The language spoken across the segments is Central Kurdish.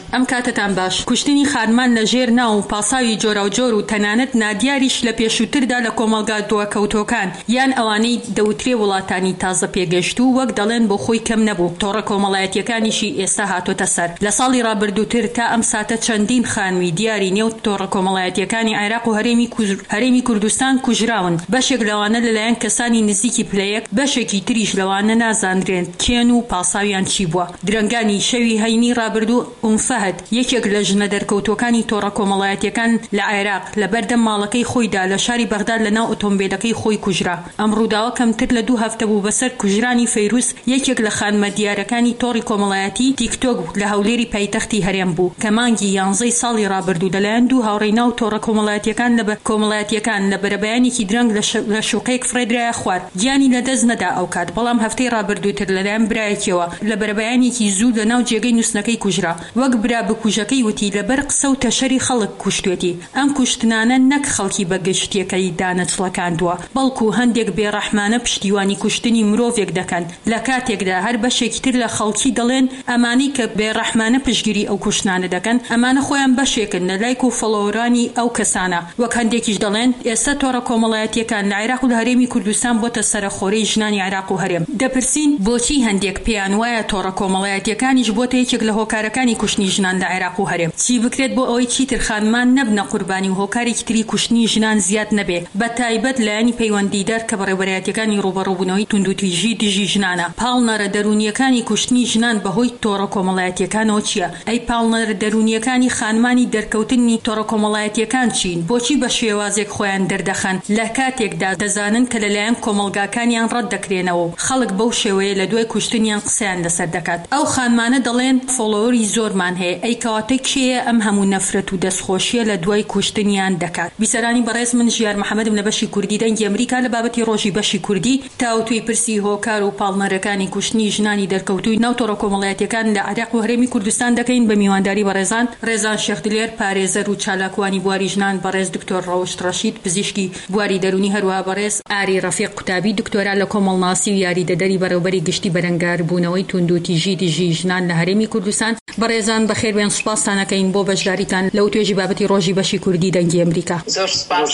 ئەم کاتتان باش. کوشتنی خانمان لەژێر ناو پاساوی جۆراوجۆر و تەنانەت نادیاریش لە پێشووتردا لە کۆمەلگا دۆکەوتۆکان یان ئەوانەی دەوترێ وڵاتانی تازە پێگەشت و وەک دەڵێن بۆ خۆی کەم نەبوو. تۆڕە کۆمەڵایەتیەکانیشی ئێستا هاتۆتە سەر. لە ساڵی ڕابردووتر تا ئەم ساتە چەندین خانووی دیاری نێو تۆڕە کۆمەڵایەتیەکانی عێراق و هەرێمی کوردستان کوژراون. بەشێک لەوانە لەلایەن کەسانی نزیکی پلەیەک، بەشێکی تریش لەوانە نازاندرێن کێن و پاساویان چی بووە. درەنگانی شەوی هەینی ڕابردوو ئومفەهد یەکێک لە ژنە دەرکەوتوەکانی تۆڕە کۆمەڵایەتیەکان لە عێراق لەبەردەم ماڵەکەی خۆیدا لە شاری بەغداد لەناو ئۆتۆمبیلەکەی خۆی کوژرا. ئەم ڕووداوە کەمتر لە 2 هەفتە بوو بەسەر کوژرانی فەیروس یەکێک لە خانمە دیارەکانی تۆڕی کۆمەڵایەتی تیکتۆک لە هەولێری پایتەختی هەرێم بوو کە مانگی 11 ساڵی ڕابردوو لەلایەن 2 هاوڕێی ناو تۆڕە کۆمەڵایەتیەکان لە بەرەبەیانێکی درەنگ لە شوقەیەک فرێدرایە خوارد. گیانی لەدەست نەدا ئەو کات، بەڵام هەفتەی ڕابردووتر لەلایەن برایەکەوە لە بەرەبەیانێکی زوو لەناو جێگەی نووسنەکەی کوژرا. وەک برا بکوژەکەی وتی لەبەر قسە و تەشەری خەڵک کوشتوێتی. ئەم کوشتنانە نەک خەڵکی بەگشتیەکەی دانەچڵەکاندووە، بەڵکو هەندێک بێڕەحمانە پشتیوانی کوشتنی مرۆڤێک دەکەن. لە کاتێکدا هەر بەشێکی تر لە خەڵکی دەڵێن ئەمانی کە بێڕەحمانە پشتگیری ئەو کوشتنانە دەکەن ئەمانە خۆیان بەشێکن لە لایک و فڵۆوەرانی ئەو کەسانە. وەک هەندێکیش دەڵێن ئێستا تۆڕە کۆمەڵایەتیەکان لە عێراق و لە هەرێمی کوردستان بۆتە سەرخۆرەی ژنانی عێراق و هەرێم. دەپرسین بۆچی هەندێک پێیان وایە تۆڕە کۆمەڵایەتیەکانیش بۆتە یەکێک لە هۆکارەکانی کوشتنی ژنان لە عێراق و هەرێم. چی بکرێت بۆ ئەوەی چیتر خانمان نەبنە قوربانی و هۆکارێکی تری کوشتنی ژنان زیاد نەبێ، بە تایبەت لایەنی پەیوەندیدار کە بەڕێوەبەرایەتیەکانی ڕوبەڕووبوونەوەی توندوتیژی دژی ژنانە. پاڵنەرە دەرونیەکانی کوشتنی ژنان بەهۆی تۆڕە کۆمەڵایەتیەکانەوە چییە؟ ئەی پاڵنەرە دەرونیەکانی خانمانی دەرکەوتنی تۆڕە کۆمەڵایەتیەکان چین؟ بۆچی بە شێوازێک خۆیان دەردەخەن لە کاتێکدا دەزانن کە لەلایەن کۆمەلگاکانیان ڕەت دەکرێنەوە و خەڵک بەو شێوەیە لە دوای کوشتنیان قسەیان لەسەر دەکات؟ ئەو خانمانە دەڵێن فۆلۆوەری زۆرمان هەیە. ئەی کەواتەی کێیە ئەم هەموو نەفرەت و دەستخۆشیە لە دوای کوشتنیان دەکات؟ بیسەرانی بەڕێز من ژیار محەممەدم لە بەشی کوردی دەنگی ئەمریکا لە بابەتی ڕۆژی بەشی کوردی تاوتوی پرسی هۆکار و پاڵنەرەکانی کوشتنی ژنانی دەرکەوتووی ناو تۆڕە کۆمەڵایەتیەکان لە عێراق و هەرێمی کوردستان دەکەین بە میوانداری بەڕێزان ڕێزان شێخدلێر پارێزەر و چالاکوانی بواری ژنان، بەڕێز دکتۆر ڕەوشت ڕەشید پزیشکی بواری دەرونی، هەروەها بەڕێز ئاری ڕەفیق قوتابی دکتۆرا لە کۆمەڵناسی و یاریدەدەری بەڕێوەبەری گشتی بەرەنگاربوونەوەی توندوتیژی دژی ژنان لە هەرێمی کوردستان. بەڕێزان بەخێربێن، سوپاسانەکەین بۆ بەشداریتان لەو توێژی بابەتی ڕۆژی بەشی کوردی دەنگی ئەمریکا. زۆر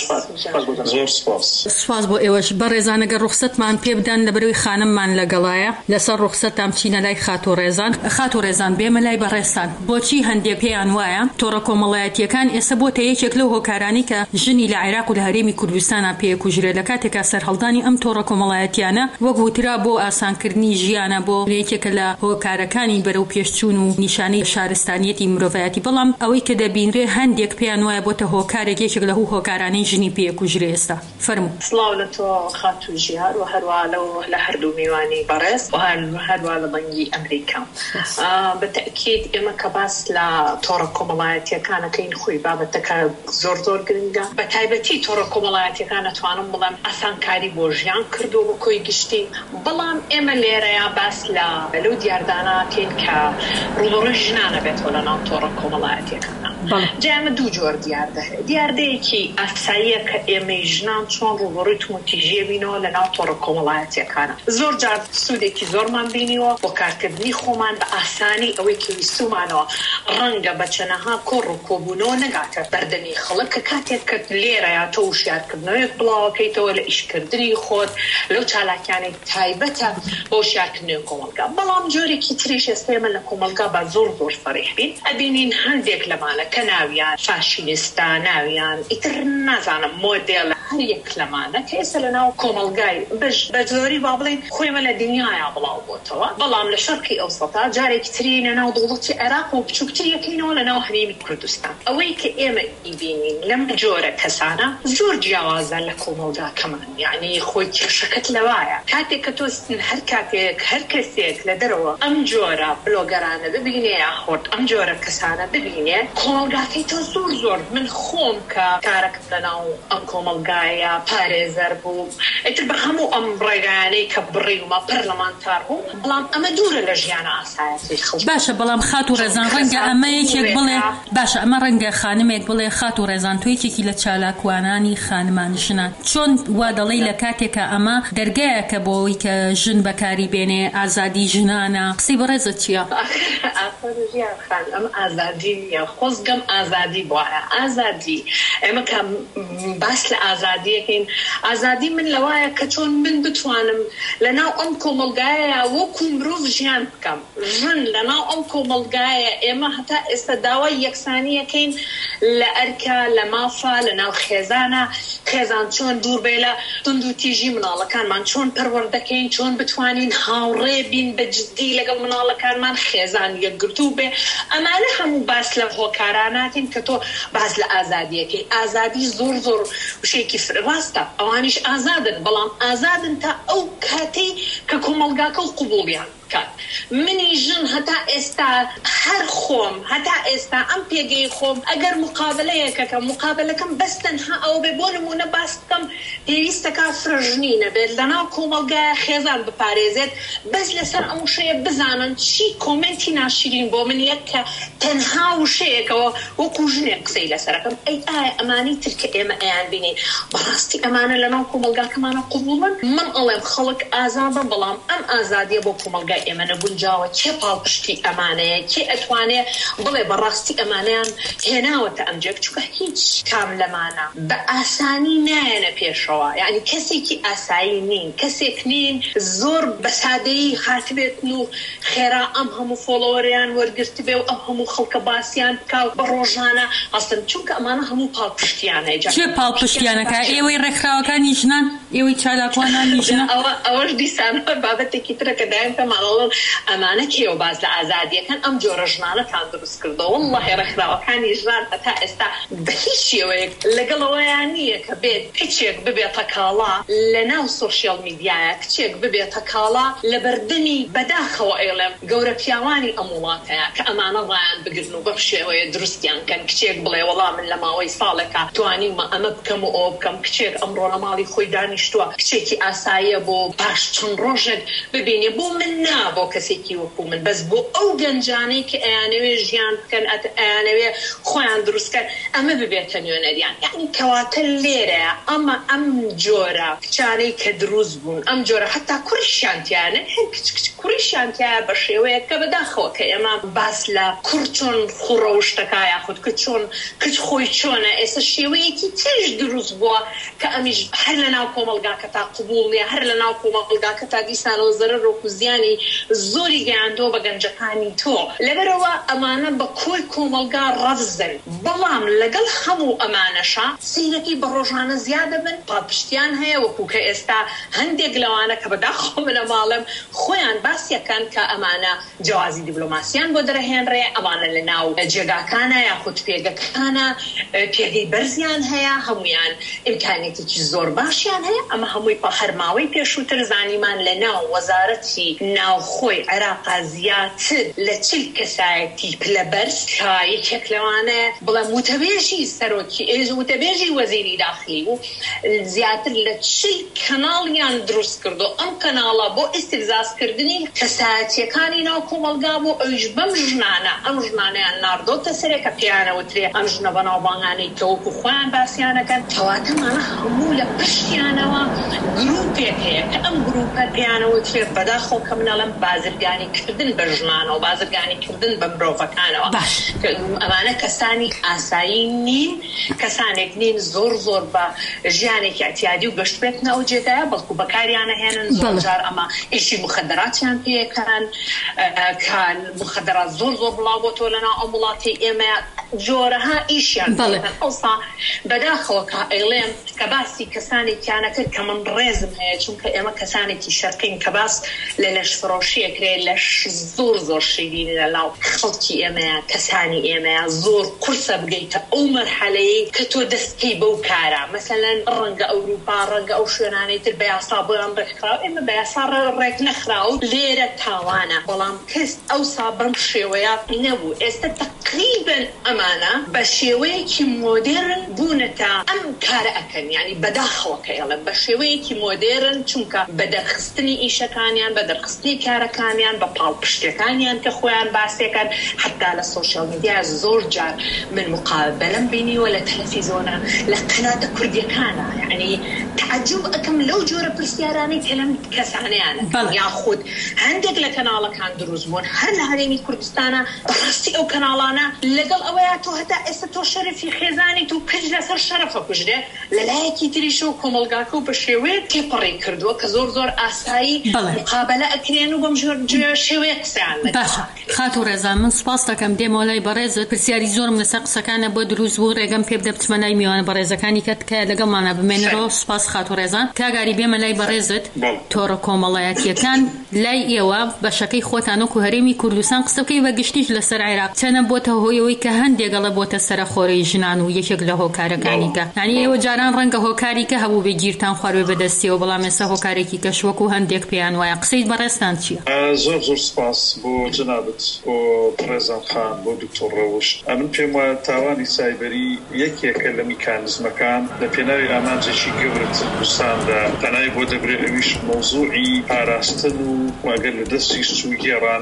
سوپاس بۆ ئێوەش. بەڕێزان ئەگەر ڕوخسەتمان پێ بدەن لەبەرەوەی خانممان لەگەڵایە لەسەر ڕوخسەتام چینە لای خاتۆڕێزان بێمە لای بەڕێستان. بۆچی هەندێک پێیان وایە تۆڕە کۆمەڵایەتیەکان ئێستا بۆتە یەکێک لەو هۆکارانی کە ژنی لە عێراق و لە هەرێمی کوردستانە پێکوژرێ لە کاتێکا سەرهەڵدانی ئەم تۆڕە کۆمەڵایەتیانە وەک وترا بۆ ئاسانکردنی ژیانە بۆ یەکێکە لە هۆکارەکانی بەرەو پێشچوون و نیشانەی شارستانیەتی مرۆڤایەتی. بەڵام ئەوەی کە دەبینرێ هەندێک پێیان وایە بۆتە هۆکارێک یەکێک لە هۆکارانەی ژنی پێکوژرێ ئێستا. فەرموو. سڵاو لە تۆ خاتو ژیار و هەروە لە هەردوو میوانی بەڕێز و هەروە لە بەنگی ئەمریکا. بەتەکید ئێمە کە باس لە تۆڕە کۆمەڵایەتیەکانەکەین خۆی بابەتەکە زۆر گرنگە. بە تایبەتی تۆڕە کۆمەڵایەتیەکان ئەتوانم بڵێم ئاسانکاری بۆ ژیان کردو بە کۆی گشتی. بەڵام ئێمە لێرەیە باس لەو دیاردانەکەین کە ڕوبەڕووی ژنانە بێتەوە لە ناو تۆڕە کۆمەڵایەتیەکانە. جامە دوو جۆر دیاردەیەکی ئاساییە کە ئێمەی ژنان چۆن ڕوبەڕووی توندوتیژیە بینەوە لە ناو تۆڕە کۆمەڵایەتیەکانە. زۆر جار سوودێکی زۆرمان بینیوە بۆ کارکردنی خۆمان بە ئاسانی ئەوەی کە ویستومانەوە ڕەنگە بە چەنەها کۆڕ و کۆبوونەوە نەگاتە بەردەمی خەڵک کە کاتێک کە لێرەیە تۆ وشیارکردنەوەیەک بڵاوەکەیتەوە لە ئیشکردنی خۆت لەو چالاکیانەی تایبەتە بۆ وشیارکردنی کۆمەلگا. بەڵام جۆرێکی تریش ئێستێمە لە کۆمەلگا بە زۆر سەریح بین ئەبینین هەندێک لەمانە کە ناویان فاشینیستا، ناویان ئیتر نازانم مۆدێڵە هەر یەک لەمانە کە ئێستا لە ناو کۆمەلگای بە زۆری با بڵێن خۆیمە لە دنیاە بڵاو بۆتەوە. بەڵام لە شەرقی ئەوسەتا جارێکی تری لە ناو دەوڵەتی عێراق و بچووکتریەکەینەوە لە ناو هەرێمی کوردستان. ئەوەی کە ئێمە ئیبینین لەم جۆرە کەسانە زۆر جیاوازە لە کۆمەلگاکەمان، یعنی خۆی کێشەکەت لەوایە کاتێک کە تۆ هەر کاتێک هەر کەسێک لە دەرەوە ئەم جۆرە بلۆگەرانە ببینێ یاخۆرد ئەم جۆرە کەسانە ببینێ کۆمەلگاکەی تۆ زۆر من خۆم کە کارەکەم لە ناو ئەم کۆمەلگا کۆمەلگایە پارێزەر بوو ئیتر بە هەموو ئەم ڕێگانەی کە بڕیومە پەرلەمانتار بوو بەڵام ئەمە دوورە لە ژیانە ئاسایەتی خەڵک. باشە بەڵام خات و ڕێزان ڕەنگە ئەمە یەکێک بڵێ باشە ئەمە ڕەنگە خانمێک بڵێ خات و ڕێزان تۆ یەکێکی لە چالاکوانانی خانمانشنە چۆن وا دەڵێی لە کاتێکە ئەمە دەرگایەکە بۆەوەی کە ژن بەکاری بێنێ ئازادی ژنانە قسەی بەڕێزت چییە؟ ئەم ئازادی خۆزگەم ئازادی بووە ئازادی ئێمە کە باس لە ئازادیەکەین ئازادی من لەوایە کە چۆن من بتوانم لەناو ئەم کۆمەلگایە وەکو مرۆڤ ژیان بکەم ژن لەناو ئەم کۆمەلگایە ئێمە هەتا ئێستا داوای یەکسانیەکەین لە ئەرکە لە مافا لەناو خێزانە خێزان چۆن دوور بێ لە تند و تیژی مناڵەکانمان چۆن پەروەردەکەین چۆن بتوانین هاوڕێ بین بە جددی لەگەڵ مناڵەکانمان خێزان یەکگرتوو بێ ئەمانە هەموو باس لە هۆکاراناتین کە تۆ باس لە ئازادیەکەی ئازادی زۆر زۆر وشێکی ڕاستە ئەوانیش ئازادن بەڵام ئازادن تا ئەو کاتەی کە کۆمەلگاکە و قبوڵیان کات منی ژن هەتا ئێستا هەر خۆم هەتا ئێستا ئەم پێگەی خۆم ئەگەر مقابلەیەکە کە مقابلەکەم بەس تەنها ئەو بێ بۆ نمونە باس بکەم پێویستە کا فرژنی نەبێت لەناو کۆمەلگایە خێزان بپارێزێت بەس لەسەر ئەم وشەیە بزانن چی کۆمنتی ناشرین بۆ من یەک کە تەنها وشەیەکەوە وەکو ژنێک قسەی لەسەرەکەم ئەی ئایا ئەمانی ترکە ئێمە ئەیان بینین بەڕاستی ئەمانە لەناو کۆمەلگاکەمانە قبوڵن من ئەڵێم خەڵک ئازادە بەڵام ئەم ئازادیە بۆ کۆمەلگای ئێمە نەبونجاوە کێ پاڵپشتی ئەمانەیە کێ ئەتوانێ بڵێ بەڕاستی ئەمانیان هێناوەتە ئەمجێک چووکە هیچ کام لەمانە بە ئاسانی نایەنە پێشەوە یعنی کەسێکی ئاسایی نین کەسێک نین زۆر بە سادەیی هاتبێتن و خێرا ئەم هەموو فۆڵۆوەریان وەرگرت بێ و ئەم هەموو خەڵکە باسییان بکاو بە ڕۆژانە ئەستن چونکە ئەمانە هەموو پاڵپشتیانە چێ پاڵپشتیانەکە ئێوەی ڕێکخراوەکانی ژنان ئێوەی چالاکوانانی ژنە ئەوەش دیسان بابەتێکی ترەکە دایم پێماڵەوە ئەمانە کێوە باز لە ئازادیەکان ئەم جۆرە ژنانەتان دروست کردەوە وەڵڵاهی ڕێکخراوەکانی ژنان هەتا ئێستا بە هیچ شێوەیەک لەگەڵەوەیان نییە کە بێت کچێک ببێتە کاڵا لەناو سۆشیال میدیایە کچێک ببێتە کاڵا لە بەردەمی بەداخەوە ئێڵێم گەورە پیاوانی ئەم وڵاتەیە کە ئەمانە ڕایان بگرن و بەم شێوەیە دروستیان کەن کچێک بڵێ وەڵام من لە ماوەی ساڵێکە توانیمە ئەمە بکەم و ئەوە بکەم کچێک ئەمڕۆ لە ماڵی خۆی دانیشتووە کچێکی ئاساییە بۆ پاش چەند ڕۆژێک ببینێ بۆ من نا بۆ کەسێکی وەکو من بەس بۆ ئەو گەنجانەی کە ئەیانەوێ ژیان بکەن ئەیانەوێ خۆیان دروستکەن ئەمە ببێتە نوێنەریان یعنی کەواتە لێرەیە ئەمە ئەم جۆرە کچانەی کە دروست بوون ئەم جۆرە حتا کوڕیشیانتیانە هەن کچ کوڕیشیانتیایە بە شێوەیە کە بەداخەوە کە ئێمە باس لە کوڕ چۆن خوڕە و شتەکە یاخود کچ خۆی چۆنە ئێستا شێوەیەکی تریش دروست بووە کە ئەمیش هەر لەناو کۆمەلگاکە تا قبوڵ نییە هەر لەناو کۆمەلگاکە تا دیسانەوە زەرەر و زیانی زۆری گەیاندۆ بە گەنجەکانی تۆ لەبەرەوە ئەمانە بە کۆی کۆمەلگا ڕەفزن بەڵام لەگەڵ هەموو ئەمانەشە سینەکی بە ڕۆژانە زیادە بن پاپشتیان هەیە وەکو کە ئێستا هەندێک لەوانە کە بەداخۆ منە ماڵم خۆیان باسیەکەن کە ئەمانە جیازی دیبلۆماسیان بۆ دەرەهێنڕێ ئەمانە لەناو جێگاکانە یاخود پێگەکانە پێگەی بەرزیان هەیە هەمویان ئیمکانێتێکی زۆر باشیان هەیە ئەمە هەمووی هەرماوەی پێشووتر زانیمان لەناو وەزارەتی ناوخۆی عێراقا زیاتر لە 40 کەسایەتی پلەبەرز کە یەکێک لەوانەیە بڵێ وتەبێژی سەرۆکی وتەبێژی وەزیری داخلی و زیاتر لە 40 کەناڵیان دروست کردو ئەم کەناڵە بۆ ئیستیفزازکردنی کەسایەتیەکانی ناو کۆمەلگا بۆ ئەویش بەم ژنانە ئەم ژنانەیان ناردۆتە سەرێ کە پیانەوترێ ئەم ژنە بەناوبانگانەی کەوەکو خۆیان باسییانەکەن کەواتەمانە هەموو لە پشتیانەوە گروپێک هەیە کە ئەم گروپە پیانەوترێ بەداخۆ کە منەڵەم بازرگانی کردن بە ژنانەوە بازرگانی کردن بە مرۆڤەکانەوە ئەمانە کەسانی ئاسایی نین کەسانێک نین زۆر بە ژیانێکی ئەتیادی و گەشت بێتنە ئەو جێگایە بەڵکو بەکاریانە هێنن زۆرجار ئەمە ئیشی مخدراتیان پێکەن کە مخدرات زۆر بڵاو بۆ تۆ لەناو ئەم وڵاتی ئێمە جۆرەها ئیشیان ئەوسا بەداخەوە کە ئەیڵێم کە باسی کەسانێکیانە کرد کە من ڕێزم هەیە چونکە ئێمە کەسانێکی شەرقین کە باس لە لەشفرۆشیەکرێ لەش زۆر شیرین لەناو خەڵکی ئێمەیە کەسانی ئێمەیە زۆر قورسە بگەیتە ئەو مەرحەلەیە کە تۆ دەستکەی بەو کارە مەسەلەن ڕەنگە ئەوروپا ڕەنگە ئەو شوێنانەی تر بە یاسا بۆیان ڕێکخراو ئێمە بە یاسا ڕێک نەخراو لێرە تاوانە بەڵام کەس ئەوسا بەم شێوەیە نەبوو ئێستا تقریبا تقريبا أمانة بشويكي مودرن بونتا أم كار أكن يعني بداخل كيلا بشويكي مودرن چونك بدر خستني إيشا كانيان بدر خستني كار كانيان بطال بشتي كانيان كخوان باسي كان حتى على السوشيال ميديا زور جار من مقابلة بيني ولا تلفزيونا لقناة كردية كان يعني تعجب أكم لو جورة برسياراني تلم كساني أنا ياخد عندك لكنالا كان دروزمون هل هذيني كردستانا برستي أو كنالانا لقل أوياتو هتا إستو شرفي خيزاني تو كجلة سر شرفة كجلة للايكي تريشو كوملقاكو بشيويت كيبري كردو كزور زور آساي مقابلة أكرينو بمجور شيويت سعان باشا خاتو رزا من سپاس دەکەم دێمەوەلای بەڕێزت پرسیاری زۆرم لەسەر قسەکانە بۆ دروست بوو ڕێگەم پێ بدە بچمەلای میوانە بەڕێزەکانی کە لەگەڵمانە بمێنەوە سپاس خاتو رێزان کاگاری بێمە لای بەڕێزت تۆڕە کۆمەڵایەتیەکان لای ئێوە بەشەکەی خۆتان وەکو هەرێمی کوردستان قسە بکەی بە گشتیش لەسەر عێراق چەنە بۆتە هۆیەوەی کە هەندێکەڵە بۆتە سەرخۆرەی ژنان و یەکێک لە هۆکارەکانی کە یعنی ئێوە جاران ڕەنگە هۆکاری کە هەبوو بێ گیرتان خواروێ بەدەستیەوە بەڵام ئێستا هۆکارێکی کەش وەکو هەندێک پێیان وایە قسەیت بەڕێستان چییە؟ زۆر سپاس بۆ جنابەت بۆ پرێزان خان بۆ دکتۆر ڕەوشت ئەمن پێم وایە تاوانی سایبەری یەکێکە لە میکانیزمەکان لە پێناوی ئامانجێکی گەورە کوردستاندا تەنای بۆ دەبرێت ئەویش مەوزوعی پاراستن و ئەگەر لە دەستی سوی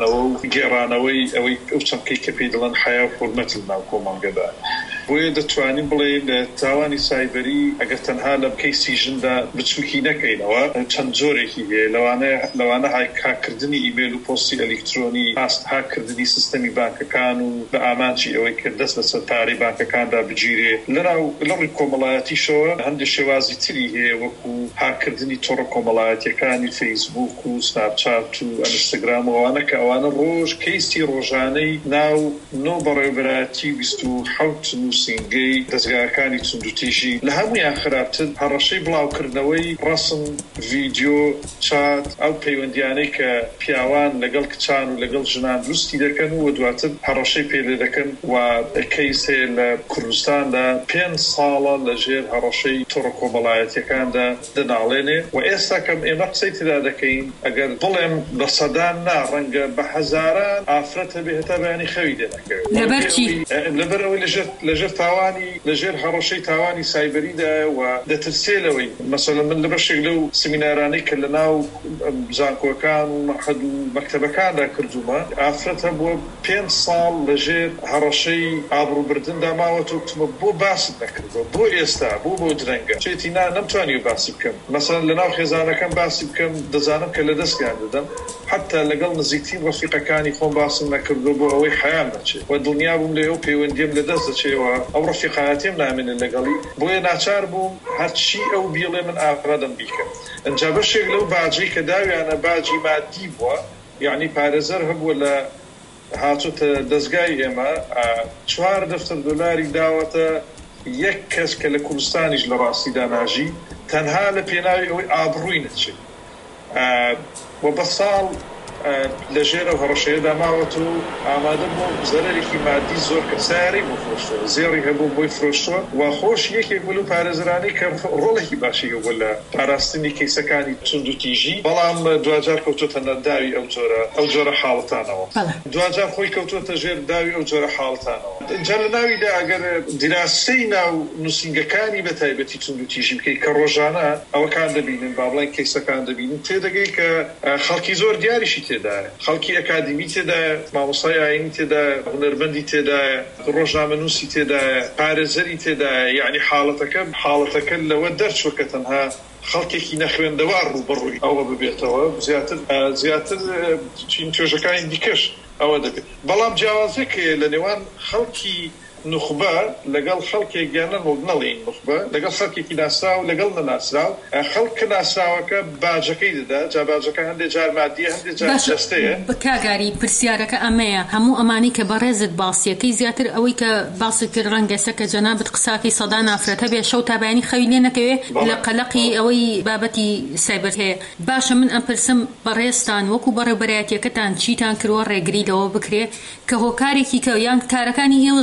گێڕانەوەی ئەوەی ئەو چەمکەی کە پێی دەڵێن حیا و حورمەت لەناو کۆمەڵگەدا بۆیە دەتوانین بڵێن تاوانی سایبەری ئەگەر تەنها لە کەیسی ژندا بچووکی نەکەینەوە چەند جۆرێکی هەیە لەوانە هاکردنی ئیمێل و پۆستی ئەلکترۆنی هاکردنی سیستەمی بانکەکان و بە ئامانجی ئەوەی کە دەست بەسەر پارەی بانکەکاندا بگیرێ لەڕووی کۆمەڵایەتیشەوە هەندێک شێوازی تری هەیە وەکو هاکردنی تۆڕە کۆمەڵایەتیەکانی فەیسبوک و سناپچات و ئینستاگرام و ئەوانە کە ئەوانە ڕۆژ کەیسی ڕۆژانەی ناو نۆ بەڕێوەبەرایەتی 27 نووسینگەی دەستگاکانی چوندوتیژی لە هەمویان خراپتر هەڕەشەی بڵاوکردنەوەی ڕەسم ڤیدیۆ چات ئەو پەیوەندیانەی کە پیاوان لەگەڵ کچان و لەگەڵ ژنان دروستی دەکەن و دواتر هەڕەشەی پێلێ دەکەن و کەیس هەیە لە کوردستاندا 5 ساڵە لەژێر هەڕەشەی تۆڕە کۆمەڵایەتیەکاندا دەناڵێنێ و ئێستا کەم ئێمە قسەی تدا دەکەین ئەگەر بڵێم بە سەدان نا ڕەنگە بە هەزاران ئافرەتە بێ هەتا بەیانی خەوی دێنەکەوێت لەبەر ئەوەی لەژێر تاوانی لەژێر هەڕەشەی تاوانی سایبەریدا و دەترسێلەوەی مەسەڵەن من لەبەشێک لەو سمینارانەی کە لەناو زانکۆکان و مەحەد و مەکتەبەکاندا کردومە ئافرەتە بۆ 5 ساڵ لەژێر هەڕەشەی ئابرووبردندا ماوەتەوە بۆ باست نەکردەوە بۆ ئێستا بۆ درەنگە چێتی نەمتوانی باسی بکەم مەسەڵەن لەناو خێزانەکەم باسی بکەم دەزانم کە لە دەستیان دەدەم حتا لەگەڵ نزیکترین ڕەفیقەکانی خۆم باسم نەکردو بۆ ئەوەی حەیان نەچێت و دڵنیا بووم لە ئەو پەیوەندیم لە دەست دەچێەوە ئەو ڕەفیقایەتیم نامێنن لەگەڵی بۆیە ناچار بووم هەرچی ئەو بیڵێ من ئافرەدەم بیکەم ئەنجا بەشێک لەو باجی کە داویانە باجی مادی بووە یعنی پارێزەر هەبووە لە هاتوتە دەستگای ئێمە 4 دەفتەر دۆلاری داوەتە یەک کەس کە لە کوردستانیش لە ڕاستیدا ناژی تەنها لە پێناوی ئەوەی ئابڕووی نەچێت و بە ساڵ لەژێرە هەڕەشەیەدا ماوەت و ئامادە بۆ زەرەرێکی مادی زۆر کە سیارەی بۆ فرۆشتەوە زێڕی هەبوو بۆی فرۆشتووە و خۆش یەکێک بوو پارێزرانەی کە ڕۆڵێکی باشی بوو لە پاراستنی کەیسەکانی چوندوتیژی بەڵام دوجار کەوتوتە داوی ئەو جۆرە حاڵەتانەوە دوجار خۆی کەوتوتە ژێر داوی ئەو جۆرە حاڵەتانەوە جا لە ناویدا ئەگەر دیراستەی ناو نووسینگەکانی بە تایبەتی چوندوتیژی بکەی کە ڕۆژانە ئەوەکان دەبینن با بڵێن کەیسەکان دەبینن تێدەگەی کە خەڵکی زۆر دیاریشی خەڵکی ئەکادمی تێدایە مامۆستای ئاینی تێدایە هونەرمەندی تێدایە ڕۆژنامەنووسی تێدایە پارێزەری تێدایە یعنی حاڵەتەکە لەوە دەرچووە کە تەنها خەڵکێکی نەخوێندەوە ڕوبەڕووی ئەوە ببێتەوە زیاتر توێژەکانی دیکەش ئەوە دەبێت بەڵام جیاوازێک لە نێوان خەڵکی نخبە لەگەڵ خەڵکێکیانە نەڵین نخبە لەگەڵ خەڵکێکی ناسراو لەگەڵ نەناسراو خەڵکە ناسراوەکە باجەکەی دەدا جا باجەکە هەندێک جار مادیە هەندێک جار دەستەیە بکاگاری پرسیارەکە ئەمەیە هەموو ئەمانی کە بەڕێزت باسیەکەی زیاتر ئەوەی کە باسی کرد ڕەنگەسە کە جەنابەت قساکی سەدان ئافرەتە بێ شەو تابانی خەوی لێ نەکەوێ لە قەلەقی ئەوەی بابەتی سایبەر هەیە باشە من ئەمپرسم بەڕێستان وەکو بەڕێوەبەرایەتیەکەتان چیتان کردووە ڕێگری لەوە بکرێ کە هۆکارێکی کە یان کارەکانی ئێوە زیاتر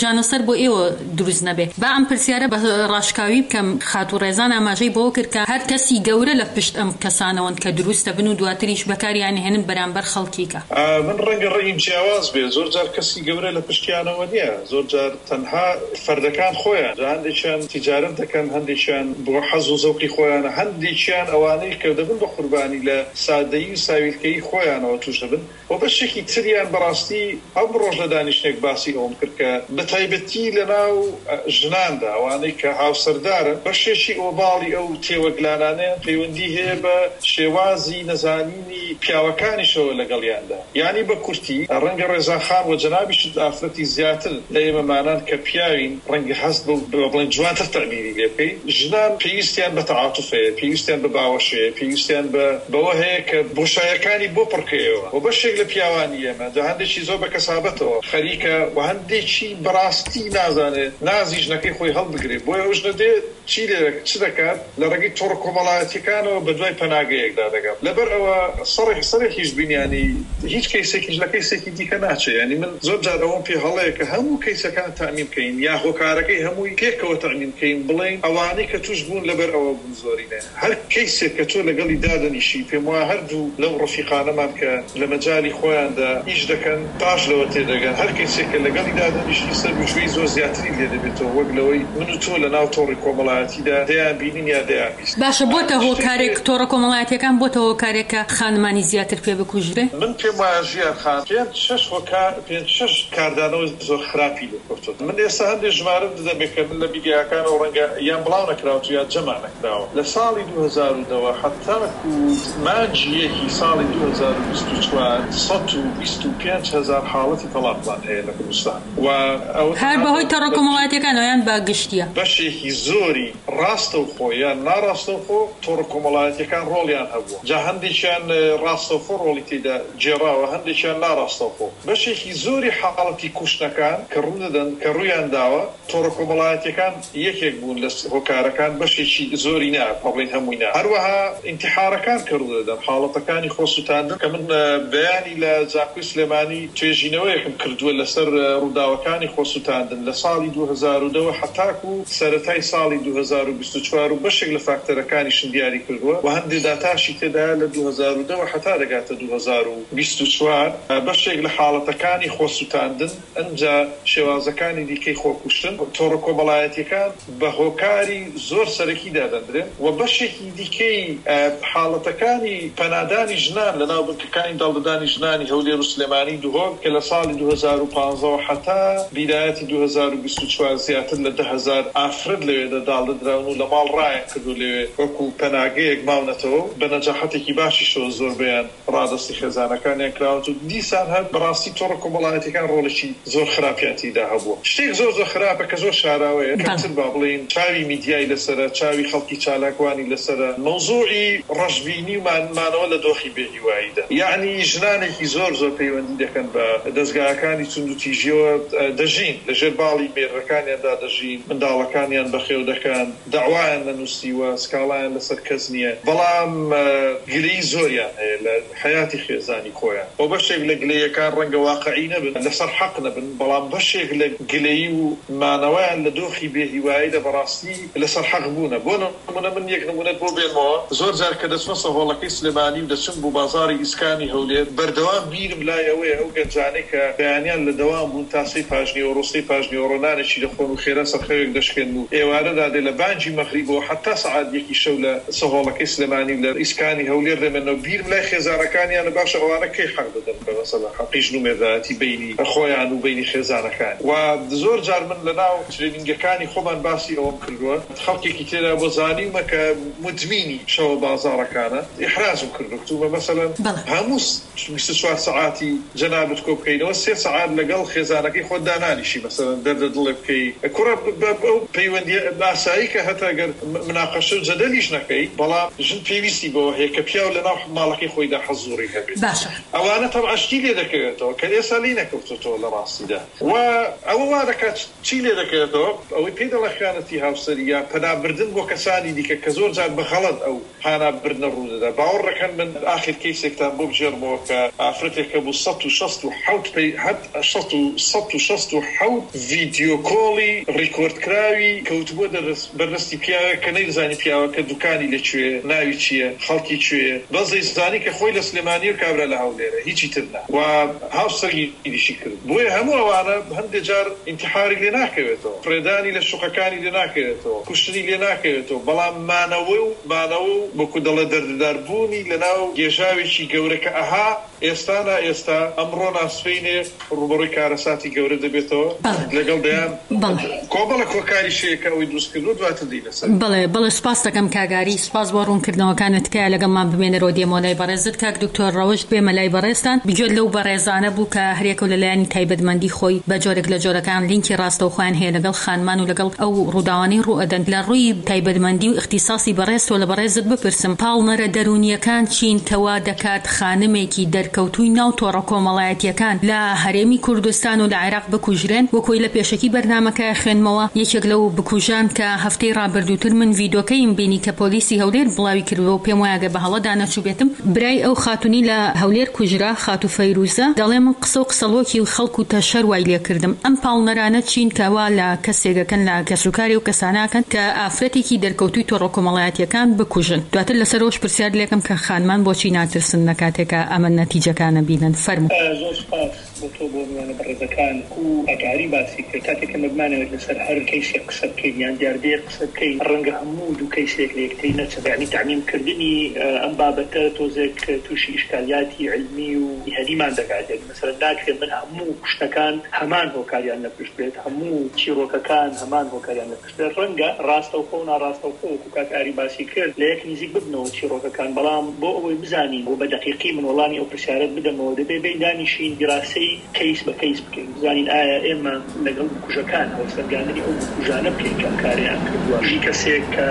جانەسەر بۆ ئێوە دروست نەبێ. با ئەم پرسیارە بە ڕاشکاوی بکەم خات و ڕێزان ئاماژەی بۆ کرد کە هەر کەسی گەورە لە پشت ئەم کەسانەوەن کە دروستە بن و دواتریش بەکاریان هێنن بەرامبەر خەڵکیکە. من ڕەنگە ڕێیم جیاواز بێ، زۆر جار کەسی گەورە لە پشتیانەوە نییە، زۆر جار تەنها فەردەکان خۆیان، هەندێکیان تیجارەت دەکەن، هەندێکیان بۆ حەز و زەوقی خۆیانە، هەندێکیان ئەوانەی کە دەبن بە قوربانی لە سادەیی و ساویلکەیی خۆیانەوە توش دەبن و بەشێکی تریان بەڕاستی ئەم ڕۆژ لە دانیشتێک باسی ئەوم کرد کە بە تایبەتی لەناو ژناندا ئەوانەی کە هاوسەردارن بەشێکی ئۆباڵی ئەو تێوەگلانانەیە پەیوەندی هەیە بە شێوازی نەزانینی پیاوەکانیشەوە لەگەڵیاندا. یعنی بە کورتی ڕەنگە ڕێزاخان و جەنابیشت ئافرەتی زیاتر لە ئێمەمانان کە پیاوین ڕەنگە هەست بڵێن جوانتر تەعبیری لێ بکەین. ژنان پێویستیان بە تەعاتوفەیە، پێویستیان بە باوەشەیە، پێویستیان بەوە هەیە کە بۆشایەکانی بۆ پڕکەیەوە و بەشێک لە پیاوانی ئێمە هەندێکی زۆر بە کەسابەتەوە خەریکە و هەندێکی بەڕاستی نازانێت نازی ژنەکەی خۆی هەڵبگرێت، بۆیە ئەو ژنە دێ چی دەکات لە ڕێگەی تۆڕ کۆمەڵایەتیەکانەوە بە دوای پەناگەیەکدا دەگات. لەبەر ئەوە سەرێکیش بینیانی هیچ کەیسێکیش لە کەیسێکی دیکە ناچێت. ینی من زۆر جار ئەوەم پێ هەڵەیە کە هەموو کەیسەکان تەعمیم بکەین یا هۆکارەکەی هەمووی پێکەوە تەعمیم بکەین، بڵێن ئەوانەی کە توش بوون لەبەر ئەوە بوون زۆرینە. هەر کەیسێک کە تۆ لەگەڵی دادەنیشی پێم وایە هەردوو لەو ڕەفیقانەمان کە لە مەجای خۆیاندا ئیش دەکەن پاش لەوە تێدەگەن، هەر کەیسێک کە لەگەڵی دادەنیشی سەر بژووی زۆر زیاتری لێ دەبێتەوە وەک لەوەی من و تۆ لەناو تۆڕی کۆمەڵایەتیدا دەیان بینین یا دەیان بیست. باشە بۆتە هۆکارێک تۆڕە کۆمەڵایەتیەکان بۆتە هۆکارێکە خانمانی زیاتر پێ بکوژرێ؟ من پێم وایە ژیان خان 5-6 کاردانەوە زۆر خراپی لێکۆتۆ. من ئێستا هەندێک ژمارە دەدەمێت کە من لە میدیاکانەوە ڕەنگە یان بڵاو نەکراوە یا جەما نەکراوە لە ساڵی 2010 حتاکو مانجیەکی ساڵی 2024 125,000 حاڵەتی تەلاقمان هەیە لە کوردستان و هەر بەهۆی تۆڕە کۆمەڵایەتیەکانەوە یان بە گشتیە بەشێکی زۆری ڕاستەوخۆ یان ناڕاستەوخۆ تۆڕە کۆمەڵایەتیەکان ڕۆڵیان هەبووە. جا هەندێکیان ڕاستەوخۆ ڕۆڵی تێدا جێراوە، هەندێکیان ناڕاستەوخۆ. بەشێکی زۆری حاڵەتی کوشتەکان کە ڕوودەدەن کە ڕوویان داوە تۆڕە کۆمەڵایەتیەکان یەکێک بوون لە هۆکارەکان، بەشێکی زۆری نا پاڵین هەمووی نا. هەروەها ئینتیحارەکان کە ڕوودەدەن، حاڵەتەکانی خۆسوتاندن کە من بەیانی لە زاکوی سلێمانی توێژینەوەیەکم کردووە لەسەر ڕووداوەکانی خۆسوتاندن لە ساڵی 2010 حتاکو سەرەتای ساڵی 2024 و بەشێک لە فاکتەرەکانی شندیاری کردووە و هەندێک داتاشی تێدا لە 2010 حتا دەگاتە 2024 بەشێک لە حاڵەتەکانی خۆسوتاندن ئەنجا شێوازەکانی دیکەی خۆکوشتن تۆڕە کۆمەڵایەتیەکان بە هۆکاری زۆر سەرەکی دادەندرێن و بەشێکی دیکەی حاڵەتەکانی پەنادانی ژنان لە ناو بنکەکانی داڵدەدانی ژنانی هەولێر و سلێمانی دوهۆک کە لە ساڵی 2015 حتا بیدایەتی 2024 زیاتر لە 10,000 ئافرەت لەوێدا داڵدەدراون و لە ماڵ ڕایان کردو لەوێ وەکو پەناگەیەک ماونەتەوە بە نەجاحەتێکی باشیشەوە زۆربیان ڕادستی خێزانەکانیان کراوە و دیسان هەر بەڕاستی تۆڕە کۆمەڵایەتیەکان ڕۆڵێکی زۆر خراپیانتیدا هەبووە. شتێک زۆر خراپە کە زۆر شاراوەیە کەمتر با بڵێن چاوی میدیای لەسەرە، چاوی خەڵکی چالاکوانی لەسەرە، مەوزوعی ڕەشبینی و مانەوە لە دۆخی بێهیواییدا. یعنی ژنانێکی زۆر پەیوەندی دەکەن بە دەستگاکانی چوند و تیژیەوە دەژین، لەژێر باڵی مێرەکانیاندا دەژین، منداڵەکانیان بەخێو دەکەن، داوایان لەنووسیوە، سکاڵایان لەسەر کەس نییە، بەڵام گلەی زۆریان هەیە لە حیاتی خێزانی خۆیان. بۆ بەشێک لە گلەیەکان ڕەنگە واقعی نەبن، لەسەر حەق نەبن، بەڵام بەشێک لە گلەی و مانەوەیان لە دۆخی بێهیواییدا بەڕاستی لەسەر حەق بوونە. بۆ نمونە من یەک نمونەت بۆ بێنمەوە، زۆر جار کە دەچمە سەهۆڵەکەی سلێمانی و دەچم بۆ بازاڕی ئیسکانی هەولێر بەردەوام بیرم لای ئەوەیە ئەو گەنجانەی کە بەیانیان لە دەوام بوون تاسەی پاژنی و ڕۆستەی پاژنی و ڕۆنانێکی دەخۆن و خێرا سەرخەوێک دەشکێن و ئێوارەدا دێ لە بانجی مەغریبەوە حتا سەعات یەکی شەو لە سەهۆڵەکەی سلێمانی لە ئیسکانی هەولێر دەمێنەوە بیرم لای خێزانەکانیانە باشە ئەوانە کەی حەق دەدەن بە مەسەلا حەقی ژن و مێردایەتی بینی خۆیان و بینی خێزانەکان. و زۆر جار من لەناو ترێنینگەکانی خۆمان باسی ئەوەم کردووە، خەڵکێکی تێدا بۆ زانیومە کە مدمینی شەوە بازاڕەکانە ئیحرازم کردووە مثلا هەموو 24 ساعتی جەنابەت کۆ بکەینەوە 3 ساعت لەگەڵ خێزانەکەی خۆت دانانیشی مثلا دەردە دڵێ بکەی کوڕە بەو پەیوەندی باسە ئاسایی کە هەتاگەر مناقەشە و جەدەلیش نەکەی بەڵام ژن پێویستی بەوە هەیە کە پیاو لەناو ماڵەکەی خۆیدا حەزوڕی هەبێت ئەوانە تەبعا شتی لێ دەکەوێتەوە کە ئێستا لێ نەکەوتێتەوە لە ڕاستیدا و ئەوە وا دەکات چی لێ دەکەوێتەوە ئەوەی پێی دەڵێ خیانەتی هاوسەری یا پەنابردن بۆ کەسانی دیکە کە زۆر جار بەغەڵەت ئەو پانابردنە ڕوودەدا باوەڕ دەکەن من ئاخر کەیسێکتان بۆ بژێڕمەوە کە ئافرەتێکە بۆ 167 ڤیدیۆ کۆڵی ڕیکۆردکراوی کەوتبووە بەردەستی پیاوە کە نەیزانی پیاوە کە دوکانی لەکوێ ناوی چییە خەڵکی کوێیە بەزەی زانی کە خۆی لە سلێمانی و کابرا لە هەولێرە هیچی تر نا و هاوسەرگی ئیدیشی کرد بۆیە هەموو ئەوانە هەندێک جار ئینتیحاری لێ ناکەوێتەوە فرێدانی لە شوقەکانی لێ ناکەوێتەوە کوشتنی لێ ناکەوێتەوە بەڵام مانەوە و بۆکو دەڵە دەردداربوونی لەناو گێژاوێکی گەورە کە ئەها ئێستانا ئێستا ئەمڕۆ ناسفینێ ڕوبەڕووی کارەساتی گەورە دەبێتەوە لەگەڵ دەیان کۆبڵە کۆکاری شەیەکە ئەوی دروستکردو دواتر دی لەسەر بەڵێ سپاس دەکەم کاگاری سپاس بۆ ڕوونکردنەوەکانت تکایە لەگەڵمان بمێنەرەوە دێمۆلای بەڕێزت کاک دکتۆر ڕەوشت بێمە لای بەڕێزتان بگوێت لەو بەڕێزانە بوو کە هەرێکە لەلایەنی تایبەتمەندی خۆی بە جۆرێک لە جۆرەکان لینکی ڕاستەوخۆیان هەیە لەگەڵ خانمان و لەگەڵ ئەو ڕووداوانەی ڕوئەدەن لە ڕووی تایبەتمەندی و اختصاصی بەڕێزتەوە لە بەڕێزت بپرسم پاڵنەرە دەرونیەکان چین کەوا دەکات خانمێکی دەرکەوتووی ناو تۆڕە کۆمەڵایەتیەکان لە هەرێمی کوردستان و لە عێراق بکوژرێن وەکۆی لە پێشەکی بەرنامەکە خوێنمەوە یەکێک لەو بکوژان کە هەفتەی ڕابردووتر من ڤیدۆکەیم بینی کە پۆلیسی هەولێر بڵاوی کردەوە و پێم وایە گە بە هەڵەدا نەچوو بێتم برای ئەو خاتونی لە هەولێر کوژرا خاتو فەیروزە دەڵێ من قسە و قسەڵۆکی و خەڵک و تەشەر وای لێ کردم ئەم پاڵنەرانە چین کەوا لە کەسێگەکەن لە کەسوکاری و کەساناکەن کە ئافرەتێکی دەرکەوتووی تۆڕە کۆمەڵایەتیەکان بکوژن دواتر لەسەرەوەش پرسیار لێکم کە خانمان بۆچی ناترسن لە کاتێکە ئەمە نەتیجەکانە بینن فەرموو زۆر سپاس بۆ تۆ بۆ میوانە بەڕێزەکان و ئەگاری باسی کرد کاتێککە مەبمانەوێت لەسەر هەر کەیسێک قسە بکەین یان دیاردەیەک قسە بکەین ڕەنگە هەموو دوو کەیسێک لە یەکتری نەچێت یعنی تعمیمکردنی ئەم بابەتە تۆزێک تووشی ئیشکالیاتی علمی و هەریمان دەگاتێت مەسەلەن ناکرێت من هەموو کوشتەکان هەمان هۆکاریان لەپشت بێت هەموو چیرۆکەکان هەمان هۆکاریان لەپشت بێت ڕەنگە ڕاستەوخۆ و ناڕاستەوخۆ وەکو کاک ئاری باسی کرد لە یەک نزیک ببنەوە چیرۆکەکان بەڵام بۆ ئەوەی بزانین بۆ بە دەقیقی من وەڵامی ئەو پرسیارەت بدەمەوە دەبێ بەیدانیشین گراسەی کەیس بە کەیس بکەین بزانین ئایا ئێمە لەگەڵ بکوژەکان هەڵسەنگاندنی ئەو بکوژانە بکەین کە کاریان کردووە ژی کەسێک کە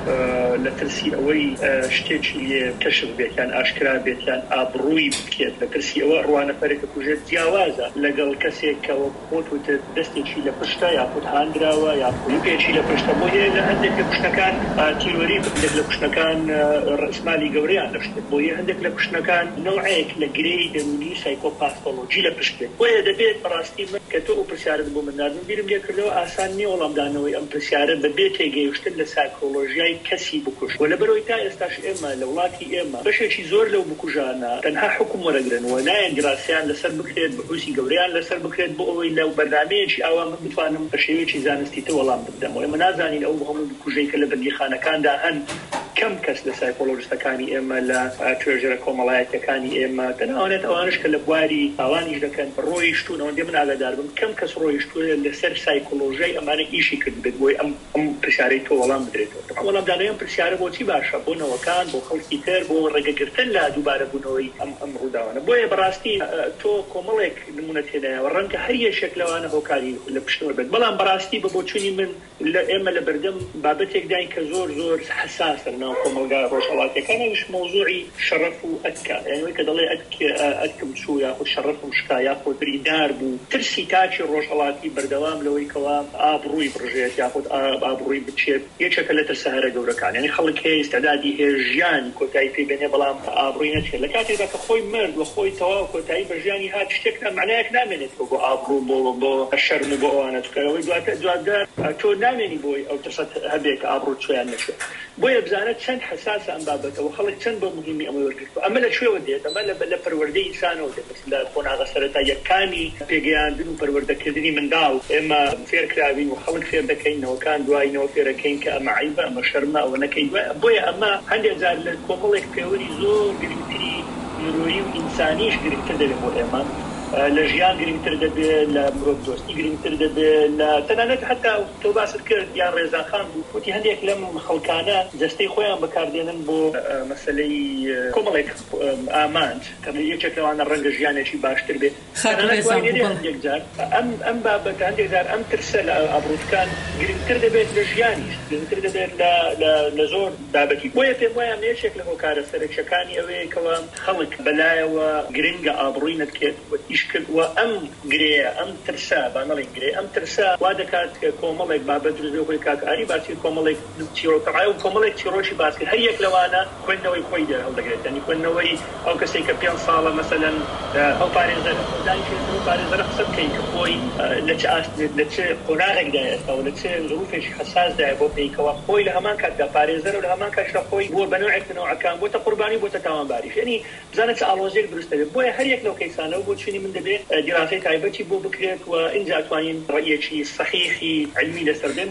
لە ترسی ئەوەی شتێکی لێ کەشف بێت یان ئاشکرا بێت یان ئابڕووی بکێت لە ترسی ئەوە ڕوانەفەرێکە کوژێت جیاوازە لەگەڵ کەسێک کە وەک خۆت وتت دەستێکی لە پشتە یاخود هاندراوە یا پێچی لە پشتە بۆ هەیە لە هەندێک لە کوشتەکان تیرۆری هەندێک لە کوشتەکان ڕسمالی گەورەیان دەشتێت بۆ هەندێک لە کوشتەکان نوعەیەک لە گرەی دەرونی سایکۆپاثۆلۆژی لە پشت بێت بۆیە دەبێت بەڕاستی من کە تۆ ئەو پرسیارت بۆ من ناردم بیرم لێ کردەوە ئاسان نییە وەڵامدانەوەی ئەم پرسیارە بەبێ تێگەیشتن لە سایکۆلۆژیای کەسی بکوژ و لەبەرەوەی تا ئێستاش ئێمە لە وڵاتی ئێمە بەشێکی زۆر لەو بکوژانە تەنها حکم وەرەگرنەوە نایەن گراسیان لەسەر بکرێت بەحوسی گەورەیان لەسەر بکرێت بۆ ئەوەی لەو بەرنامەیەکی ئاوا من بتوانم بە شێوەیەکی زانستی تر وەڵام بدەمەوە ئێمە نازانین ئەو هەموو بکوژەی کە لە بەندیخانەکاندا هەن کەم کەس لە سایکۆلۆژیستەکانی ئێمە لە توێژەرە کۆمەڵایەتیەکانی ئێمە تەنانەت ئەوانش کە لە بواری ئاوانیش دەکەن ڕۆیشتون ئەوەندێ من ئاگادار بم کەم کەس ڕۆیشتووە لەسەر سایکۆلۆژیای ئەمانە ئیشی کرد بێت بۆی ئەم پرسیارەی تۆ وەڵام بدرێتەوە وەڵامدانەوەی ئەم پرسیارە بۆچی باشە بۆ نەوەکان بۆ خەڵکی تر بۆ ڕێگەگرتن لە دووبارە بوونەوەی ئەم ڕووداوانە بۆیە بەڕاستی تۆ کۆمەڵێک نمونە تێدایەوە ڕەنگە هەر یەشێک لەوانە هۆکاری لە پشتەوە بێت بەڵام بەڕاستی بە بۆچوونی من ئێمە لە بەردەم بابەتێک داین کە زۆر زۆر حساسە لەناو کۆمەلگا ڕۆژهەڵاتیەکانەویش مۆزوعی شەرەف و ئەتکا یعنی کە دەڵێ ئەتکم چوو یاخود شەرەفم شکا یاخود بریندار بوو ترسی تاچی ڕۆژهەڵاتی بەردەوام لەوەی کەوا ئابڕووی بڕژێت یاخود ئابڕووی بچێت یەکێکە لە ترسە هەرە گەورەکان یعنی خەڵک هەیە ئیستعدادی هەیە ژیان کۆتایی پێ بێنێ بەڵام ئابڕووی نەچێت لە کاتێکدا کە خۆی مرد و خۆی تەواو کۆتایی بە ژیانی هات شتێکە معنایەک نامێنێت بۆ ئابڕوو بۆ شەرم و بۆ ئەوانە توکەوەی دواتر تۆ نامێنی بۆی ئەو ترسەت هەبێت کە ئابڕوو چۆیان نەچێت بۆیە بزانێت چەند حساسە ئەم بابەتەوە خەڵک چەند بە مهمی ئەمە وەرگرتووە ئەمە لە کوێوە دێت ئەمە لە پەروەردەی ئینسانەوە دێت لە قۆناغە سەرەتاییەکانی پێگەیاندن و پەروەردەکردنی منداڵ ئێمە فێرکراوین و خەڵک فێر دەکەینەوەکان دوایینەوە فێرەکەین کە ئەمە عیبە ئەمە شەرمە ئەوە نەکەین بۆیە ئەمە هەندێک جار لە کۆمەڵێک پێوەری زۆر گرنگتری نیرۆیی و ئینسانیش گرنگتر دەبێت بۆ ئێمە لە ژیان گرنگتر دەبێت لە مرۆڤ دۆستی گرنگتر دەبێت لە تەنانەت حتا تۆ باست کرد یان ڕێزاخان بوو وتی هەندێک لەم خەڵکانە جەستەی خۆیان بەکاردێنن بۆ مەسەلەی کۆمەڵێک ئامانج کە یەکێک لەوانە ڕەنگە ژیانێکی باشتر بێت هەندێک جار ئەم بابەت هەندێک جار ئەم ترسە لە ئابڕوتکان گرنگتر دەبێت لە ژیانیش گرنگتر دەبێت لە زۆر بابەتی بۆیە پێم وایە یەکێک لە هۆکارە سەرەکیەکانی ئەوەیە کەوە خەڵک بەلایەوە گرنگە ئابڕووی نەکرێت و ئیشکرد و ئەم گرەیە ئەم ترسا با نەڵێن گرێ ئەم ترسا وا دەکات کۆمەڵێک بابەت دروست بێت کاکاری باسی کۆمەڵێک چیرۆکەڕای و کۆمەڵێک چیرۆکی باس کرد هەر یەک لەوانە خوێندنەوەی خۆی هەڵدەگرێت یعنی خوێندنەوەی ئەو کەسێک کە 5 ساڵە مەسەلەن ئەو پارێزەرە پارێزەرە قسە بکەین کە خۆی لە چه قۆناغێکدا ئێستا و لە چه ظروفێکی حساسدایە بۆ پێیکەوە خۆی لە هەمان کاتدا پارێزەرە و لە هەمان کاتدا خۆی بۆ بەنوعێک نەوەکان بۆتە قوربانی بۆتە تاوانباریش یعنی بزانێت چ ئاڵۆزێک دروست دەبێت بۆیە هەر یەک لەو کەیسانەوە بۆ چنی من دەبێت دیراسەی تایبەتی بۆ بکرێت و اینجا توانین ڕێیەکی صحیحی علمی لەسەر بێن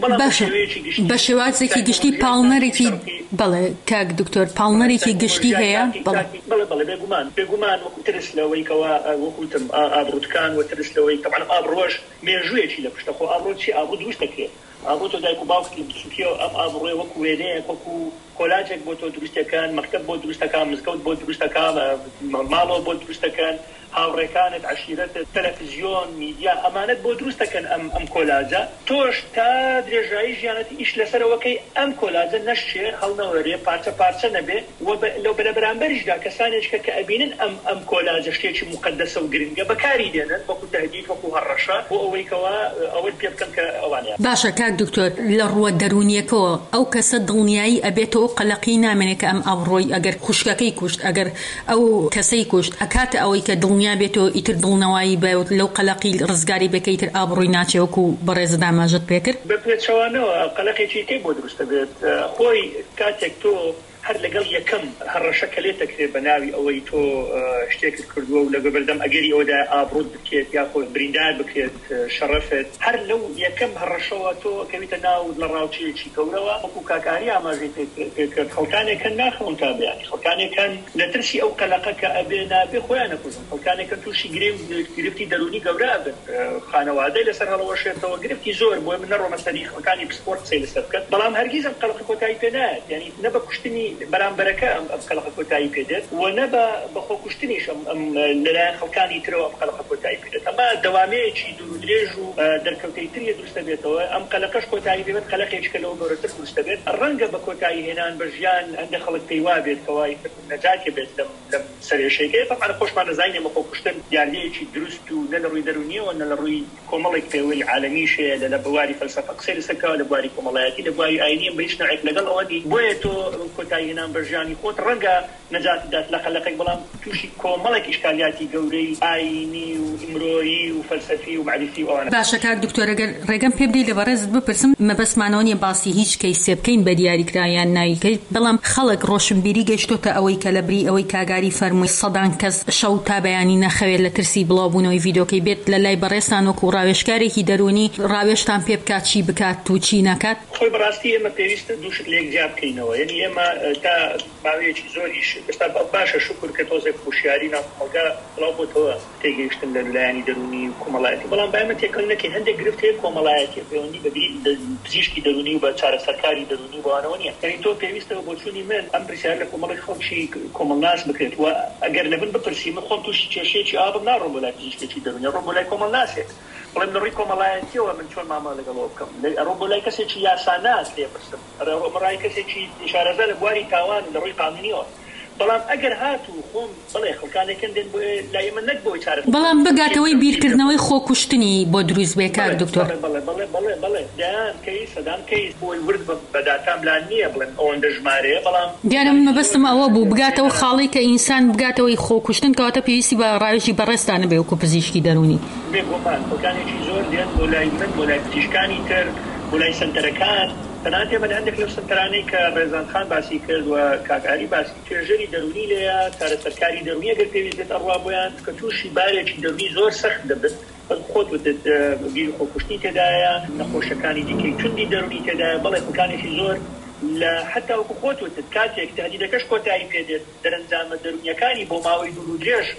بە شێوازێکی گشتی پاڵنەرێکی بەڵێ کاک دکتۆر پاڵنەرێکی گشتی هەیە بەڵێ بێگومان وەکو ترس لەوەی کەوا وەکوتم ئابڕوتکان و ترس لەوەی طبعا ئابڕۆژ مێژوویەکی لە پشتە خۆ ئابڕۆ چی ئابڕۆ دروست دەکرێت ئابڕۆ تۆ دایک و باوکی بچووکیەوە ئەم ئابڕۆی وەکو وێنەیەک وەکو کۆلاجێک بۆ تۆ دروستەکان مەکتەب بۆ دروستەکان مزگەوت بۆ دروستەکان ماڵەوە بۆ دروستەکان هاوڕێکانت عشیرەتت تەلەڤیزیۆن میدیا ئەمانەت بۆ دروستەکەن ئەم کۆلاجە تۆش تا درێژایی ژیانەتی ئیش لەسەرەوەکەی ئەم کۆلاجە نەشێ هەڵنەوەرێ پارچە پارچە نەبێ و لەو بەرامبەریشدا کەسانێکە کە ئەبینن ئەم کۆلاجە شتێکی مقدسە و گرنگە بەکاری دێنن وەکو تهدید وەکو هەڕەشە بۆ ئەوەی کەوا ئەوەی پێ بکەن کە ئەوانەیە باشە کاک دکتۆر لە ڕووە دەرونیەکەوە ئەو کەسە دڵنیایی ئەبێتەوە قەلەقی نامێنێت کە ئەم ئابڕۆی ئەگەر خوشکەکەی کوشت ئەگەر ئەو کەسەی کوشت ئەکاتە ئەوەی کە دڵنیا بێتەوە ئیتر دڵنەوەی بە لەو قەلەقی ڕزگاری بکەیتر ئابڕۆی ناچێوەکو بەڕێزە داماژت پێکرد بپێچەوانەوە قەلەقێکی کەی بۆ دروستە بێت خۆی کاتێک تۆ هەر لەگەڵ یەکەم هەڕەشە کە لێت دەکرێت بەناوی ئەوەی تۆ شتێکت کردووە و لەگە بەردەم ئەگەری ئەودا ئابڕوت بکرێت یا خۆی بریندار بکرێت شەڕەفت هەر لەو یەکەم هەڕەشەوە تۆ کەویتە ناو لە ڕاوچەیەکی گەورەوە وەکو کاکاری ئاماژەی پێکرد خەڵکانێکن ناخەون تا بیانی خەڵکانێکن لە ترسی ئەو قەلەقە کە ئەبێ نابێ خۆیان نەکوژن خەڵکانێکن تووشی گرفتی دەرونی گەورە بن خانەوادەی لەسەر هەڵەوەشێتەوە گرفتی زۆر بۆ من نەڕۆمە سەری خەڵکانی پسپۆرت قسەی لەسەر بکەن بەڵام هەرگیز ئەم قەلەقە کۆتایی پێ نایەت یعنی نە بە کوشتنی بەرامبەرەکە ئەم قەلەقە کۆتایی پێدێت و نە بە خۆکوشتنیش لەلایەن خەڵکانی ترەوە ئەم قەلەقە کۆتایی پێدێت ئەمە دەوامەیەکی دوور و درێژ و دەرکەوتەی تریە دروستە بێتەوە ئەم قەلەقەش کۆتایی بێت قەلەقێکە لەوە گەورەتر دروستە بێت ڕەنگە بە کۆتایی هێنان بە ژیان هەندێک خەڵک پێی وا بێت کەوای نەجاتێ بێت لەم سەرێشەیەکەی طبعا خۆشمان نەزانین ئەمە خۆکوشتن یاریەیەکی دروست و نە لە ڕووی دەرونیەوە نە لە ڕووی کۆمەڵێک پێوەی عالەمیشەیە لە بواری فەلسەفە قسەی لەسەرکەوە لە بواری کۆمەڵایەتی لە بواری ئاینی بە هیچ نوعێک لەگەڵ ئەوەی بۆیە تۆ کۆتایی هێنان بە ژیانی خۆت ڕەنگە نەجات دات لە قەلەقێک بەڵام تووشی کۆمەڵێک ئیشکالیاتی گەورەی ئاینی و ئیمرۆیی و فەلسەفی و معرفی و ئەوانە باشە کاک دکتۆر ئەگەر ڕێگەم پێ بدەیت لە بەڕێزت بپرسم مەبەستمانەوە نیە باسی هیچ کەیسێ بکەین بە دیاریکرایان نایکەیت بەڵام خەڵک ڕۆشنبیری گەیشتۆتە ئەوەی کە لە بری ئەوەی کاگاری فەرمووی سەدان کەس شەو تا بەیانی نەخەوێت لە ترسی بڵاوبوونەوەی ڤیدۆکەی بێت لە لای بەڕێستان وەکو ڕاوێژکارێکی دەرونی ڕاوێژتان پێ بکات چی بکات و چی ناکات خۆی بەڕاستی ئێمە پێویستە دووشت لێک جیا بکەینەوە یعنی ئێمە تا ماوەیەکی زۆریش ئێستا باشە شکر کە تۆزێک هوشیاری ناوخۆڵگا بڵاو بۆتەوە تێگەیشتن لە لایەنی دەرونی و کۆمەڵایەتی بەڵام با ئێمە تێکەڵ نەکەین هەندێک گرفت هەیە کۆمەڵایەتی پەیوەندی بە پزیشکی دەرونی و بە چارەسەرکاری دەرونی بۆوانەوە نییە یعنی تۆ پێویستەوە بۆ چوونی من ئەم پرسیار لە کۆمەڵی خەڵکی کۆمەڵناس بکرێت و ئەگەر لە من بپرسی من خۆم تووشی کێشەیەکی ئابم ناڕۆم بۆ لای پزیشکێکی دەرونی ڕۆم بۆ لای کۆمەڵناسێک بڵێم لە ڕووی کۆمەڵایەتیەوە من چۆن ماما لەگەڵەوە بکەم ڕۆم بۆ لای کەسێکی یاساناس لێ پرسم ڕای کەسێکی ئیشارەزە لە بواری تاوان لە ڕووی قانونیەوە بەڵام ئەگەر هاتوو خۆم بڵێ خەڵکانێکن دێن بۆ لای من نەک بۆی چارە بەڵام بگاتەوەی بیرکردنەوەی خۆکوشتنی بۆ دروست بێ کاک دکتۆر بەڵێ دایان کەی سەدان کەی بۆی ورد بەداتام لان نییە بڵێن ئەوەندە ژمارەیە بەڵام دیارم مەبەستم ئەوە بوو بگاتەوە خاڵی کە ئینسان بگاتەوەی خۆکوشتن کەواتە پێویستی بە ڕاوێژی بەڕێستانە بێ وەکو پزیشکی دەرونی بێگومان خەڵکانێکی زۆر دێن بۆ لای من بۆ لای پزیشکانی تر بۆ لای سەنتەرەکان تەنانەت من هەندێک لەو سەنتەرانەی کە ڕێزان خان باسی کرد و کاکاری باسی توێژەری دەرونی لێیە چارەسەرکاری دەرونی ئەگەر پێویست بێت ئەڕوا بۆیان کە تووشی بارێکی دەرونی زۆر سەخت دەبێت خۆت بیر خۆکوشتی تێدایە نەخۆشەکانی دیکەی توندی دەرونی تێدایە بەڵێ خەڵکانێکی زۆر لە حتا وەکو خۆت کاتێک تهدیدەکەش کۆتایی پێدێت دەرەنجامە دەرونیەکانی بۆ ماوەی دوور و درێژ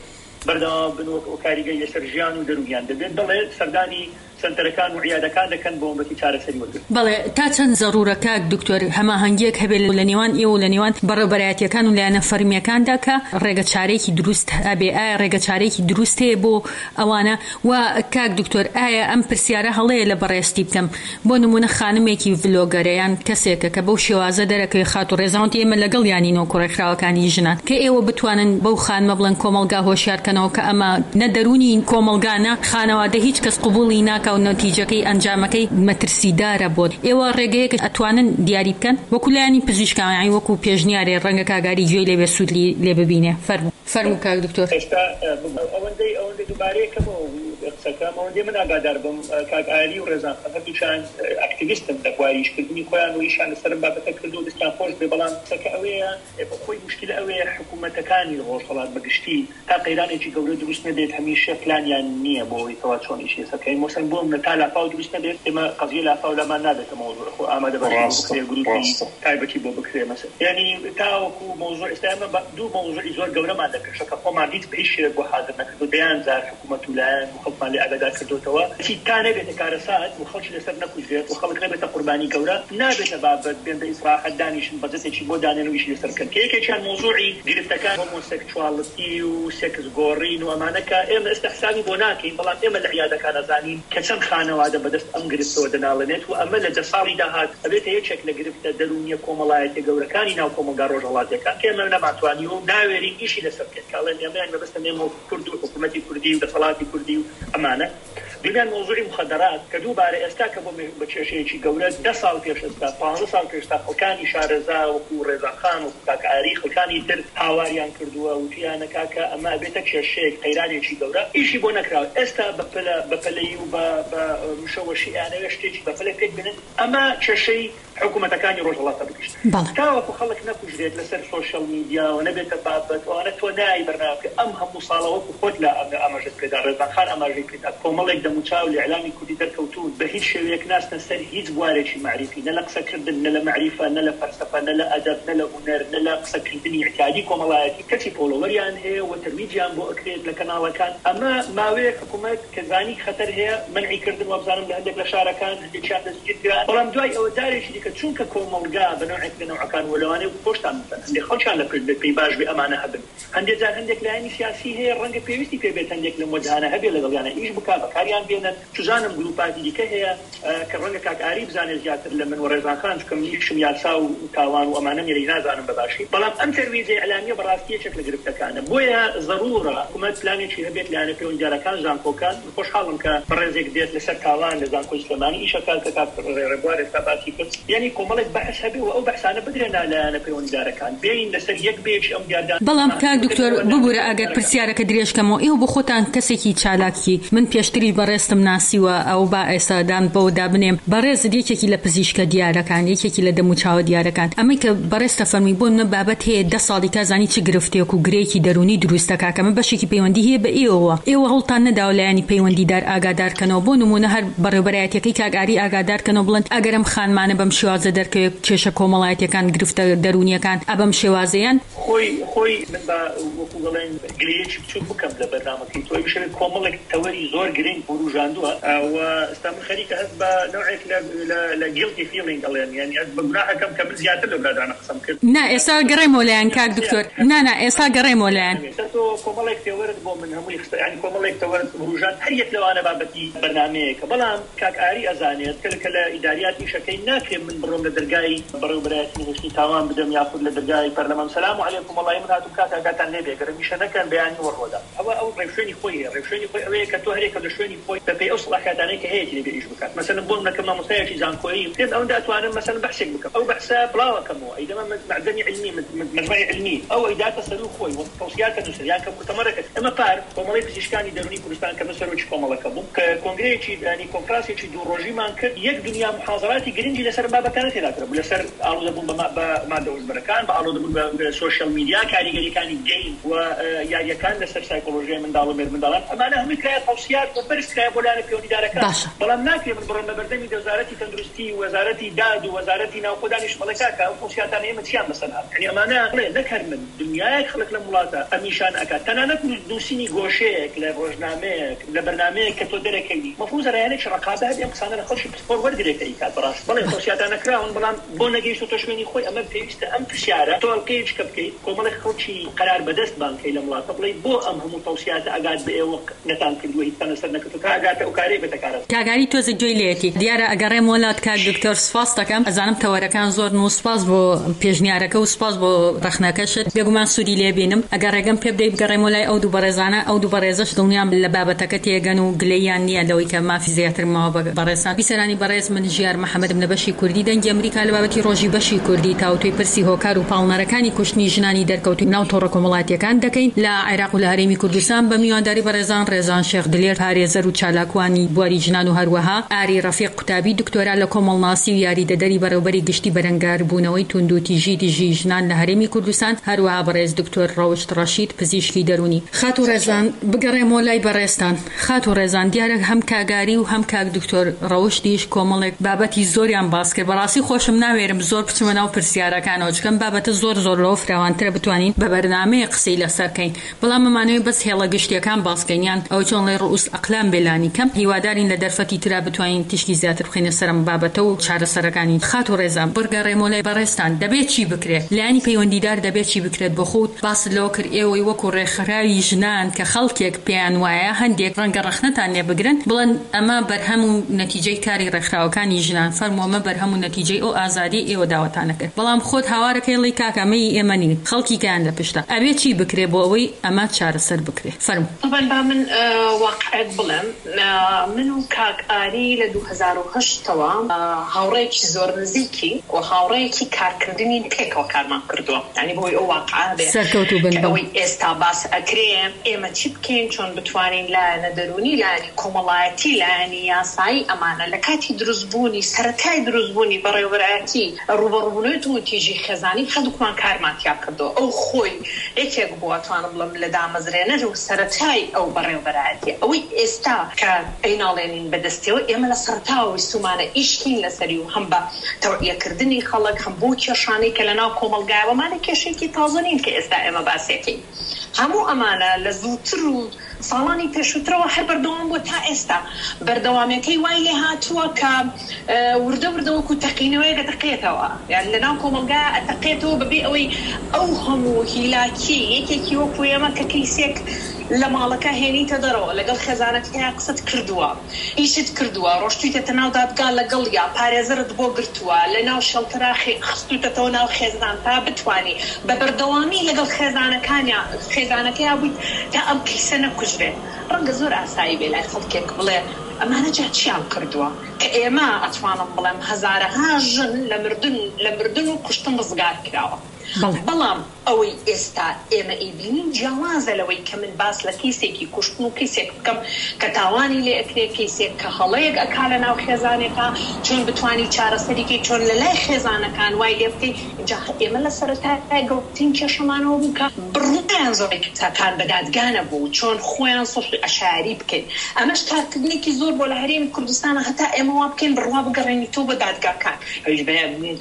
بەردەوام بن و کاریگەری لەسەر ژیان و دەروونیان دەبێت بڵێ سەردانی سنتەرەکان و عیادەکان دەکەن بۆ ئەمەتی چارەسەری وەرگرت. بەڵێ تا چەند زەڕورەکە دکتۆر هەماهەنگیەک هەبێت لە نێوان ئێوە و لە نێوان بەڕێوەبەرایەتیەکان و لایەنە فەرمیەکاندا کە ڕێگە چارەیەکی دروست هەبێ ئایا ڕێگە چارەیەکی دروست هەیە بۆ ئەوانە و کاک دکتۆر ئایا ئەم پرسیارە هەڵەیە لە بەڕێستی بکەم بۆ نمونە خانمێکی ڤلۆگەرەیان کەسێکە کە بەو شێوازە دەرەکەی خات و ڕێزاوەندی ئێمە لەگەڵ یانینەوە کوڕێکراوەکانی ژنان کە ئێوە بتوانن بەو خانمە بڵێن کۆمەڵگا هۆشیارکەنەوە کە ئەمە نە دەرونی کۆمەڵگانە خانەوادە هیچ کەس قبوڵی ناکە و نەتیجەکەی ئەنجامەکەی مەترسیدارە بۆت ئێوە ڕێگەیەک ئەتوانن دیاری بکەن وەکو لایانی پزیشکانی وەکو پێشنیارێ ڕەنگە کاگاری گوێی لێ بێ سوودی لێ ببینێ فەرموو کاک دکتۆر. ئەوەندەی دووبارەیەکەم قسەکەم ئەوەندەی من ئاگادار بم کاک ئالی و ڕێزان هەردووشان ئاکتیڤیستن لە بواریشکردنی خۆیان و ئیشان لەسەرم بابەتە کردو و دەستیان خۆش بێ بەڵام قسەکە ئەوەیە خۆی مشکلە ئەوەیە حکوومەتەکانی ڕۆژهەڵات بەگشتی تا قەیرانێکی گەورە دروست نەبێت هەمیشە پلانیان نییە بۆەوەی تەوا چۆن ئیشی سەکەین مۆسەن بۆم لە تا لاپاو دروست نەبێت ئێمە قەزیە لاپاو لەمان نابێتە مۆزوع خۆ ئامادە بەڕێ گروپی تایبەتی بۆ بکرێ مەسەل یعنی تاوەکو مۆزوع ئێستا ئێمە دوو مۆزوعی زۆر گەورەمان دەکەشە کە خۆمان هیچ بە هیچ شێوەیەک بۆ حاضر نەکردو بەیان زار حکوومەت و لایەن و خەڵکمان لێ ئاگادار کردوتەوە چی تا نەبێتە کارەسات و خەڵکی لەسەر نەکوژێت و خەڵک نەبێتە قوربانی گەورە نابێتە بابەت بێن بە ئیسراحەت دانیشن بەجەسێکی بۆ دانێن و ئیشی لەسەر بکەن کە یەکێکیان مۆزوعی گرفتەکان هۆمۆسێکچواڵەتی و سێکسگۆڕین و ئەمانەکە ئێمە ئێستەحسابی بۆ ناکەین بەڵام ئێمە لە عیادەکان ئەزانین کە چەند خانەوادە بەدەست ئەم گرفتەوە دەناڵێنێت و ئەمە لە 10 ساڵی داهات ئەبێتە یەکێک لە گرفتە دەرونیە کۆمەڵایەتی گەورەکانی ناو کۆمەلگا ڕۆژهەڵاتیەکان کە ئێمە نەماتوانی و ناوێرین ئیشی لەسەر بکەین کاڵێن ئێمەیان بەبەستە نێمە کورد و حکوومەتی کوردی و دەسەڵاتی کوردی و ئەمانە دومیان مۆزوعی مخدرات کە دووبارە ئێستا کە بۆ کێشەیەکی گەورە 10 ساڵ پێش ئێستا 15 ساڵ پێشتا خەڵکانی شارەزا وەکو ڕێزاخان و کاکعاری خەڵکانی تر هاواریان کردووە وتیانە کاکە ئەمە بێتە کێشەیەک قەیرانێکی گەورە ئیشی بۆ نەکراوە ئێستا بەپەلەی و بە مشەوەشی ئانەوێ شتێکی بەپەلە پێک بنن ئەمە کێشەی حکوومەتەکانی ڕۆژهەڵاتە بکشت تاوەکو خەڵک نەکوژرێت لەسەر سۆشیەل میدیا و نەبێتە بابەت ئەوانە تۆ نای بەرنامەکە ئەم هەموو ساڵەوەکو خۆت لە ئاماژەت پێدا ڕێزانخان ئاماژەی پێدا کۆمەڵێک دەموچاو لە ئیعلامی کوردی دەرکەوتون بە هیچ شێوەیەک ناستە سەر هیچ بوارێکی معریفی نە لە قسەکردن نە لە معریفە نە لە فەلسەفە نە لە ئەدەب نە لە هونەر نە لە قسەکردنی اعتیادی کۆمەڵایەتی کەسی پۆلۆوەریان هەیە و تەرویجیان بۆ ئەکرێت لە کەناڵەکان ئەمە ماوەیەک حکوومەت کە زانی خەتەر هەیە منعیکردن وابزانم لە هەندێک لە شارەکان هەندێکیان دەستگیر کرا بەڵام دوای ئەوە دارێکی دیکە چونکە کۆمەڵگا بەنوعێک لە نەوعەکان وەلەوانەی خۆشتان بن هەندێک خەڵکیان لە پێی باش بێ ئەمانە هەبن هەندێک جار هەندێک لایەنی سیاسی هەیە ڕەنگە پێویستی پێ بێت هەندێک لە مۆجهانە هەبێ لەگەڵیانە ئیش بکا بەکاریان بێنن چزانم گروپاتی دیکە هەیە کە ڕەنگە کاکاری بزانێت زیاتر لە من و ڕێزاخان چکەم نیشم یاسا و تاوان و ئەمانە میێری نازانم بەباشی بەڵام ئەم تەرویجە ئیعلامیە بەڕاستی یەکێک لە گرفتەکانە بۆیە ضرورە حکوومەت پلانێکی هەبێت لایەنە پەیوەندیدارەکان زانکۆکان خۆشحاڵم کە بەڕێزێک دێت لەسەر تاوان لە زانکۆی سلێمانی ئیشەکان کە ڕێڕێبوار ئێستا باسی کرد یعنی کۆمەڵێک بەحث هەبێ و ئەو بەحسانە بدرێنە لایەنە پەیوەندیدارەکان بێین لەسەر یەک بێکی ئەم دیاردان بەڵام کاک دکتۆر ببوورە ئەگەر پرسیارەکە درێژکەمەوە ئێوە بۆ خۆتان کەسێکی چالاکی من پێشتری بەڕێستم ناسیوە ئەو با ئێستادان بەوە دابنێم بەڕێزت یەکێکی لە پزیشکە دیارەکان یەکێکی لە دەموچاوە دیارەکان ئەمەی کە بەڕێستە فەرمی بۆ منە بابەت هەیە 10 ساڵی کازانی چ گرفتەیەک و گرەیەکی دەرونی دروستە کاکەمە بەشێکی پەیوەندی هەیە بە ئێوە هەڵتان نەداوە لایەنی پەیوەندیدار ئاگادارکەنەوە بۆ نمونە هەر بەڕێوەبەرایەتیەکەی کاگاری ئاگادارکەنەوە بڵند ئەگەرم خانمانە بەم شێوازە دەرکەوێت کێشە کۆمەڵایەتیەکان گرفتە دەرونیەکان ئەبەم شێوازەیان خۆی من بە وەکو دەڵێن گرەیەکی بچووک بکەم لە بەرنامەکەی تۆی بشێت کۆمەڵێک تەوەری زۆر گرنگ ڕوژاندووە و ئێستا من خەریکە هەست بە نوعێک لە guilty feeling دەڵێن یعنی هەست بە گوناحەکەم کە من زیاتر لە برادرانە قسەم کرد نا ئێستا گەڕێمەوە لایەن کاک دکتۆر نا ئێستا گەڕێمەوە لایەن تۆ کۆمەڵێک تێوەرت بۆ من هەمووی ینی کۆمەڵێک تێوەرت ڕوژاند هەر یەک لەوانە بابەتی بەرنامەیەکە بەڵام کاک ئاری ئەزانێت کە لە ئیداریات ئیشەکەی ناکرێت من بڕۆم لە دەرگای بەڕێوەبەرایەتی نهێشتی تاوان بدەم یاخود لە دەرگای پەرلەمان سەلام عەلەیکوم وەڵی من هاتووم کاتان لێ بێگەرە میشە نەکەن بەیانی وەڕۆدا ئەو ڕێوشێنی خۆی ڕێوشێنی خۆی ئەوەیە کە تۆ هەرێکە لە شوێنی خۆی بەپێی ئەو سڵاحکاتانەی کە هەیەی لێ ئیش بکات مەسەلەن بۆ منەکە مامۆستایەکی زانکۆیی پێم ئەوەندا ئەتوانم مەسەلەن بەحسێک بکەم ئەو بەحسە بڵاوەکەمەوە ئەیدەمە معدەنی علمی مجموعی علمی ئەو ئەیداتە سەرو خۆی تەوسیاتە نووسریان کە مؤتەمەرەکە ئەمە پار کۆمەڵی پزیشکانی دەرونی کوردستان کە بەسەرۆکی کۆمەڵەکە بوو کە کۆنگرەیەکی ینی کۆنفرانسێکی دوو ڕۆژیمان کرد یەک دنیا محاضراتی گرنگی لەسەر بابەتانە تێدا کرا بوو لەسەر ئاڵوودەبوون بە مادە وزبەرەکان بە ئاڵوودەبوون بە سۆشیەل میدیا کاریگەریەکانی گەیم و یاریەکان لەسەر سایکۆلۆژیای منداڵ و مێردمنداڵان ئەمانە هەمووی کرایە تەوسیات و بەرز دروستکرای بۆ لایەنە پەیوەندیدارەکان بەڵام ناکرێت من بڕۆم بە بەردەمی وەزارەتی تەندروستی وەزارەتی داد و وەزارەتی ناوخۆدانیش بڵێکاکە ئەو خۆشیاتانە ئێمە چیان بەسەر هات یعنی ئەمانە نەکەر من دنیایەک خەڵک لە وڵاتە ئەمیشان ئەکات تەنانەت نووسینی گۆشەیەک لە ڕۆژنامەیەک لە بەرنامەیەک کە تۆ دەرەکەوی مەفروضە ڕایەنێکی ڕقابەت ئەم قسانە لە خەڵکی پسپۆر وەرگرێتە ئیکات بەڕاست بەڵێ خۆشیاتانە کراون بەڵام بۆ نەگەیشتۆ شوێنی خۆی ئەمە پێویستە ئەم پرسیارە تۆ ئەڵقەیەک کە بکەیت کۆمەڵی خەڵکی قەرار بەدەست بانکەی لە وڵاتە بڵێ بۆ ئەم هەموو تەوسیاتە ئەگات بە ئێوە نەتان کردووە هیچ تەنەسەر نەکردو تا ئەگاتە ئەو کارەی بەتەکارە کاگاری تۆزە جوێی لێتی دیارە ئەگەڕێم وڵات کاک دکتۆر سپاس دەکەم ئەزانم تەوەرەکان زۆر و سپاس بۆ پێشنیارەکە و سپاس بۆ ڕەخنەکەشت بێگومان سوودی لێبینم ئەگەر ڕێگەم پێ بدەیت بگەڕێم وەلای ئەو دوو بەڕێزانە ئەو دوو بەڕێزەش دڵنیام لە بابەتەکە تێگەن و گلەیان نییە لەوەی کە مافی زیاترمەوە بەڕێزان بیسەرانی بەڕێز من ژیار محەممەدم لە بەشی کوردی دەنگی ئەمریکا لە بابەتی ڕۆژی بەشی کوردی تاوتوی پرسی هۆکار و پاڵنەرەکانی کوشتنی ژنانی دەرکەوتوی ناو تۆڕە کۆمەڵاتیەکان دەکەین لە عێراق و لە هەرێمی کوردستان بە میوانداری بەڕێزان ڕێزان شێخ دلێر پارێزەر و چالاکوانی بواری ژنان و هەروەها ئاری ڕەفیق قوتابی دکتۆرا لە کۆمەڵناسی و یاریدەدەری بەڕێوەبەری گشتی بەرەنگار بوونەوەی تونند و تیژی ژنان لە هەرێمی کوردستان هەروەها بەڕێز دکتۆر ڕەوشت ڕەشید پزیشکی دەرونی خات و ڕێزان بگەڕێمەوە لای بەڕێستان خات و ڕێزان دیارە هەم کاگاری و هەم کاک دکتۆر ڕەوشتیش کۆمەڵێک بابەتی زۆریان باس کرد بەڕاستی خۆشم ناوێرم زۆر بچمە ناو پرسیارەکانەوە چکەم بابەتە زۆر لەوە فراوانترە بتوانین بە بەرنامەیە قسەی لەسەرکەین بەڵام مەمانەوەی بەس هێڵە گشتیەکان باسکەینیان ئەو چۆن لێ ڕئوس ئەقلام بێلانی کەم هیوادارین لە دەرفەتی ترا بتوانین تشکی زیاتر بخینە سەرم بابەتە و چارەسەرەکانی خات و ڕێزان بگەڕێمەوە لای بەڕێستان دەبێت چی بکرێت لایانی پەیوەندیدار دەبێت چی بکرێت بۆ خۆت باس لەوە کرد ئێوەی وەکو ڕێکخراوی ژنان کە خەڵکێک پێیان وایە هەندێک ڕەنگە ڕەخنەتان لێ بگرن بڵێن ئەمە بەرهەم و نەتیجەی کاری ڕێکخراوەکانی ژنان فەرمووە بەرهەم و نەتیجەی ئەو ئازادی ئێوە داوەتانەکرد بەڵام خۆت هاوارەکەی ڵی کاکەمەی ئێمە نین خەڵکی کەیان لە پشتە ئەبێ چی بکرێ بۆ ئەوەی ئەمە چارەسەر بکرێ فەرموو طبعا با من واقعیت بڵێم من و کاک ئاری لە 2008ەوە هاوڕێکی زۆر نزیکی و هاوڕێکی کارکردنی پێکەوە کارمان کردووە یعنی بۆی ئەو واقعا بێ سەرکەوتوو بن ئەوەی ئێستا باس ئەکرێ ئێمە چی بکەین چۆن بتوانین لایەنە دەرونی لایەنی کۆمەڵایەتی لایەنی یاسایی ئەمانە لە کاتی دروستبوونی سەرەتای دروستبوونی بەڕێوەبەرایەتی ڕوبەڕووبوونەوەی توتیژی خێزانی هەردووکمان کارمانتیا کردەوە ئەو خۆی یەکێک بووە توانم بڵم لە دامەزرێنەر و سەرەتای ئەو بەڕێوەبەرایەتی ئەوەی ئێستا کە ئەیناڵێنین بەدەستەوە ئێمە لە سەرتاوی سومانە ئیشکین لەسەری و هەم بە تەوعیەکردنی خەڵک هەم بۆ کێشانەی کە لەناو کۆمەلگایەوەمانە کێشێکی تازە نین کە ئێستا ئێمە باسێکین هەموو ئەمانە لە زووتر و ساڵانی پێشووترەوە هەر بەردەوام بووە تا ئێستا بەردەوامەکەی وای لێ هاتووە کە وردەوردەوەکو تەقینەوەی دەتەقێتەوە یان لەناو کۆمەلگا ئەتەقێتەوە بەبێ ئەوەی ئەو هەموو هیلاکی یەکێکی وەکو ئێمە کە کەیسێک لە ماڵەکە هێنیتە دەرەوە لەگەڵ خێزانەکەیان قسەت کردووە ئیشت کردووە ڕۆشتویتە ناو دادگا لەگەڵ یا پارێزەرت بۆ گرتووە لە ناو شەڵتەرا خستوتەوە ناو خێزان تا بتوانی بە بەردەوامی لەگەڵ خێزانەکەیان بوویت تا ئەم کیسە نەکوژرێت ڕەنگە زۆر ئاسایی بێ لای خەڵکێک بڵێ ئەمانە جا چیان کردووە کە ئێمە ئەتوانم بڵێم هەزارەها ژن لە مردن و کوشتن ڕزگار کراوە بەڵام ئەوەی ئێستا ئێمە ئیبینین جیاوازە لەوەی کە من باس لە کیسێکی کوشتن و کیسێک بکەم کە تاوانی لێ ئەکرێ کیسێک کە هەڵەیەک ئەکا لە ناو خێزانێکە چۆن بتوانی چارەسەریکەی چۆن لە لای خێزانەکان وای لێ بکەی جا ئێمە لە سەرەتای گەوتین کێشەمانەوە بوو کە بڕیان زۆرێکی قسەکان بە دادگانە بوو چۆن خۆیان سەڵحی ئەشاری بکەین ئەمەش کارکردنێکی زۆر بۆ لە هەرێمی کوردستانە هەتا ئێمە وا بکەین بڕوا بگەڕێنی تۆ بە دادگاکان ئەویش بە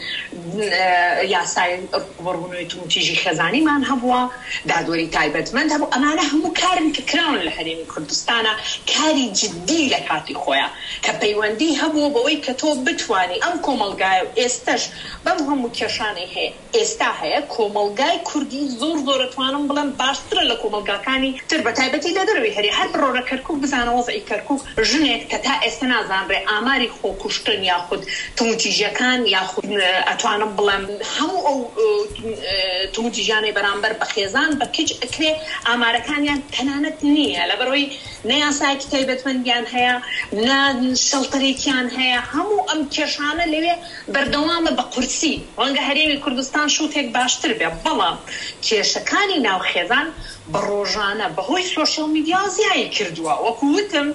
یاسای ڕوبەڕوونەوەی توتیژی خێزانیمان هەبووە دادوەری تایبەتمەند هەبوو ئەمانە هەموو کارن کە کراون لە هەرێمی کوردستانە کاری جدی لە کاتی خۆیان کە پەیوەندی هەبوو بەوەی کە تۆ بتوانی ئەم کۆمەلگایە و ئێستش بەم هەموو کێشانەی هەیە ئێستا هەیە کۆمەلگای کوردی زۆر زۆرەتوانم بڵێم باشترە لە کۆمەلگاکانی تر بە تایبەتی لە دەروی هەرێ هەر بڕۆرە کەرکووک بزانە وەزعی کەرکووک ژنێک کە تا ئێستا نازانڕێ ئاماری خۆکوشتن یاخود توتیژەکان یاخود ئەتوانم بڵێم هەموو ئەو توتیژانەی بەرامبەر بە خێزان بە کچ ئەکرێ ئامارەکانیان تەنانەت نییە لەبەرەوەی نەیاسایکی تایبەتمەندیان هەیە نە شەڵتەرێکیان هەیە هەموو ئەم کێشانە لەوێ بەردەوامە بە قورسی ڕەنگە هەرێمی کوردستان شوتێک باشتر بێ بەڵام کێشەکانی ناو خێزان بە ڕۆژانە بەهۆی سۆشیەل میدیا زیایی کردووە وەکو وتم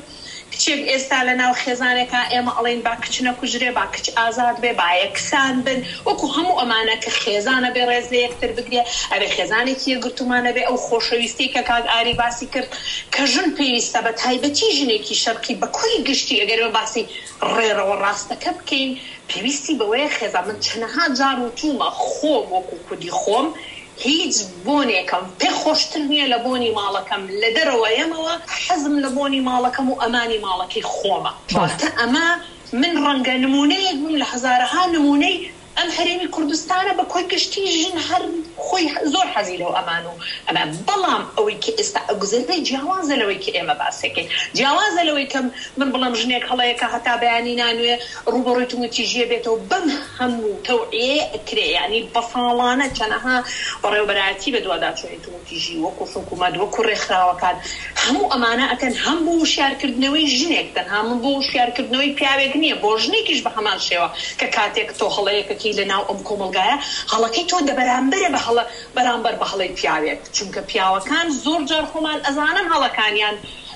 کچێک ئێستا لە ناو خێزانێکە ئێمە ئەڵێن با کچ نەکوژرێ با کچ ئازاد بێ با یەکسان بن وەکو هەموو ئەمانە کە خێزانە بێ ڕێز لە یەکتر بگرێ ئەبێ خێزانێکی یەکگرتومانە بێ ئەو خۆشەویستی کە کاک ئاری باسی کرد کە ژن پێویستە بە تایبەتی ژنێکی شەرقی بە کوی گشتی ئەگەر بە باسی ڕێڕەوە ڕاستەکە بکەین پێویستی بەوەیە خێزان من چەنەها جار وتومە خۆم وەکو کوردی خۆم هیچ بۆنێکم پێ خۆشتر نییە لە بۆنی ماڵەکەم لە دەرەوەیەمەوە حەزم لە بۆنی ماڵەکەم و ئەمانی ماڵەکەی خۆمە واتە ئەمە من ڕەنگە نمونەیەک بووم لە هەزارەها نمونەی ئەم هەرێمی کوردستانە بە کۆی گشتی ژن هەر خۆی زۆر حەزی لەو ئەمان و ئەمە بەڵام ئەوەی کە ئێستا ئەگوزەربەی جیاوازە لەوەی کە ئێمە باسێکین جیاوازە لەوەی کە من بڵام ژنێک هەڵەیەکە هەتا بەیانی نانوێ ڕوبەڕووی تومتیژیە بێتەوە بەم هەموو تەوعیە ئەکرێ یعنی بە ساڵانە چەنەها بەڕێوەبەرایەتی بە دوواداچوونی تومتیژی وەکو حکوومەت وەکو ڕێکخراوەکان هەموو ئەمانە ئەکەن هەم بۆ وشیارکردنەوەی ژنێک تەنها من بۆ وشیارکردنەوەی پیاوێک نییە بۆ ژنێکیش بە هەمان شێوە کە کاتێک تۆ هەڵەیەکەکی لە ناو ئەم کۆمەلگایە هەڵەکەی تۆ دەبەرامبەرە بە هەڵە بەرامبەر بە هەڵەی پیاوێک چونکە پیاوەکان زۆر جار خۆمان ئەزانم هەڵەکانیان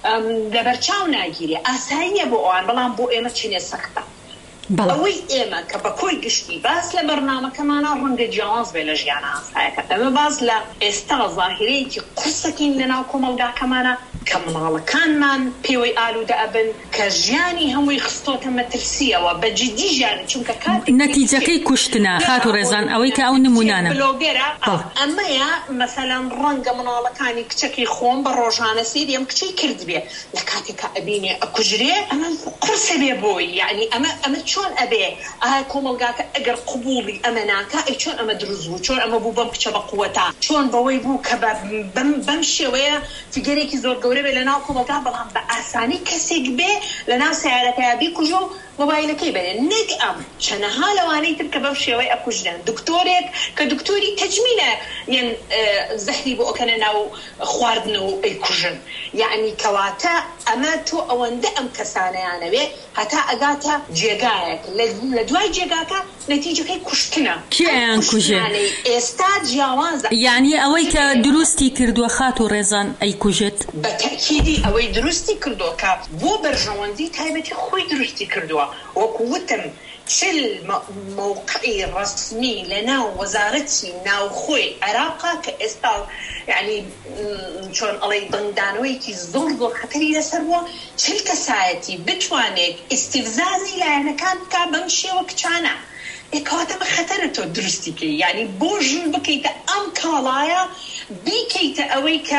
لەبەرچاو ناگیرێ ئاساییە بۆ ئەوان بەڵام بۆ ئێمە چینێ سەختە ئەوەی ئێمە کە بە کۆی گشتی باس لە بەرنامەکەمانە ڕەنگە جیاواز بێ لە ژیانە ئاسایەکە ئەمە باس لە ئێستا ظاهرەیەکی قورسەکین لە ناو کۆمەلگاکەمانە کە مناڵەکانمان پێوەی ئالوودە ئەبن کە ژیانی هەمووی خستۆتە مەترسیەوە بە جدی ژیانی چونکە نەتیجەکەی کوشتنە خات و ڕێزان ئەوەی کە ئەو نمونانە بلۆگەرە ئەمەیە مەسەلەن ڕەنگە مناڵەکانی کچەکەی خۆم بە ڕۆژانە سێری ئەم کچەی کرد بێ لە کاتێکە ئەبینێ ئەکوژرێ ئەمە قورسە بێ بۆی یعنی ئەمە چۆن ئەبێ کۆمەلگاکە ئەگەر قبوڵی ئەمە ناکە چۆن ئەمە دروست بوو چۆن ئەمە بوو بەم کچە بە قووەتە چۆن بەوەی بوو کە بەم شێوەیە فیگەرێکی زۆر گەورە بێ لە ناو کۆمەلگا بەڵام بە ئاسانی کەسێک بێ لە ناو سیارەکەیە بیکوژە و مۆبایلەکەی بێنێ نەک ئەم چەنەها لەوانەی تر کە بەم شێوەی ئەکوژدەن دکتۆرێک کە دکتۆری تەجمینە یان زەهری بۆ ئەکەنە ناو خواردن و ئەیکوژن یعنی کەواتە ئەمە تۆ ئەوەندە ئەم کەسانەیانەوێ هەتا ئەگاتە جێگایەک لە دوای جێگاکە نەتیجەکەی کوشتنە کێیان کوژێ ئێستا جیاوازە یعنی ئەوەی کە دروستی کردووە خات و ڕێزان ئەیکوژێت بە تەکیدی ئەوەی دروستی کردووە کە بۆ بەرژەوەندی تایبەتی خۆی دروستی کردووە وەکو وتم چل موقعی ڕسمی لە ناو وەزارەتی ناوخۆی عێراقا کە ئێستا یعنی چۆن ئەڵێ دڵدانەوەیکی زۆر زۆر خەتەری لەسەر بووە چل کەسایەتی بتوانێت ئیستیفزازی لایەنەکان بکا بەم شێوە کچانە کەواتە بە خەتەرە تۆ دروستیکەی یعنی بۆ ژن بکەیتە ئەم کاڵایە بیکەیتە ئەوەی کە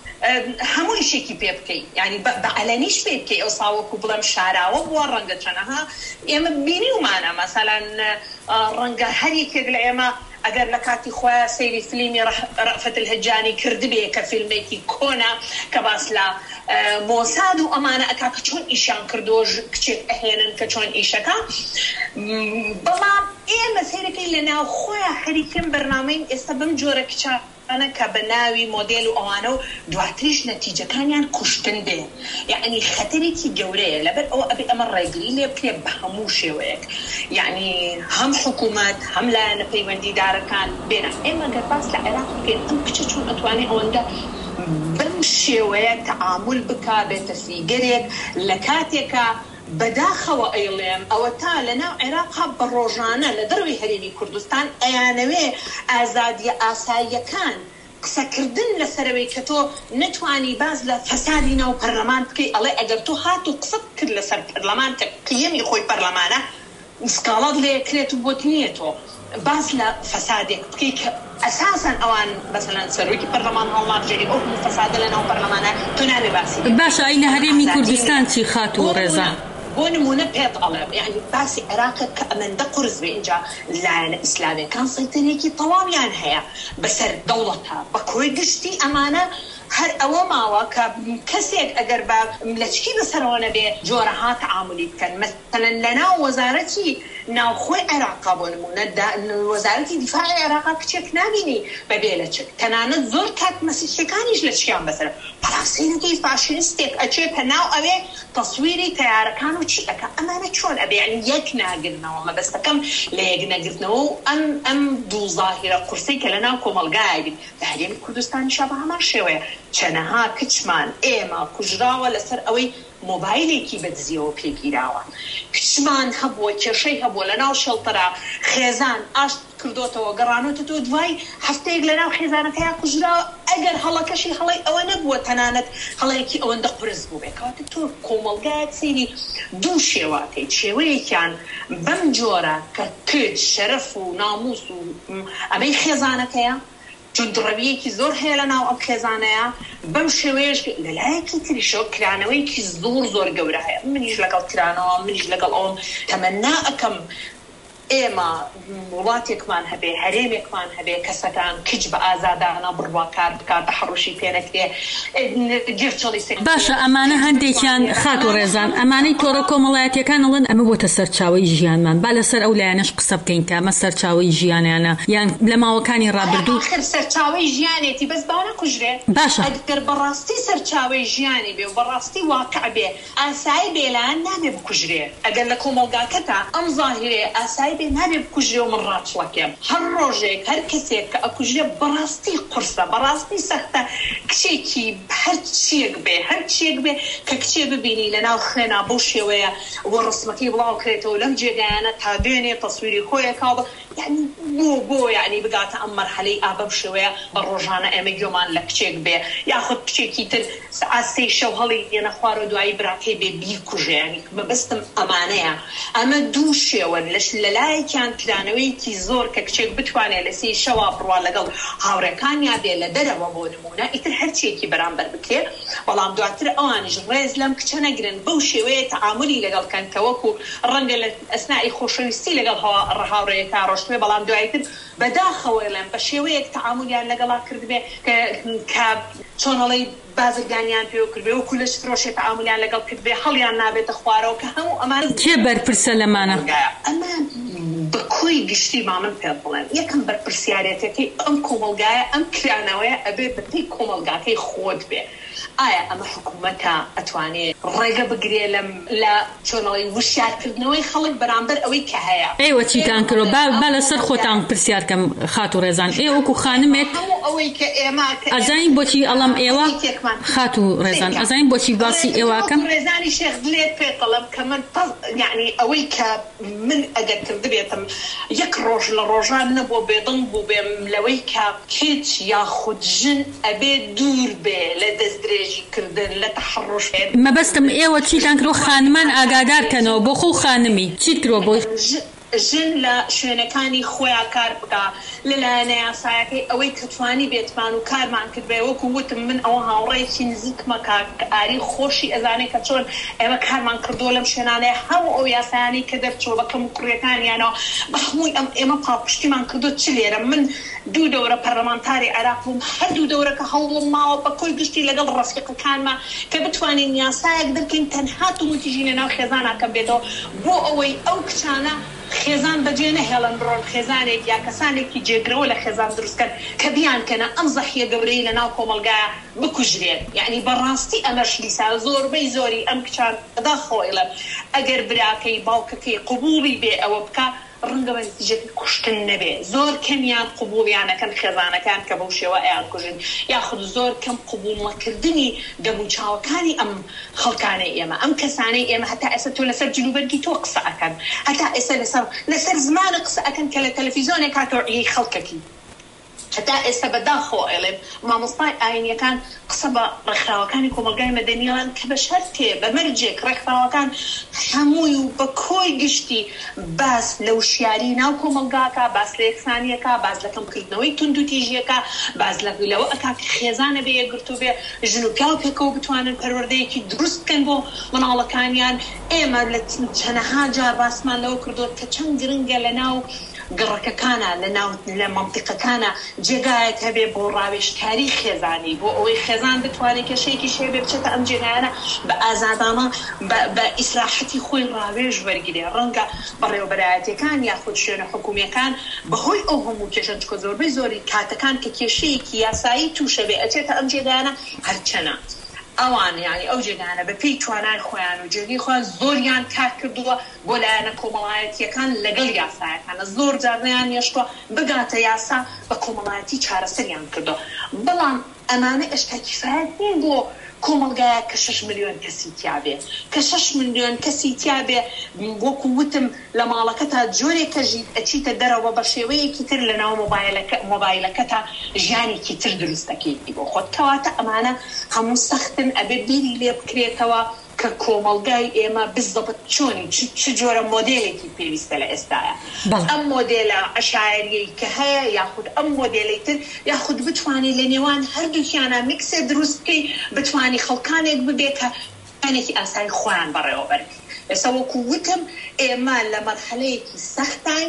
هەموو شێکی پێ بکەیت یعنی بە عەلەنیش پێ بکەی ئەو ساوەکو بڵێم شاراوە بووە ڕەنگە چەنەها ئێمە بینیومانە مەسەلەن ڕەنگە هەر یەکێک لە ئێمە ئەگەر لە کاتی خۆیان سەیری فیلمی ڕەفەت الهەجانی کردبێ کە فیلمێکی کۆنا کە باس لە مۆساد و ئەمانە ئەکا کە چۆن ئیشان کردۆ کچێک ئەهێنن کە چۆن ئیشەکە بەڵام ئێمە سەیرەکەی لە ناو خۆیان خەریکن بەرنامەی ئێستا بم جۆرە کچانە کە بە ناوی مۆدێل و ئەوانە و دواتریش نەتیجەکانیان کوشتن بێ یعنی خەتەرێکی گەورەیە لەبەر ئەوە ئەبێ ئەمە ڕێگری لێ بکرێ بە هەموو شێوەیەک یعنی هەم حکوومەت هەم لایەنە پەیوەندیدارەکان بێنە ئێمە گەر باس لە عێراق بکەین ئەم کچە چۆن ئەتوانێ ئەوەندە بەم شێوەیە تەعامل بکا بێتە فیگەرێک لە کاتێکە بەداخەوە ئەیڵێم ئەوە تا لە ناو عێراقا بە ڕۆژانە لە دەروی هەرێمی کوردستان ئەیانەوێ ئازادیە ئاساییەکان قسەکردن لەسەرەوەی کە تۆ نەتوانی باز لە فەسادی ناو پەرلەمان بکەی ئەڵێ ئەگەر تۆ هات و قسەت کرد لەسەر پەرلەمان کە قیەمی خۆی پەرلەمانە سکاڵات لێکرێت و بۆت نییە تۆ باز لە فەسادێک بکەی کە ئەساساً ئەوان بەسەلەن سەرۆکی پەرلەمان هەڵناگیری ئەو فەسادە لە ناو پەرلەمانە تۆ نابێ باسی باشە ئەینە هەرێمی کوردستان چی خات و ڕێزان بۆ نمونە پێت ئەڵێم یعنی باسی عێراقت کە ئەمەندە قورس بێ اینجا لایەنە ئیسلامیەکان سەیتەرێکی تەواویان هەیە بەسەر دەوڵەتە بە کۆی گشتی ئەمانە هەر ئەوە ماوە کە کەسێک ئەگەر بە ملەچکی بەسەرەوە نەبێ جۆرەها تەعاملی بکەن مەسەلەن لە ناو وەزارەتی ناوخۆی عێراقا بۆ نمونە وەزارەتی دیفاعی عێراقا کچێک نابینی بەبێ لە چک تەنانەت زۆر کات مەسیحیەکانیش لە چیان بەسەرە بەڵام سینەکەی فاشینستێک ئەچێتە ناو ئەوێ تەسویری تەیارەکان و چی ئەکە ئەمانە چۆن ئەبێ یعنی یەک ناگرنەوە مەبەستەکەم لە یەک نەگرتنەوە و ئەم دوو زاهیرە قورسەی کە لە ناو کۆمەلگایە بین لە هەرێمی کوردستانیشا بە هەمان شێوەیە چەنەها کچمان ئێمە کوژراوە لەسەر ئەوەی مۆبایلێکی بەدزیەوە پێگیراوە کچمان هەبووە کێشەی هەبووە لەناو شەڵتەرا خێزان ئاشت کردوتەوە گەڕانۆتەوە دوای هەفتەیەک لەناو خێزانەکەیان کوژراوە ئەگەر هەڵەکەشی هەڵی ئەوە نەبووە تەنانەت هەڵەیەکی ئەوەندە قورس بوو بێ کەواتە تۆ کۆمەڵگایەک سەیری دوو شێواتەی شێوەیەکیان بەم جۆرە کە کچ شەرەف و ناموس و ئەمەی خێزانەکەیە چون دڕەویەکی زۆر هەیە لەناو ئەم خێزانەیە بەم شێوەیەش لەلایەکی تریشەوە کرانەوەیکی زۆر گەورە هەیە منیش لەگەڵ کرانەوە منیش لەگەڵ ئەوم تەمەنا ئەکەم ئێمە وڵاتێکمان هەبێ هەرێمێکمان هەبێ کەسەکان کچ بە ئازادانە بڕوا کار بکات بەحڕوشی پێنەکرێ گرچەڵی باشە ئەمانە هەندێکیان خات و ڕێزان ئەمانەی تۆڕە کۆمەڵایەتیەکان ئەڵێن ئەمە بۆتە سەرچاوەی ژیانمان با لەسەر ئەو لایەنەش قسە بکەین کە ئەمە سەرچاوەی ژیانیانە یان لە ماوەکانی ڕابردوو سەرچاوەی ژیانێتی بەس با نەکوژرێ باشە ئەگەر بەڕاستی سەرچاوەی ژیانی بێ و بەڕاستی واقع بێ ئاسایی بێلان نابێ بکوژرێ ئەگەر لە کۆمەڵگاکەتە ئەم زاهرێ ئاسایی بێ نابێ بکوژرێ و من ڕاچڵەکەم هەر ڕۆژێک هەر کەسێک کە ئەکوژرێ بەڕاستی قورسە بەڕاستی سەختە کچێکی هەر چیەک بێ هەر چیەک بێ کە کچێ ببینی لەناو خوێنا بەو شێوەیە وە ڕسمەکەی بڵاو کرێتەوە لەم جێگایانە تا دوێنێ تەسویری خۆیەکاوە یعنی بۆ یعنی بگاتە ئەم مەرحەلەی ئا بەم شێوەیە بە ڕۆژانە ئێمە گوێمان لە کچێک بێ یاخود کچێکی تر ئاسەی شەو هەڵی دێنە خوارە دوایی براکەی بێ بیکوژێ یعنی مەبەستم ئەمانەیە ئەمە دوو شێوەن لەلایەکیان پلانەوەیەکی زۆر کە کچێک بتوانێت لە سێ شەوا بڕوا لەگەڵ هاوڕێکانیان بێ لە دەرەوە بۆ نمونە ئیتر هەرچیەکی بەرامبەر بکرێ بەڵام دواتر ئەوانیش ڕێز لەم کچە نەگرن بەو شێوەیە تەعاملی لەگەڵکەن کە وەکو ڕەنگە لە ئەسنای خۆشەویستی لەگەڵ هاوڕێیەکە ڕۆشتوێ بەڵام دوایتر بەداخەوە لەم بە شێوەیەک تەعاملیان لەگەڵا کردبێ کە چۆنەڵی بازرگانیان پێوە کردبێ و کولش فرۆشێ تەعاملیان لەگەڵ کردبێ هەڵیان نابێتە خوارەوە کە هەموو ئەمان کێ بەرپرسە لەمانە ئەمان بە کۆی گشتی مامن پێ بڵێن یەکەم بەرپرسیارەتەکەی ئەم کۆمەڵگایە ئەم کرانەوەیە ئەبێ بەپی کۆمەڵگاکەی خۆت بێ ئایا ئەمە حکوومەتە ئەتوانێت ڕێگە بگرێ لە چۆنەوەی وشیارکردنەوەی خەڵک بەرامبەر ئەوەی کە هەیە ئێوە چیتان کردو با لەسەر خۆتان پرسیارکەم خات و ڕێزان ئێوەکو خانمێک ئەوەی کە ئێمە ئەزانین بۆچی ئەڵەم ئێوە خات و ڕێزان ئەزانین بۆچی باسی ئێواکەم ڕێزانی شێخ دلێت پێڵم کە من یعنی ئەوەی کە من ئەگەر کردبێتم یەک ڕۆژ لە ڕۆژان نەبوو بێدڵ بوو بێم لەوەی کە کچ یاخود ژن ئەبێ دوور بێ لە دەستدرێژی کردن لە تەحڕۆش مەبەستم ئێوە چیتان کرۆ خانمان ئاگادارکەنەوە بۆ خۆ خانمی چیت کرۆ بۆ ژن لە شوێنەکانی خۆیان کار بکە لەلایەنە یاسایەکەی ئەوەی کەتوانی بێتمان و کارمان کردبێ وەکو وتم من ئەوە هاوڕێکی نزیکمە ئاری خۆشی ئەزانێ کە چۆن ئێمە کارمان کردو لەم شوێنانەیە هەموو ئەو یاسایانی کە دەرچۆ بەکەم و کوڕیەکانیانەوە بە هەمووی ئێمە پاڵپشتیمان کردو چ لێرە من 2 دەورە پەرلەمانتاری عێراق بووم هەر 2 دەورەکە هەوڵم ماوە بە کۆی گشتی لەگەڵ ڕەفیقەکانمان کە بتوانین یاسایەک دەرکەین تەنها تومتیژی لەناو خێزاناکە بێتەوە بۆ ئەوەی ئەو کچانە خێزان بەجێ نەهێڵن بڕۆن خێزانێک یا کەسانێکی جێگرەوە لە خێزان دروستکەن کە بیانکەنە ئەم زەحیە گەورەی لەناو کۆمەڵگایە بکوژرێن یعنی بەڕاستی ئەمەش لیسا زۆربەی زۆری ئەم کچان بەداخەوەیڵن ئەگەر براکەی باوکەکەی قبوڵی بێ ئەوە بکە ڕەنگە بە نتیجەی کوشتن نەبێ زۆر کەمیان قبوڵیانەکەن خێزانەکان کە بەو شێوە ئەیان کوژن یاخود زۆر کەم قبوڵنەکردنی دەموچاوەکانی ئەم خەڵکانەی ئێمە ئەم کەسانەی ئێمە هەتا ئێستا تۆ لەسەر جلوبەرگی تۆ قسە ئەکەن هەتا ئێستا لەسەر زمانە قسە ئەکەن کە لە تەلەڤیزۆنێک هاتۆڕیەی خەڵکەکی هەتا ئێستا بەداخەوە ئێڵێن مامۆستای ئاینیەکان قسە بە ڕێکخراوەکانی کۆمەلگای مەدەنیەوان کە بە شەرتێ بە مەرجێک ڕێکخراوەکان هەمووی و بە کۆی گشتی باس لە وشیاری ناو کۆمەلگاکە باس لە یەکسانیەکە باس لە کەمکردنەوەی تونند و تیژیەکە باس لەوە ئەکا خێزانە بێ یەکگرتو بێ ژن و پیاو پێکەوە بتوانن پەروەردەیەکی دروست بکەن بۆ مناڵەکانیان ئێمە لە چەندەها جار باسمان لەوە کردووە کە چەند گرنگە لە ناو گەڕەکەکانە لە مەنتیقەکانە جێگایەک هەبێ بۆ ڕاوێژکاری خێزانی بۆ ئەوەی خێزان بتوانێت کێشەیەکی شێبێ بچێتە ئەم جێگایانە بە ئازادانە بە ئیسراحەتی خۆی ڕاوێژ وەرگێ ڕەنگە بەڕێوەبەرایەتیەکان یاخود شوێنە حکوومیەکان بەهۆی ئەو هەموو کێشەن چکۆ زۆربەی زۆری کاتەکان کە کێشەیەکی یاسایی تووشە بێ ئەچێتە ئەم جێگایانە هەرچەنە ئەوان یانی ئەو جێگانە بە پێی توانای خۆیان و جێگەی خۆیان زۆریان کار کردووە بۆ لایەنە کۆمەڵایەتیەکان لەگەڵ یاسایەکانە زۆر جارنیان هێشتووە بگاتە یاسا بە کۆمەڵایەتی چارەسەریان کردووە بەڵام ئەمانە ئێشتا کیفایەت نین بۆ کۆمەڵگایە کە 6 ملیۆن کەسی تیابێ کە 6 ملیۆن کەسی تیابێ وەکو وتم لە ماڵەکە تا جۆرێکە ئەچیتە دەرەوە بە شێوەیەکی تر لە ناو مۆبایلەکە تا ژیانێکی تر دروست دەکەیتی بۆ خۆت کەواتە ئەمانە هەموو سەختن ئەبێ بیری لێ بکرێتەوە کە کۆمەڵگای ئێمە بزدەبت چۆنی چ جۆرە مۆدێلێکی پێویستە لە ئێستاە ئەم مۆدێلە عەشایریەی کە هەیە یاخود ئەم مۆدێلەی تر یاخود بتوانێت لە نێوان هەردووکیانە میکسێ دروست بکەی بتوانی خەڵکانێک ببێت کە یانێکی ئاسایی خۆیان بەڕێوە بەرکی ئێستا وەکو وتم ئێمە لە مەرحەلەیەکی سەختین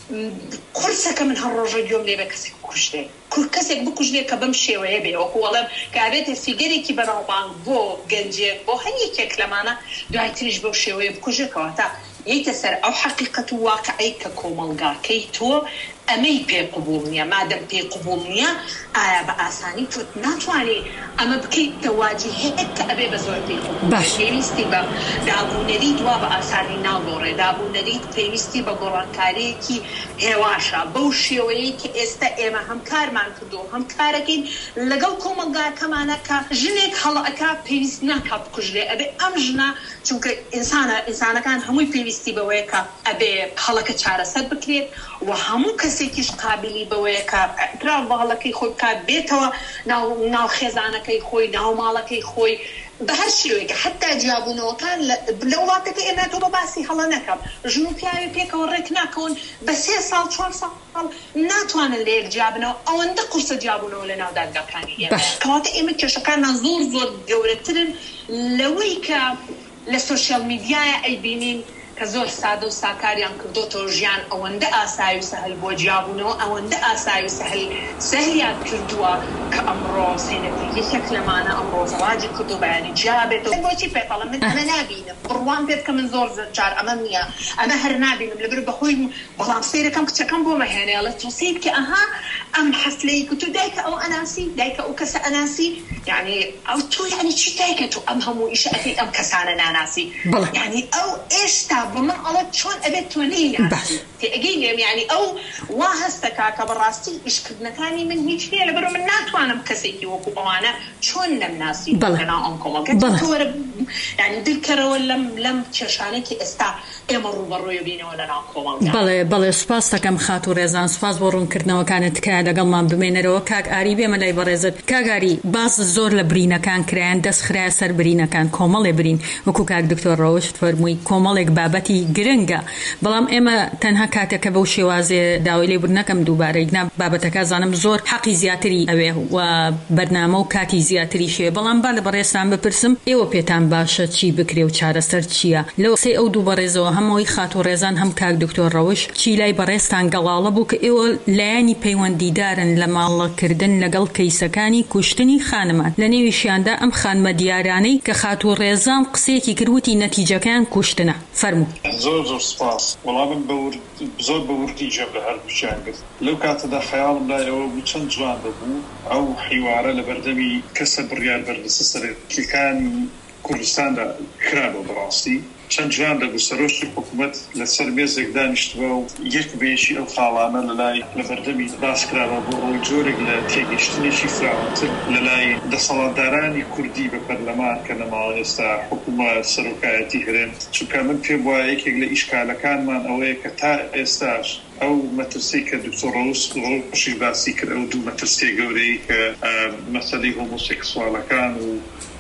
قرسەکە من هەر ڕۆژە گوێم لێ بە کەسێک کوژدێ کەسێک بکوژدێ کە بەم شێوەیە بێ وەکو وەڵێم کابێتە فیگەرێکی بەناوبانگ بۆ گەنجێک بۆ هەر یەکێک لەمانە دوای تریش بەو شێوەیە بکوژێکەوە تا یەیتە سەر ئەو حەقیقەت و واقعەی کە کۆمەڵگاکەی تۆ ئەمەی پێقبوڵ نییە مادەم پێقبوڵ نییە ئایا بە ئاسانی تۆ ناتوانێ ئەمە بکەیت کەواجی هەیە کە ئەبێ بە زۆر پێویستی بە دابوونەری دوا بە ئاسانی ناگۆڕێ دابوونەریت پێویستی بە گۆڕانکاریەکی هێواشە بەو شێوەیەی کە ئێستا ئێمە هەم کارمان کردو هەم کارەکەین لەگەڵ کۆمەڵگاکەمانە کە ژنێک هەڵەکە پێویست ناکا بکوژێ ئەبێ ئەم ژنە چونکە ئینسانەکان هەمووی پێویستی بەوەیە کە ئەبێ هەڵەکە چارەسەر بکرێت و هەموو کەسێکیش قابلی بەوەیە کە ئەتراو بە هەڵەکەی خۆی بکات بێتەوە ناو خێزانەکەی خۆی ناو ماڵەکەی خۆی بە هەر شێوەیەکە حتا جیابوونەوەکان لە وڵاتەکە ئێمە تۆ بەباسی هەڵە نەکەم ژن و پیاوی پێکەوە ڕێک ناکەون بە 3 ساڵ 4 ساڵ ناتوانن لە یەک جیابنەوە ئەوەندە قورسە جیابوونەوە لە ناو دادگاکانی ئێمە کەواتە ئێمە کێشەکانمان زۆر گەورەترن لەوەی کە لە سۆشیال میدیایە ئەیبینین کە زۆر سادە و ساکاریان کردوتەوە ژیان ئەوەندە ئاسایی و سەهل بۆ جیابوونەوە ئەوەندە ئاسایی و سەهلیان کردووە کە ئەمڕۆ سێنەتی یەکێک لەمانە ئەمڕۆ زەواجی کردو بەیانی جیابێتەوە بۆچی پێپەڵم من ئەمە نابینم بڕوان پێت کە من زۆر جار ئەمە نییە ئەمە هەر نابینم لەبەر بەخۆی بەڵام سەیرەکەم کچەکەم بۆ مەهێنێڵێت تۆسیت کە ئەها ئەم حەفلەی کە تۆ دایکە ئەو ئەناسی دایکە ئەو کەسە ئەناسی یعنی ئەو تۆ یعنی چی دایکە تۆ ئەم هەموو ئیشە ئەکەیت ئەم کەسانە ناناسی یعنی ئەو ئێشتا بمە ئەڵەت چۆن ئەبێت تۆ نەیانسی تێگەی لێم یعنی ئەو وا هەستەکا کە بەڕاستی ئیشکردنەکانی من هیچ نییە لەبەر من ناتوانم کەسێکی وەکو ئەوانە چۆن نەمناسی لەناو ئەم کۆمەڵگە تۆرە یعنی دڵکەرەوە لەم کێشانێکی ئێستا ئێمە ڕوبەڕووی بینەوە لەناو کۆمەڵگە بەڵێ سوپاس دەکەم خات و ڕێزان سوپاس بۆ ڕوونکردنەوەکانت تکایە لەگەڵمان بمێنەرەوە کاک ئاری بێمە لای بەڕێزت کاک ئاری باس زۆر لە برینەکان کرایان دەست خرایە سەر برینەکان کۆمەڵێ برین وەکو کاک دکتۆر ڕەوشت فەرمووی کۆمەڵێک بابەتی گرنگە بەڵام ئێمە تەنها کاتێکە بەو شێوازێ داوای لێبوور نەکەم دووبارە بابەتەکە زانم زۆر حەقی زیاتری ئەوێ و بەرنامە و کاتی زیاتری شێ بەڵام با لە بەڕێستان بپرسم ئێوە پێتان باشە چی بکرێ و چارەسەر چییە لەو سێ ئەو دوو بەڕێزەوە هەمەوەی خات و ڕێزان هەم کاک دکتۆر ڕەوش چی لای بەڕێستان گەڵاڵە بوو کە ئێوە لایانی پەیوەندیدارن لە ماڵەکردن لەگەڵ کەیسەکانی کوشتنی خانمان لە نێویشیاندا ئەم خانمە دیارانەی کە خات و ڕێزان قسێکی کردوتی نەتیجەکان کوشتنە فەرموو زۆر سپاس وەڵامم زۆر بەوردی جێم لە هەردووچیان کرد لەو کاتەدا خەیاڵم لایەوە بوو چەند جوان دەبوو ئەو حیوارە لە بەردەمی کەسە بڕیار بەردەستە سەرکیەکانی کوردستاندا کرابە بەڕاستی چەند جوان دەبوو سەرۆشتی حکوومەت لەسەر مێزێک دانیشتوە و یەک بێشی ئەو خاڵانە لەلای لە بەردەمی باسکراوە بۆ ڕۆی جۆرێک لە تێگەیشتنێکی فراوانتر لەلای دەسەڵاتدارانی کوردی بە پەرلەمان کە لەماوە ئێستا حکوومەت سەرۆکایەتی هەرێم چونکە من پێم وایە یەکێک لە ئیشکالەکانمان ئەوەیە کە تا ئێستاش ئەو مەترسی کە دکتۆر ڕەوشی باسی کرد ئەو دوو مەترسی گەورەی کە مەسەلەی هۆمۆسێکسوالەکان و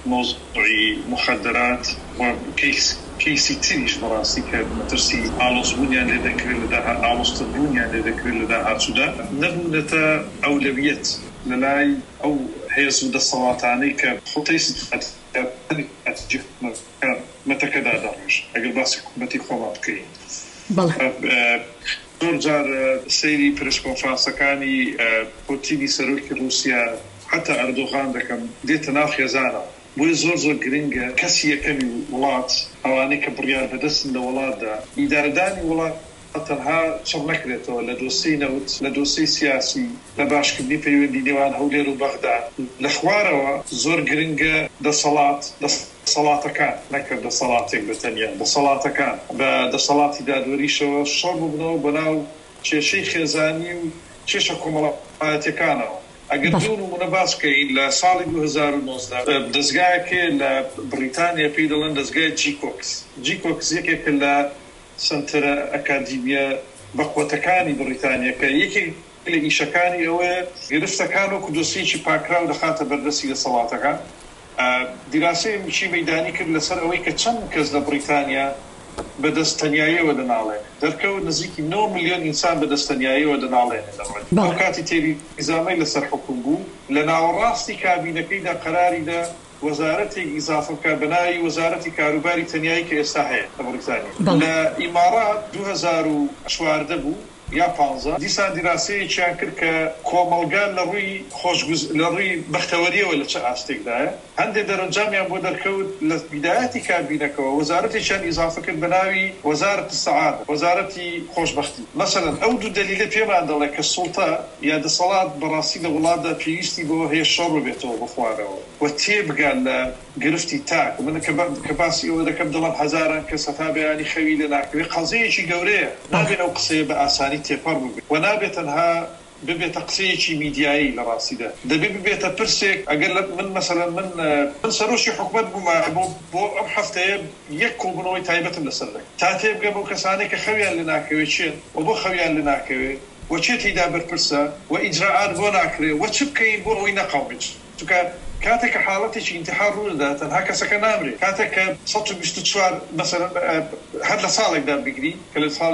مۆزوعی مخدرات و کەیسی تریش بەڕاستی کە مەترسی ئاڵۆزبوونیان لێ دەکرێت لە ئاڵۆزتربوونیان لێ دەکرێت لە داهاتوودا نەبوونەتە ئەولەویەت لەلای ئەو هێز و دەسەڵاتانەی کە خۆتەیست مەتەکەدا داڕژ ئەگەر باسی حکوومەتی خۆمان بکەین زۆر جار سەیری پرسکۆنفرانسەکانی پوتینی سەرۆکی رووسیا حتا ئەردۆغان دەکەم دێتە ناو خێزانە بۆی زۆر گرنگە کەسی یەکەمی وڵات ئەوانەی کە بڕیار بەدەستن لە وڵاتدا ئیدارەدانی وڵات تەنها چڕ نەکرێتەوە لە دۆسەی نەوت لە دۆسەی سیاسی لە باشکردنی پەیوەندی نێوان هەولێر و بەغداد لە خوارەوە زۆر گرنگە دەسەڵاتەکان نەکرد دەسەڵاتێک بەتەنیا دەسەڵاتەکان بە دەسەڵاتی دادوەریشەوە شەڕ ببنەوە بەناو کێشەی خێزانی و کێشە کۆمەڵایەتیەکانەوە ئەگەر دوو نمونە باس بکەین لە ساڵی 2019 دەستگایەکێ لە بریتانیا پێی دەڵێن دەستگای جیکۆکس یەکێکە لە سنتەرە ئەکادیمیە بەقوتەکانی بریتانیا کە یەکێک لە ئیشەکانی ئەوەیە گرفتەکان وەکو دۆسیەکی پاکراو دەخاتە بەردەستی دەسەڵاتەکان. دیراسەیەکی مەیدانی کرد لەسەر ئەوەی کە چەند کەس لە بریتانیا بەدەستەنیاییەوە دەناڵێن دەرکەوت نزیکی 9 ملیۆن ئینسان بەدەستەنیاییەوە دەناڵێن ئەو کاتی تێری ئیزامەی لەسەر حکوم بوو لە ناوەڕاستی کابینەکەیدا قەراریدا وەزارەتێک ئیزافە بکات بە ناوی وەزارەتی کاروباری تەنیایی کە ئێستا هەیە لە بریتانیا. لە ئیمارات 2014 بوو یا 15 دیسان دیراسەیەکیان کرد کە کۆمەڵگان لە ڕووی بەختەوەریەوە لە چه ئاستێکدایە هەندێک دەرەنجامیان بۆ دەرکەوت لە بیدایەتی کابینەکەەوە وەزارەتێکیان ئیزافە کرد بە ناوی وەزارەتی سەعادە وەزارەتی خۆشبەختی. مەسەڵەن ئەو دوو دەلیلە پێمان دەڵێ کە سوڵتە یا دەسەڵات بەڕاستی لە وڵاتدا پێویستی بۆ هەیە شەڕ بێتەوە بخوارەوە و تێبگان لە گرفتی تاک من کە باسی ئەوە دەکەم دەڵێن هەزاران کەس هەتا بەیانی خەوی لە ناکەوێت قەزەیەکی گەورەیە نابێت ئەو قسەیە بە ئاسانی تێپەڕ ببێت و نابێت تەنها ببێتە قسەیەکی میدیایی لە ڕاستیدا دەبێت ببێتە پرسێک ئەگەر من مەسەڵەن من سەرۆشی حکومەت بوومە بۆ ئەم هەفتەیە یەک کۆبوونەوەی تایبەتم لەسەر دەکەم تا تێبگە بۆ کەسانێک کە خەویان لە ناکەوێت چێن و بۆ خەویان لە ناکەوێت و چێ تێیدا بەرپرسە و ئیجراعات بۆ ناکرێت و چ بکەین بۆ ئەوەی نەقاومێت چونکە کاتێک کە حاڵەتێکی ئینتیحار ڕوو دەدات تەنها کەسەکە نامرێت کاتێک کە 124 مەسەڵەن هەر لە ساڵێکدا بگری کە لە ساڵی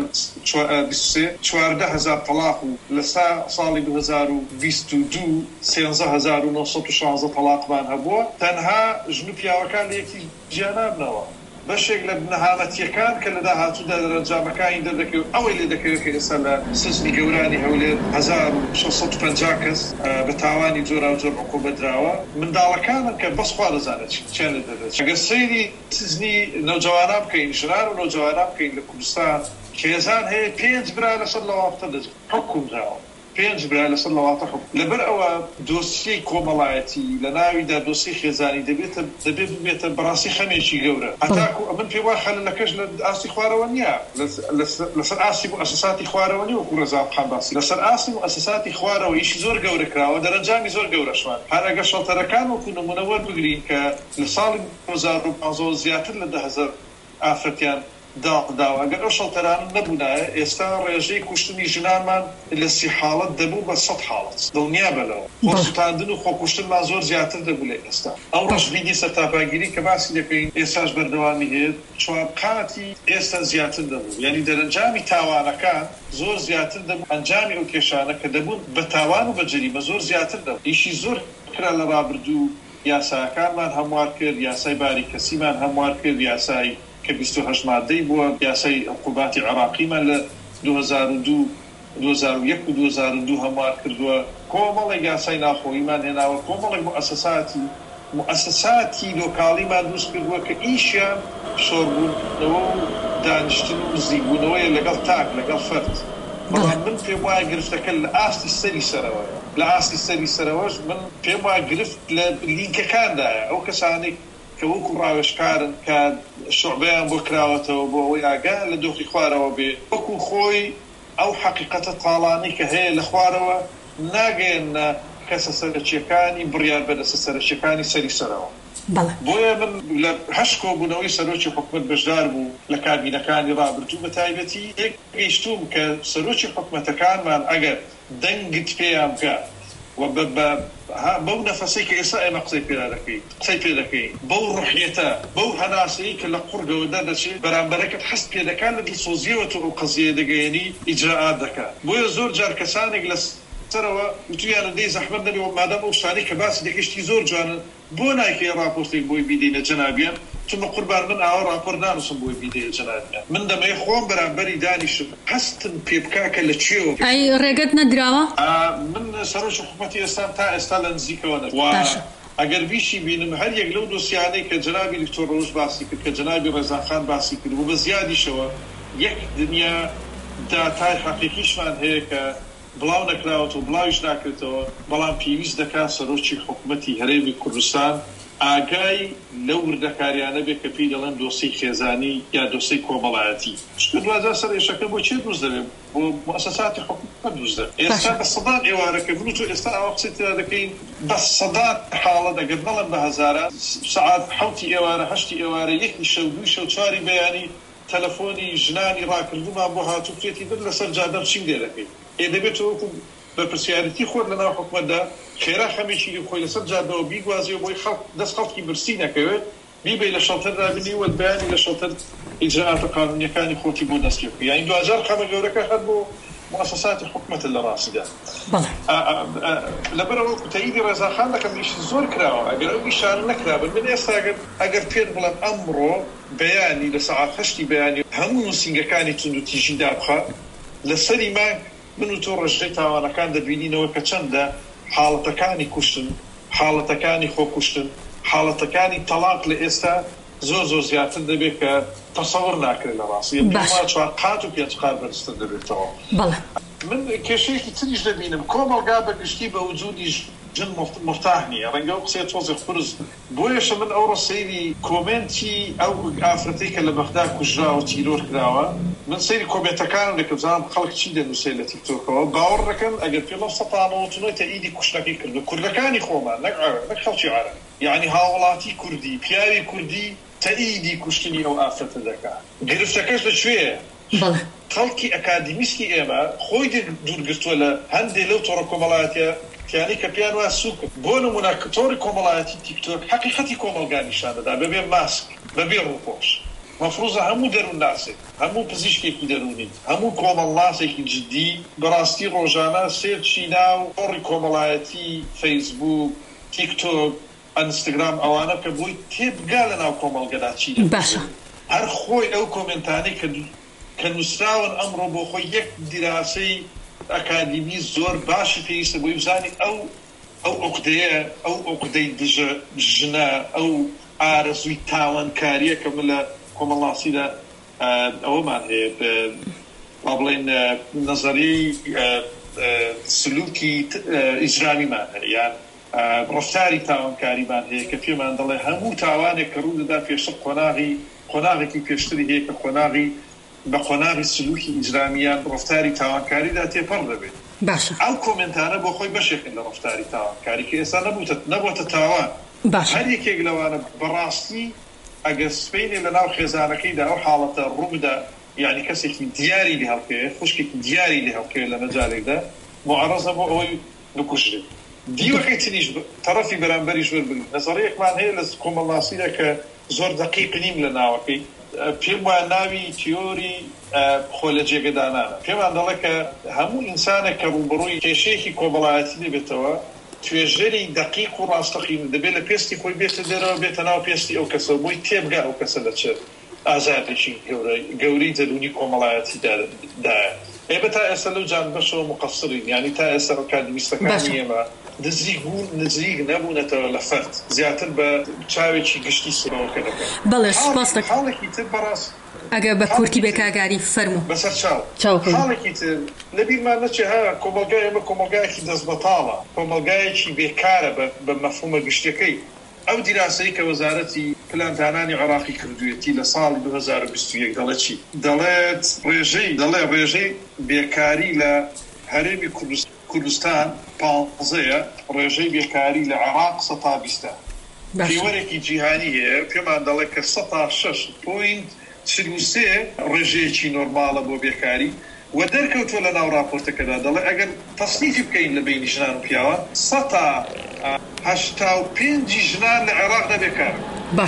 2023 14,000 تەلاق و لە ساڵی 2022 13,916 تەلاقمان هەبووە تەنها ژن و پیاوەکان لە یەکی جیانابنەوە بەشێک لە بنەهامەتیەکان کە لە داهاتوودا دەرەنجامەکانی دەردەکەوێت ئەوەی لێ دەکەوێت کە ئێستا لە سزنی گەورانی هەولێر 1650 کەس بە تاوانی جۆرا و جۆر عقوبەت دراوە منداڵەکانن کە بەس خوا دەزانێت چیان لێ دەدرێت. ئەگەر سەیری سزنی نەوجەوانان بکەین ژنان و نەوجەوانان بکەین لە کوردستان کێزان هەیە 5 برا لەسەر لەواتە دەست حکوم دراوە 5 برا لەسەر لەواتە حکوم لەبەر ئەوە دۆسیەی کۆمەڵایەتی لە ناویدا دۆسی خێزانی دەبێت ببێتە بەڕاستی خەمێکی گەورە هەتاکو من پێ وا خەلەکەش لە ئاستی خوارەوە نییە لەسەر ئاسی مؤسساتی خوارەوە نیە وەکو ڕەزا خان باسی لەسەر ئاسی مؤسساتی خوارەوە ئیشی زۆر گەورە کراوە دەرەنجامی زۆر گەورەشوان هەر ئەگەر شەڵتەرەکان وەکو نمونە وەربگرین کە لە ساڵی 2015 زیاتر لە 10,000 ئافرەتیان داوا ئەگەر ئەو شەڵتەرانە نەبوونایە ئێستا ڕێژەی کوشتنی ژنانمان لە 30 حاڵەت دەبوو بە 100 حاڵەت دڵنیا بەلەوە خۆسوتاندن و خۆکوشتنمان زۆر زیاتر دەبوو لە ئێستا ئەو ڕەشبینی سەرتاپاگیری کە باسی دەکەین ئێستاش بەردەوامی هەیە چوارقاتی ئێستا زیاتر دەبوو یعنی دەرەنجامی تاوانەکان زۆر زیاتر دەبوو ئەنجامی ئەو کێشانە کە دەبوون بە تاوان و بە جەریمە زۆر زیاتر دەبوو ئیشی زۆر کرا لە ڕابردوو یاساکانمان هەموار کرد یاسای باری کەسیمان هەموار کرد یاسای کە 28 مادەی بووە یاسای عقوباتی عراقیمان لە 2002 2001 و 2002 هەموار کردووە کۆمەڵێک یاسای ناخۆییمان هێناوە کۆمەڵێک مؤسساتی لۆکاڵیمان دروست کردووە کە ئیشیان شۆڕبوونەوە و دانیشتن و نزیکبوونەوەیە لەگەڵ تاک لەگەڵ فەرد بەڵام من پێم وایە گرفتەکە لە ئاستی سەری سەرەوە لە ئاستی سەری سەرەوەش من پێم وایە گرفت لە لینکەکاندایە ئەو کەسانێک کە وەکو ڕاوێژکارن کە شوعبەیان بۆ کراوەتەوە بۆ ئەوەی ئاگا لە دۆخی خوارەوە بێ وەکو خۆی ئەو حەقیقەتە تاڵانی کە هەیە لە خوارەوە ناگەێنە کەسە سەرچیەکانی بڕیار بەدەستە سەرچیەکانی سەری سەرەوە بۆیە من لە 8 کۆبوونەوەی سەرۆکی حکومەت بەشدار بوو لە کابینەکانی ڕابردوو بە تایبەتی گەیشتوم کە سەرۆکی حکومەتەکانمان ئەگەر دەنگت پێیان بکات و بەو نەفەسەی کە ئێستا ئێمە قسەی پێ دەکەین بەو ڕوحیەتە بەو هەناسەی کە لە قوڕگەوەدا دەچێت بەرامبەرەکەت هەست پێ دەکات لە دڵسۆزیەوە تۆ ئەو قەزیە دەگەیەنی ئیجراعات دەکات بۆیە زۆر جار کەسانێک لە سەرەوە وتویانە دەی زەحمەت نەبێ و مادام ئەو شتانەی کە باسی دەکەشتی زۆر جوانن بۆ نایکەی ڕاپۆرتێک بۆی بیدەینە جەنابیان چونکە قوربان من ئاوا ڕاپۆر نانووسم بۆی بیدەیە جەنابیان من دەمەوێت خۆم بەرامبەری دانیشم هەستم پێ بکا کە لە چێوە ئەی ڕێگەت نەدراوە من سەرۆکی حکومەتی ئێستام تا ئێستا لە نزیکەوە نەبوو ئەگەر بیشی بینم هەر یەک لەو دۆسیانەی کە جەنابی دکتۆر ڕۆژ باسی کرد کە جەنابی ڕێزانخان باسی کرد و بە زیادیشەوە یەک دنیا داتای حەقیقیشمان هەیە کە بڵاو نەکراوەت و بڵاویش ناکرێتەوە بەڵام پێویست دەکات سەرۆکی حکومەتی هەرێمی کوردستان ئاگای لەو وردەکاریانە بێت کە پێی دەڵێن دۆسەی خێزانی یا دۆسەی کۆمەڵایەتی شتە دوازار سەر ئێشەکە بۆ چێ دروست دەبێت بۆ مؤسساتی حکومەت دروست دەبێت ئێستا بە سەدان ئێوارەکە بن و تۆ ئێستا ئەوە قسەی دەکەین بە سەدان حاڵەت ئەگەر نەڵێن بە هەزارە سەعات حەوتی ئێوارە هەشتی ئێوارە یەکی شەو دوی شەو چواری بەیانی تەلەفۆنی ژنانی ڕاکردومان بۆ هاتووکرێتی بر لەسەر جادە چین لێ دەکەین دەبێت وەکو بە پرسیارەتی خۆت لەناو حکومەتدا خێرا خەمێکی خۆی لەسەر جادەوە بیگوازیەوە بۆی دەست خەڵکی برسی نەکەوێت بیبێ لە شەڵتەردا بنی وە بەیانی لە شەڵتەر ئیجراعاتە قانونیەکانی خۆتی بۆ دەست پێ بکەی یانی 2000 خەمە گەورەکە هەر بۆ مؤسساتی حکومەتە لە ڕاستیدا لەبەرەوە تەییدی ڕێزاخان دەکەم ئیشی زۆر کراوە ئەگەر ئەو ئیشارە نەکرابن من ئێستا ئەگەر پێت بڵێم ئەمڕۆ بەیانی لە سەعات 8 بەیانی هەموو نووسینگەکانی تونند و تیژی دابخات لەسەری مانگ من و تۆ ڕژەی تاوانەکان دەبینینەوە کە چەندە حاڵەتەکانی کوشتن حاڵەتەکانی خۆکوشتن حاڵەتەکانی تەلاق لە ئێستا زۆر زۆر زیاتر دەبێت کە تەسەوڕ ناکرێت لە ڕاستی چوار قات و پێنج قات بەرزتر دەبێتەوە من کێشەیەکی تریش دەبینم کۆمەڵگا بەگشتی بە وجودی جن مرتاح نییە ڕەنگە ئەو قسەیە تۆزێک قرس بۆیەشە من ئەوڕۆ سەیری کۆمنتی ئەو ئافرەتەی کە لە بەغدا کوژراوە تیرۆر کراوە من سەیری کۆمنتەکان دەکەم زانم خەڵک چی دەنووسێت لە تیکتۆکەوە باوەڕ دەکەن ئەگەر پێ 1990 تەئیدی کوشتەکەی کردو کوردەکانی خۆمان نەک خەڵکی عەرەب یعنی هاوڵاتی کوردی پیاوی کوردی تەئیدی کوشتنی ئەو ئافرەتە دەکات گرفتەکەش لەکوێیە خەڵکی ئەکادیمیستی ئێمە خۆی دوورگرتووە لە هەندێک لەو تۆڕە کۆمەڵایەتیە یعنی کە پیان وایە سووک بۆ نمونە تۆڕی کۆمەڵایەتی تیکتۆک حەقیقەتی کۆمەلگا نیشان دەدا بەبێ ماسک بەبێ ڕووپۆش مەفروضە هەموو دەروون ناسێت هەموو پزیشکێکی دەرونیت هەموو کۆمەڵناسێکی جددی بەڕاستی ڕۆژانە سێرچی ناو تۆڕی کۆمەڵایەتی فەیسبوک تیکتۆک ئەنستاگرام ئەوانە کە بۆی تێبگا لە ناو کۆمەڵگەدا چی هەر خۆی ئەو کۆمنتانەی کە نووسراون ئەمڕۆ بۆ خۆی یەک دیراسەی ئەکادیمی زۆر باشی پێویستە بۆی بزانی ئەو عقدەیە ئەو عقدەی دژە ژنە ئەو ئارەزووی تاوانکاریە کە من لە کۆمەڵاسیدا ئەوەمان هەیە با بڵێن نەزەریەی سلووکی ئیجرامیمان هەیە یان ڕفتاری تاوانکاریمان هەیە کە پێمان دەڵێ هەموو تاوانێک کە ڕوو دەدا پێشتر قۆناغێکی پێشتری هەیە کە قۆناغی بە قۆناغی سلووکی ئیجرامیان ڕفتاری تاوانکاریدا تێپەڕ دەبێت ئەو کۆمنتانە بۆ خۆی بەشێکن لە ڕفتاری تاوانکاری کە ئێستا نەبووتە تاوان هەر یەکێک لەوانە بەڕاستی ئەگەر سپینێ لە ناو خێزانەکەیدا ئەو حاڵەتە ڕووبدا یعنی کەسێکی دیاری لێ هەڵکەوێت خوشکێکی دیاری لێ هەڵکەوێت لە مەجالێکدا معرەزە بۆ ئەوەی بکوژرێت دیوەکەی تریش تەرەفی بەرامبەریش وەربگرن نەزەریەکمان هەیە لە کۆمەڵناسیدا کە زۆر دەقیق نیم لە ناوەکەی پێم وایە ناوی تیۆری خۆ لە جێگەدانانە پێمان دەڵێ کە هەموو ئینسانێک کە ڕووبەڕووی کێشەیەکی کۆمەڵایەتی دەبێتەوە توێژەری دقیق و ڕاستەقیم دەبێت لە پێستی خۆی بێتە دەرەوە بێتە ناو پێستی ئەو کەسە بۆی تێبگا ئەو کەسە دەچێت ئازادێکی گەورەی دەرونی کۆمەڵایەتیدایە ئێمە تا ئێستا لەو جانبەشەوە مقەسرین یعنی تا ئێستا ئەکادیمیستەکانی ئێمە نزیک نەبوونەتەوە لە فەرد زیاتر بە چاوێکی گشتی سوورەوەکە دەکەن بەڵێ سپاس دەکەم حاڵێکی تر بەڕاست ئەگە بە کورتی بێکاگاری فەرموو بەسەر چاو حاڵێکی تر لەبیرمان نەچێ ها کۆمەلگای ئێمە کۆمەلگایەکی دەستبەتاڵە کۆمەلگایەکی بێکارە بە مەفهومە گشتەکەی ئەو دیراسەی کە وەزارەتی پلانتانانی عێراقی کردوێتی لە ساڵی 2021 دەڵێت چی دەڵێت ڕێژەی بێکاری لە هەرێمی کوردستان 15ە ڕێژەی بێکاری لە عێراق 120 پیوەرێکی جیهانی هەیە پێمان دەڵێت کە 106.43 ڕێژەیەکی نۆرمالە بۆ بێکاری و دەرکەوتووە لە ناو راپۆرتەکەدا دەڵێ ئەگەر تەسنیفی بکەین لە بینی ژنان و پیاوە 185 ژنان لە عێراقدا بێکار باش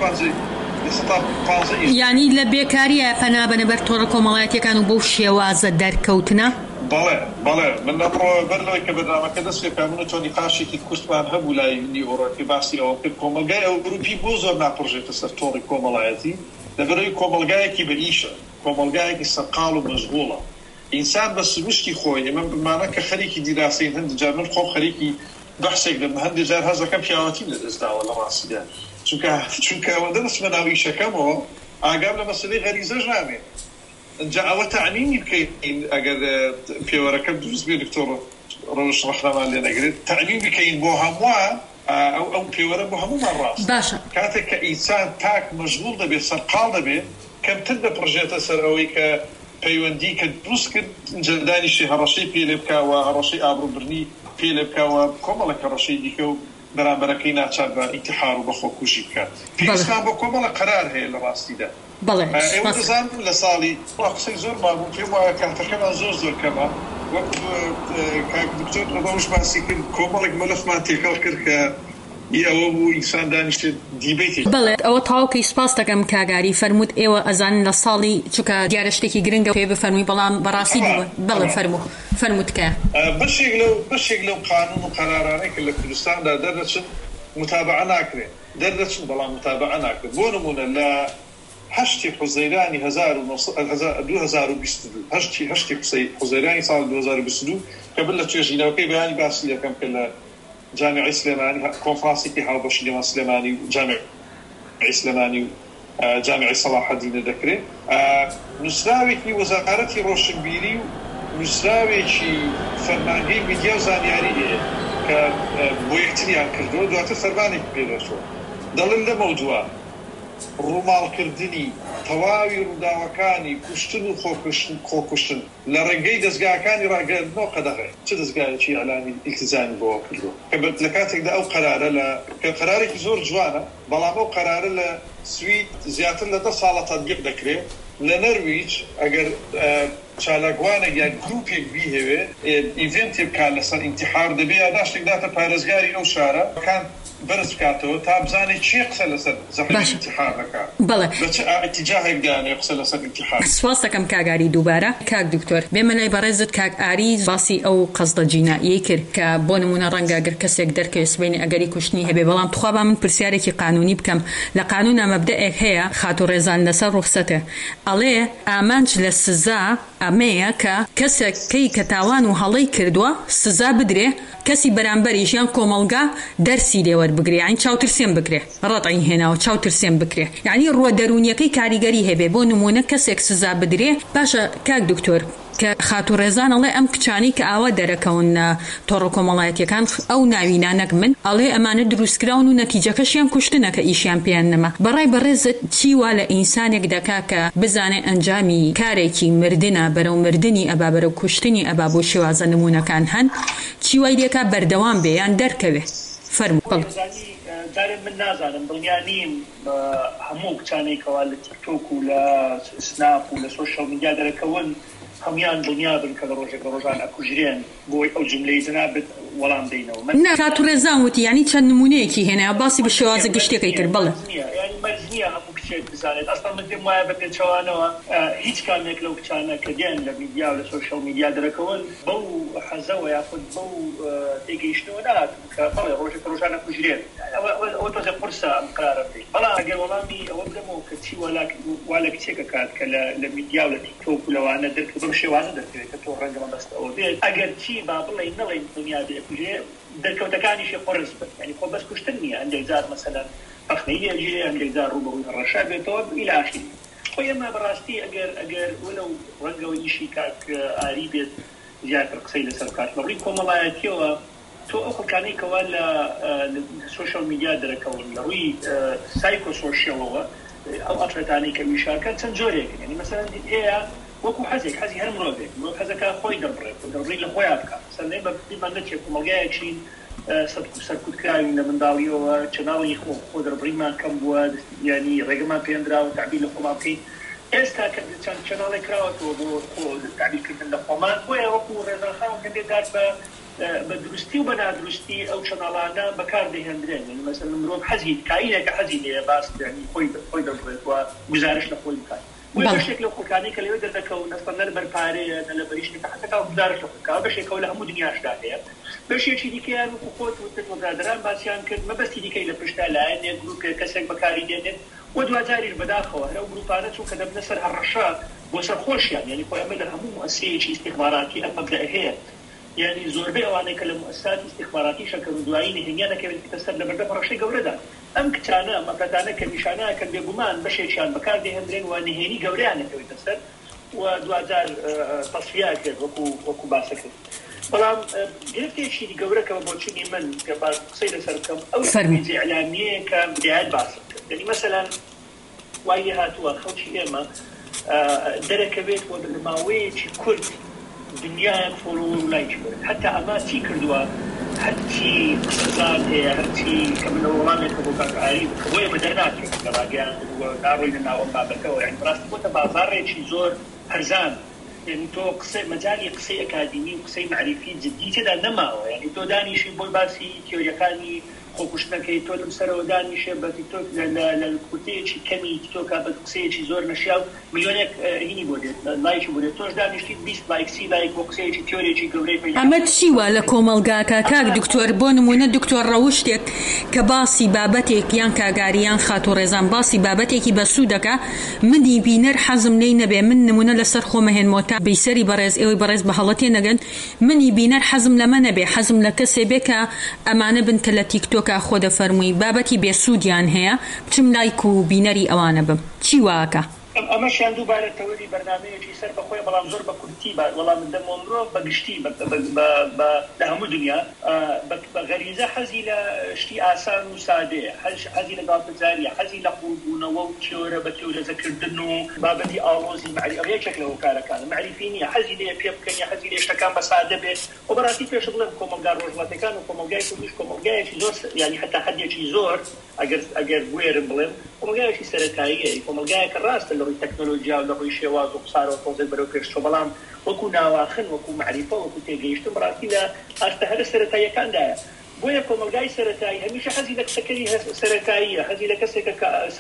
115 یعنی لە بێکاریە پەنابەنە بەر تۆڕە کۆمەڵایەتیەکان و بەو شێوازە دەرکەوتنە بەڵێ من لەبڕۆ بەرلەوەی کە بەرنامەکە دەست پێ کامونە تۆنی قاشێکی کوشتمان هەبوو لای نیوڕۆکی باسی ئەوە کرد کۆمەلگای ئەو گروپی بۆ زۆر ناپڕژێتە سەر تۆڕی کۆمەڵایەتی لەبەرەوەی کۆمەلگایەکی بەئیشە کۆمەلگایەکی سەرقاڵ و مەشغوڵە ئینسان بە سروشتی خۆی ئێمە بمانە کە خەریکی دیراسەی هەندێک جار من خۆم خەریکی بەحسێک دەم هەندێک جار هەزەکەم پیاوەتی لەدەستداوە لە ڕاستیدا چونکە ئەوەندە دەچمە ناو ئیشەکەمەوە ئاگام لە مەسەلەی غەریزەش نامێت اینجا ئەوە تەعمیمی بکەین ئەگەر پێوەرەکەم دروست بێ دکتۆر ڕۆژ ڕەحنەمان لێ نەگرێت تەعمیم بکەین بۆ هەمووە ئەو پێوەرە بۆ هەمومان ڕاست باشە کاتێک کە ئینسان تاک مەشغوڵ دەبێت سەرقاڵ دەبێت کەمتر دەپڕژێتە سەر ئەوەی کە پەیوەندی کە دروست کرد جەندانیشی هەڕەشەی پێ لێ بکاوە هەڕەشەی ئابروبرنی پێ لێ بکاوە کۆمەڵێک هەڕەشەی دیکە و بەرامبەرەکەی ناچار بە ئینتیحار و بە خۆکوژی بکات پێویستمان بۆ کۆمەڵە قەرار هەیە لە ڕاستیدا ئێوە دەزانن لە ساڵی قسەی زۆر مابوو پێم وایە کاتەکەمان زۆر کەمە وەک کاک دکتۆر ڕەبەوش باسی کرد کۆمەڵێک مەلەفمان تێکەڵ کرد کە ئەوە بوو ئینسان دانیشت دیبێتی بەڵێ ئەوە تاوکەی سپاس دەکەم کاگاری فەرمووت ئێوە ئەزانن لە ساڵی چووکە دیارە شتێکی گرنگە پێ بفەرمووی بەڵام بەڕاستی بووە بەڵێ فەرمووت کە بەشێک لەو قانون و قەرارانەی کە لە کوردستاندا دەردەچن متابعە ناکرێت دەردەچن بەڵام متابعە ناکرێت بۆ نمونە لە هەشتی حوزەیرانی 2022 هەشتی حوزەیرانی ساڵ 2022 کە بن لە توێژینەوەکەی بەیانی باسی دەکەم کە لە جامعی سلێمانی کۆنفرانسێکی هاوبەشی لێمان سلێمانی و جامعی سلێمانی و جامعی سەلاح الدینە دەکرێت نووسراوێکی وەزارەتی ڕۆشنبیری و نووسراوێکی فەرمانگەی میدیا و زانیاری هەیە کە بۆ یەکتریان کردەوە دواتر فەرمانێکی پێدەچووە دەڵێن لە مەوضوعە ڕووماڵکردنی تەواوی ڕووداوەکانی کوشتن و خۆکوشتن لە ڕێگەی دەستگاکانی ڕاگەاندنەوە قەدەغێ چه دەستگایەکی ئەعلامی ئیلتیزامی بۆ کردووە کە لە کاتێکدا ئەو قەرارە کە قەرارێکی زۆر جوانە بەڵام ئەو قەرارە لە سوید زیاتر لە 10 ساڵە تەطبیق دەکرێت لە نەرویج ئەگەر چالاکوانێک یان گروپێک بیهێوێ ئیڤێنتێ بکات لەسەر ئینتیحار دەبێ یا شتێک داتە پارێزگاری ئەو شارە کان بەرز بکاتەوە تا بزانێت چی قسە لەسەر زەحمەتی ئینتیحار دەکات بە چه ئاتیجاهێک دانێ قسە لەسەر ئینتیحار سواس دەکەم کاگاری دووبارە کاک دکتۆر بێمە لای بەڕێزت کاک ئاری باسی ئەو قەزدە جیناییەی کرد کە بۆ نمونە ڕەنگە ئەگەر کەسێک دەرکەوێت سبەینی ئەگەری کوشتنی هەبێ بەڵام توخوا با من پرسیارێکی قانونی بکەم لە قانونە مەبدەئێک هەیە خاتوڕێزان لەسەر ڕوخسەتە ئەڵێ ئامانج لە سزا ئەمەیە کە کەسێکی کە تاوان و هەڵەی کردووە سزا بدرێ کەسی بەرامبەریش یان کۆمەڵگا دەرسی لێوەربگرێ یان چاوترسێن بکرێ ڕەتعی هێناوە چاوترسێن بکرێ یعنی ڕوە دەرونیەکەی کاریگەری هەبێ بۆ نمونە کەسێک سزا بدرێ باشە کاک دکتۆر کە خاتوڕێزان ئەڵێ ئەم کچانی کە ئاوا دەرەکەون تۆڕە کۆمەڵایەتیەکان ئەو ناوینانەک من ئەڵێ ئەمانە دروستکراون و نەتیجەکەشیان کوشتنەکە ئیشیان پێیان نەما بەڕای بەڕێزت چی وا لە ئینسانێک دەکا کە بزانێ ئەنجامی کارێکی مردنە بەرەو مردنی ئەبا بەرەو کوشتنی ئەبا بۆ شێوازە نمونونەکان هەن چی وای لێکا بەردەوام بێ یان دەرکەوێ فەرموو جارێ من نازانم دڵنیانیم هەموو کچانێکەوە لە تیکتۆک و لە سناپ و لە سۆشیال میدیا دەرەکەون هەمویان دڵنیا بن کە لە ڕۆژێک لە ڕۆژان ئەکوژرێن بۆی ئەو جملەی جەنابێت وەڵام دەینەوە نا خاتوڕێزان وتی یعنی چەند نمونەیەکی هێنایە باسی بە شێوازە گشتێکی کرد بڵێ یعنی مەرج نییە هەموو کچێک بزانێت ئەسڵا من پێم وایە بە پێچەوانەوە هیچ کامێک لەو کچانە کە دێن لە میدیا و لە سۆشیال میدیا دەرەکەون بەو حەزەوە یاخود بەو تێگەیشتنەوە نهاتن کە بەڵێ ڕۆژێک لە ڕۆژان ئەکوژرێن ئەوە تۆزێ قورسە ئەم قرارە بدەین بەڵام ئەگەر وەڵامی ئەوە بدەمەوە کە چی وا لە کچێکە کات کە لە میدیا و لە تیکتۆک و لەوانە دەرکە بەم شێوازە دەکرێت کە تۆ ڕەنگە مەبەستەوە بێت ئەگەر چی با بڵێ نەڵێن دنیا دەکوژێ دەرکەوتەکانیشی خۆرز بن یعنی خۆ بەس کوشتن نییە ئەندێک جار مەسەلەن پەخنەی لێژێ ئەندێک جار ڕووبەڕووی ڕەشا بێتەوە إلى آخره خۆ ئێمە بەڕاستی ئەگەر وەلەو ڕەنگەوە ئیشی کاک ئاری بێت زیاتر قسەی لەسەر کات لە ڕووی کۆمەڵایەتیەوە تۆ ئەو خەڵکانەی کەوا لە سۆشیال میدیا دەرەکەون لە ڕووی سایکۆ سۆشیەڵەوە ئەو ئەترەتانەی کە ویشاکە چەند جۆرێکن یعنی مەسەلەن هەیە وەکو حەزێک حەزی هەر مرۆڤێک مرۆڤ حەزەکە خۆی دەبڕێت و دەڕێی لە خۆیان بکات سەرنەی بە بیمان نەچێت کۆمەڵگایەکی سەرکوتکراوی لە منداڵیەوە چەناڵی خۆ دەربڕیمان کەم بووە یعنی ڕێگەمان پێێنراوە تعبیر لە خۆمان بکەین ئێستا کە چەند چەناڵێک کراوەتەوە بۆ تعبیرکردن لە خۆمان بۆیە وەکو ڕێزانخاوم کە دێدات بە دروستی و بە نادروستی ئەو چەناڵانە بەکاردەهێنرێن یعنی مەسەلەن مرۆڤ حەزی کائینێکە حەزی لێیە باس یعنی خۆی دەبڕێتەوە گزارش لە خۆی بکات بەشێک لە خۆکانی کە لەوێ دەردەکەون ئەسڵا نە لەبەر پارەیە نە لەبەر هیچ شتێک حەتا گزارش لە خۆکەوە بەشێکەوە لە هەموو دنیاشدا هەیە بەشێکی دیکەیان وەکو خۆت وتت وەبرادران باسییان کرد مەبەستی دیکەی لە پشتا لایەنێک گروپێک کەسێک بەکاری دێنێت و دوجاریش بەداخەوە لەو گروپانە چونکە دەبنە سەر هەڕەشە بۆ سەرخۆشیان یعنی خۆ ئەمە لە هەموو مؤسسەیەکی ئیستیخباراتی ئەم مەبدە هەیە یعنی زۆربەی ئەوانەی کە لە مؤسساتی ئیستیخباراتی شەکەن و دوایی نهێنیان دەکەوێتە سەر لە بەردەم ڕەشەی گەورەدا ئەم کچانە مەبەدانە کە نیشانەیە کە بێگومان بەشێکیان بەکاردەهێنرێن و نهێنی گەورەیان دەکەوێتە سەر و دوجار تصفیه کرد وەکو باسە کرد. بەڵام گرفتێکی گەورەکەەوە بۆچینی من قسەی لەسەر بکەم ئەو فەرمیزی ئەعلامیەیە کە بدایەت باسم کرد. یعنی مەسەلەن وای لێ هاتووە خەڵکی ئێمە دەرەکەوێت بۆ ماوەیەکی کورت دنیایەک فۆلۆوەر و لایکی بێت. حتا ئەمە چی کردووە هەرچی قسەزان هەیە هەرچی کە منە وەڵامێکە بۆ کاکعاری بۆ ئێمە دەرناکرێت لە ڕاگەیاندنەوە ناڕۆینە ناوەم بابەتەوە. یعنی ڕاستی بۆتە بازاڕێکی زۆر هەرزان. یعنی تۆ قسەی مەجالی قسەی ئەکادمی و قسەی معریفی جدی تێدا نەماوە. یعنی تۆ دانیشی بۆی باسی تیۆریەکانی خۆکوشتنەکەی تۆ لەم سەرەوە دانیشێ بە تیکتۆک لە کورتەیەکی کەمی تیکتۆکا بە قسەیەکی زۆر نەشیا و میلیۆنێک هینی بۆ دێت لایکی بۆ دێت. تۆش دانیشتی 20 لایک 30 لایک بۆ قسەیەکی تیۆریەکی گەورەی پیدا. ئەمە چی وە لە کۆمەڵگاکە کاک دکتۆر؟ بۆ نمونە دکتۆر ڕەوشتێک کە باسی بابەتێک یان کاگاریان خات و ڕێزان باسی بابەتێکی بەسوودەکە منی بینەر حەزم لێی نەبێ. من نمونە لەسەر خۆمە هێنمۆتا بیسەری بەڕێز ئێوەی بەڕێز بە هەڵەتێ نەگەن منی بینەر حەزم لەمە نەبێ. حەزم لە کەسێ بێ کە ئەمانە بن کە لە تیکتۆکە خۆ دەفەرمووی بابەتی بێسوودیان هەیە بچم لایک و بینەری ئەوانە بم. چی واکە؟ ئەمەشیان دووبارە تەوەری بەرنامەیەکی سەر بەخۆی بەڵام زۆر بە کورتی وەڵام دەمەوە مرۆڤ بەگشتی لە هەموو دنیا بە غەریزە حەزی لە شتی ئاسان و سادەیە، حەزی لە گاڵتەجاریە، حەزی لە قوڵبوونەوە و تیۆرە بە تیۆرەزەکردن و بابەتی ئاڵۆزی ئەوە یەکێک لە هۆکارەکانە معریفی نییە. حەزی لێ پێ بکەنی، حەزی لێ شتەکان بە سادە بێت. و بەڕاستی پێش بڵێم کۆمەلگا ڕۆژهەڵاتەکان و کۆمەلگای کوردیش کۆمەلگایەکی زۆر یعنی حتا حەدێکی زۆر ئەگەر بوێرم بڵێم کۆمەلگایەکی سەرەتاییە، کۆمەلگایەکە ڕاستە لە ڕووی تەکنۆلۆژیا و لە ڕووی شێواز و قسارەوە تۆزێک بەرەو پێشچوو، بەڵام وەکو ناواخن وەکو معریفە وەکو تێگەیشتن بەڕاستی لە ئاستە هەرە سەرەتاییەکاندایە. بۆیە کۆمەلگای سەرەتایی هەمیشە حەزی لە قسەکەری سەرەتاییە، حەزی لە کەسێکە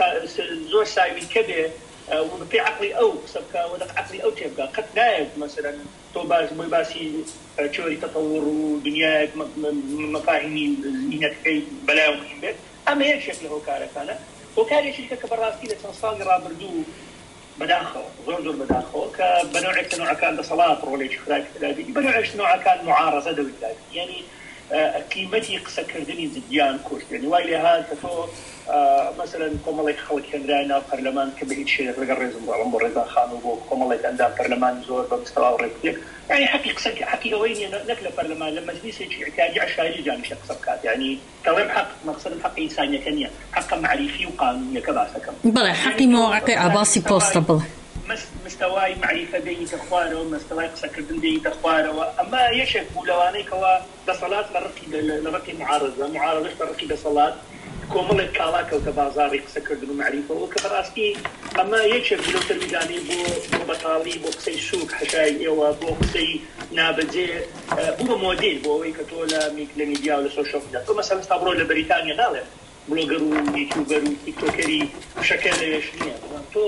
زۆر ساویلکە بێ وبپێ عقلی ئەو قسە بکە و لە عقلی ئەو تێبگا. قەت نایەت مەسەلەن تۆ بۆی باسی تیۆری تەتەوڕ و دنیایەک مەفاهیمی زینەتەکەی بەلایەوە بێت. ئەمە یەکێک لە هۆکارەکانە. هۆکارێکی کە بەڕاستی لە چەند ساڵی ڕابردوو بەداخەوە زۆر بەداخەوە کە بەنەوعێک نوعەکان دەسەڵات ڕۆڵێکی خراپی بەنەوعێک نوعەکان معارەزە دەویداری، یعنی قیمەتی قسەکردنی جدیان کورت. یعنی وای لێ هات کە تۆ مثلا کۆمەڵێک خەڵک هێنرا ناو پەرلەمان کە بە هیچ شێ لەگەڵ ڕێزم بۆ ڕێزا خان و بۆ کۆمەڵێک ئەندام پەرلەمان زۆر بە مستەوا و ڕێکوتێک، یعنی حەقی قسەی حەقی ئەوەی نیە نەک لە پەرلەمان لە مەجلیسێکی ئیعتیادی عەشایری جانیشە قسە بکات. یعنی کەڵێم حەق مەقسەدم حەقی ئینسانیەکە نییە، حەقە معریفی و قانونیەکە باسەکەم. بەڵێ حەقی مەواقع ئاباسی پۆستە بڵێ مستەوای معریفە بێنیتە خوارەوە، مستەوای قسەکردن بێنیتە خوارەوە. ئەمە یەکێک بوو لەوانەی کەوا دەسەڵات لە ڕقی معارەزەش بە ڕقی دەسەڵات کۆمەڵێک کاڵا کەوتە بازاڕی قسەکردن و معریفەوە کە بەڕاستی ئەمە یەکێک لەو تەلەڤیزیانەی بۆ بەتاڵی بۆ قسەی سووک حەشای ئێوە بۆ قسەی نابەجێ بوو بە مۆدێل بۆ ئەوەی کە تۆ لە میدیا و لە سۆشیۆل میدیا تۆ مەسەلەن تا بڕۆ لە بەریتانیا ناڵێم بلۆگەر و یوتیوبەر و تیکتۆکەری شەکە لەوێش نییە. تۆ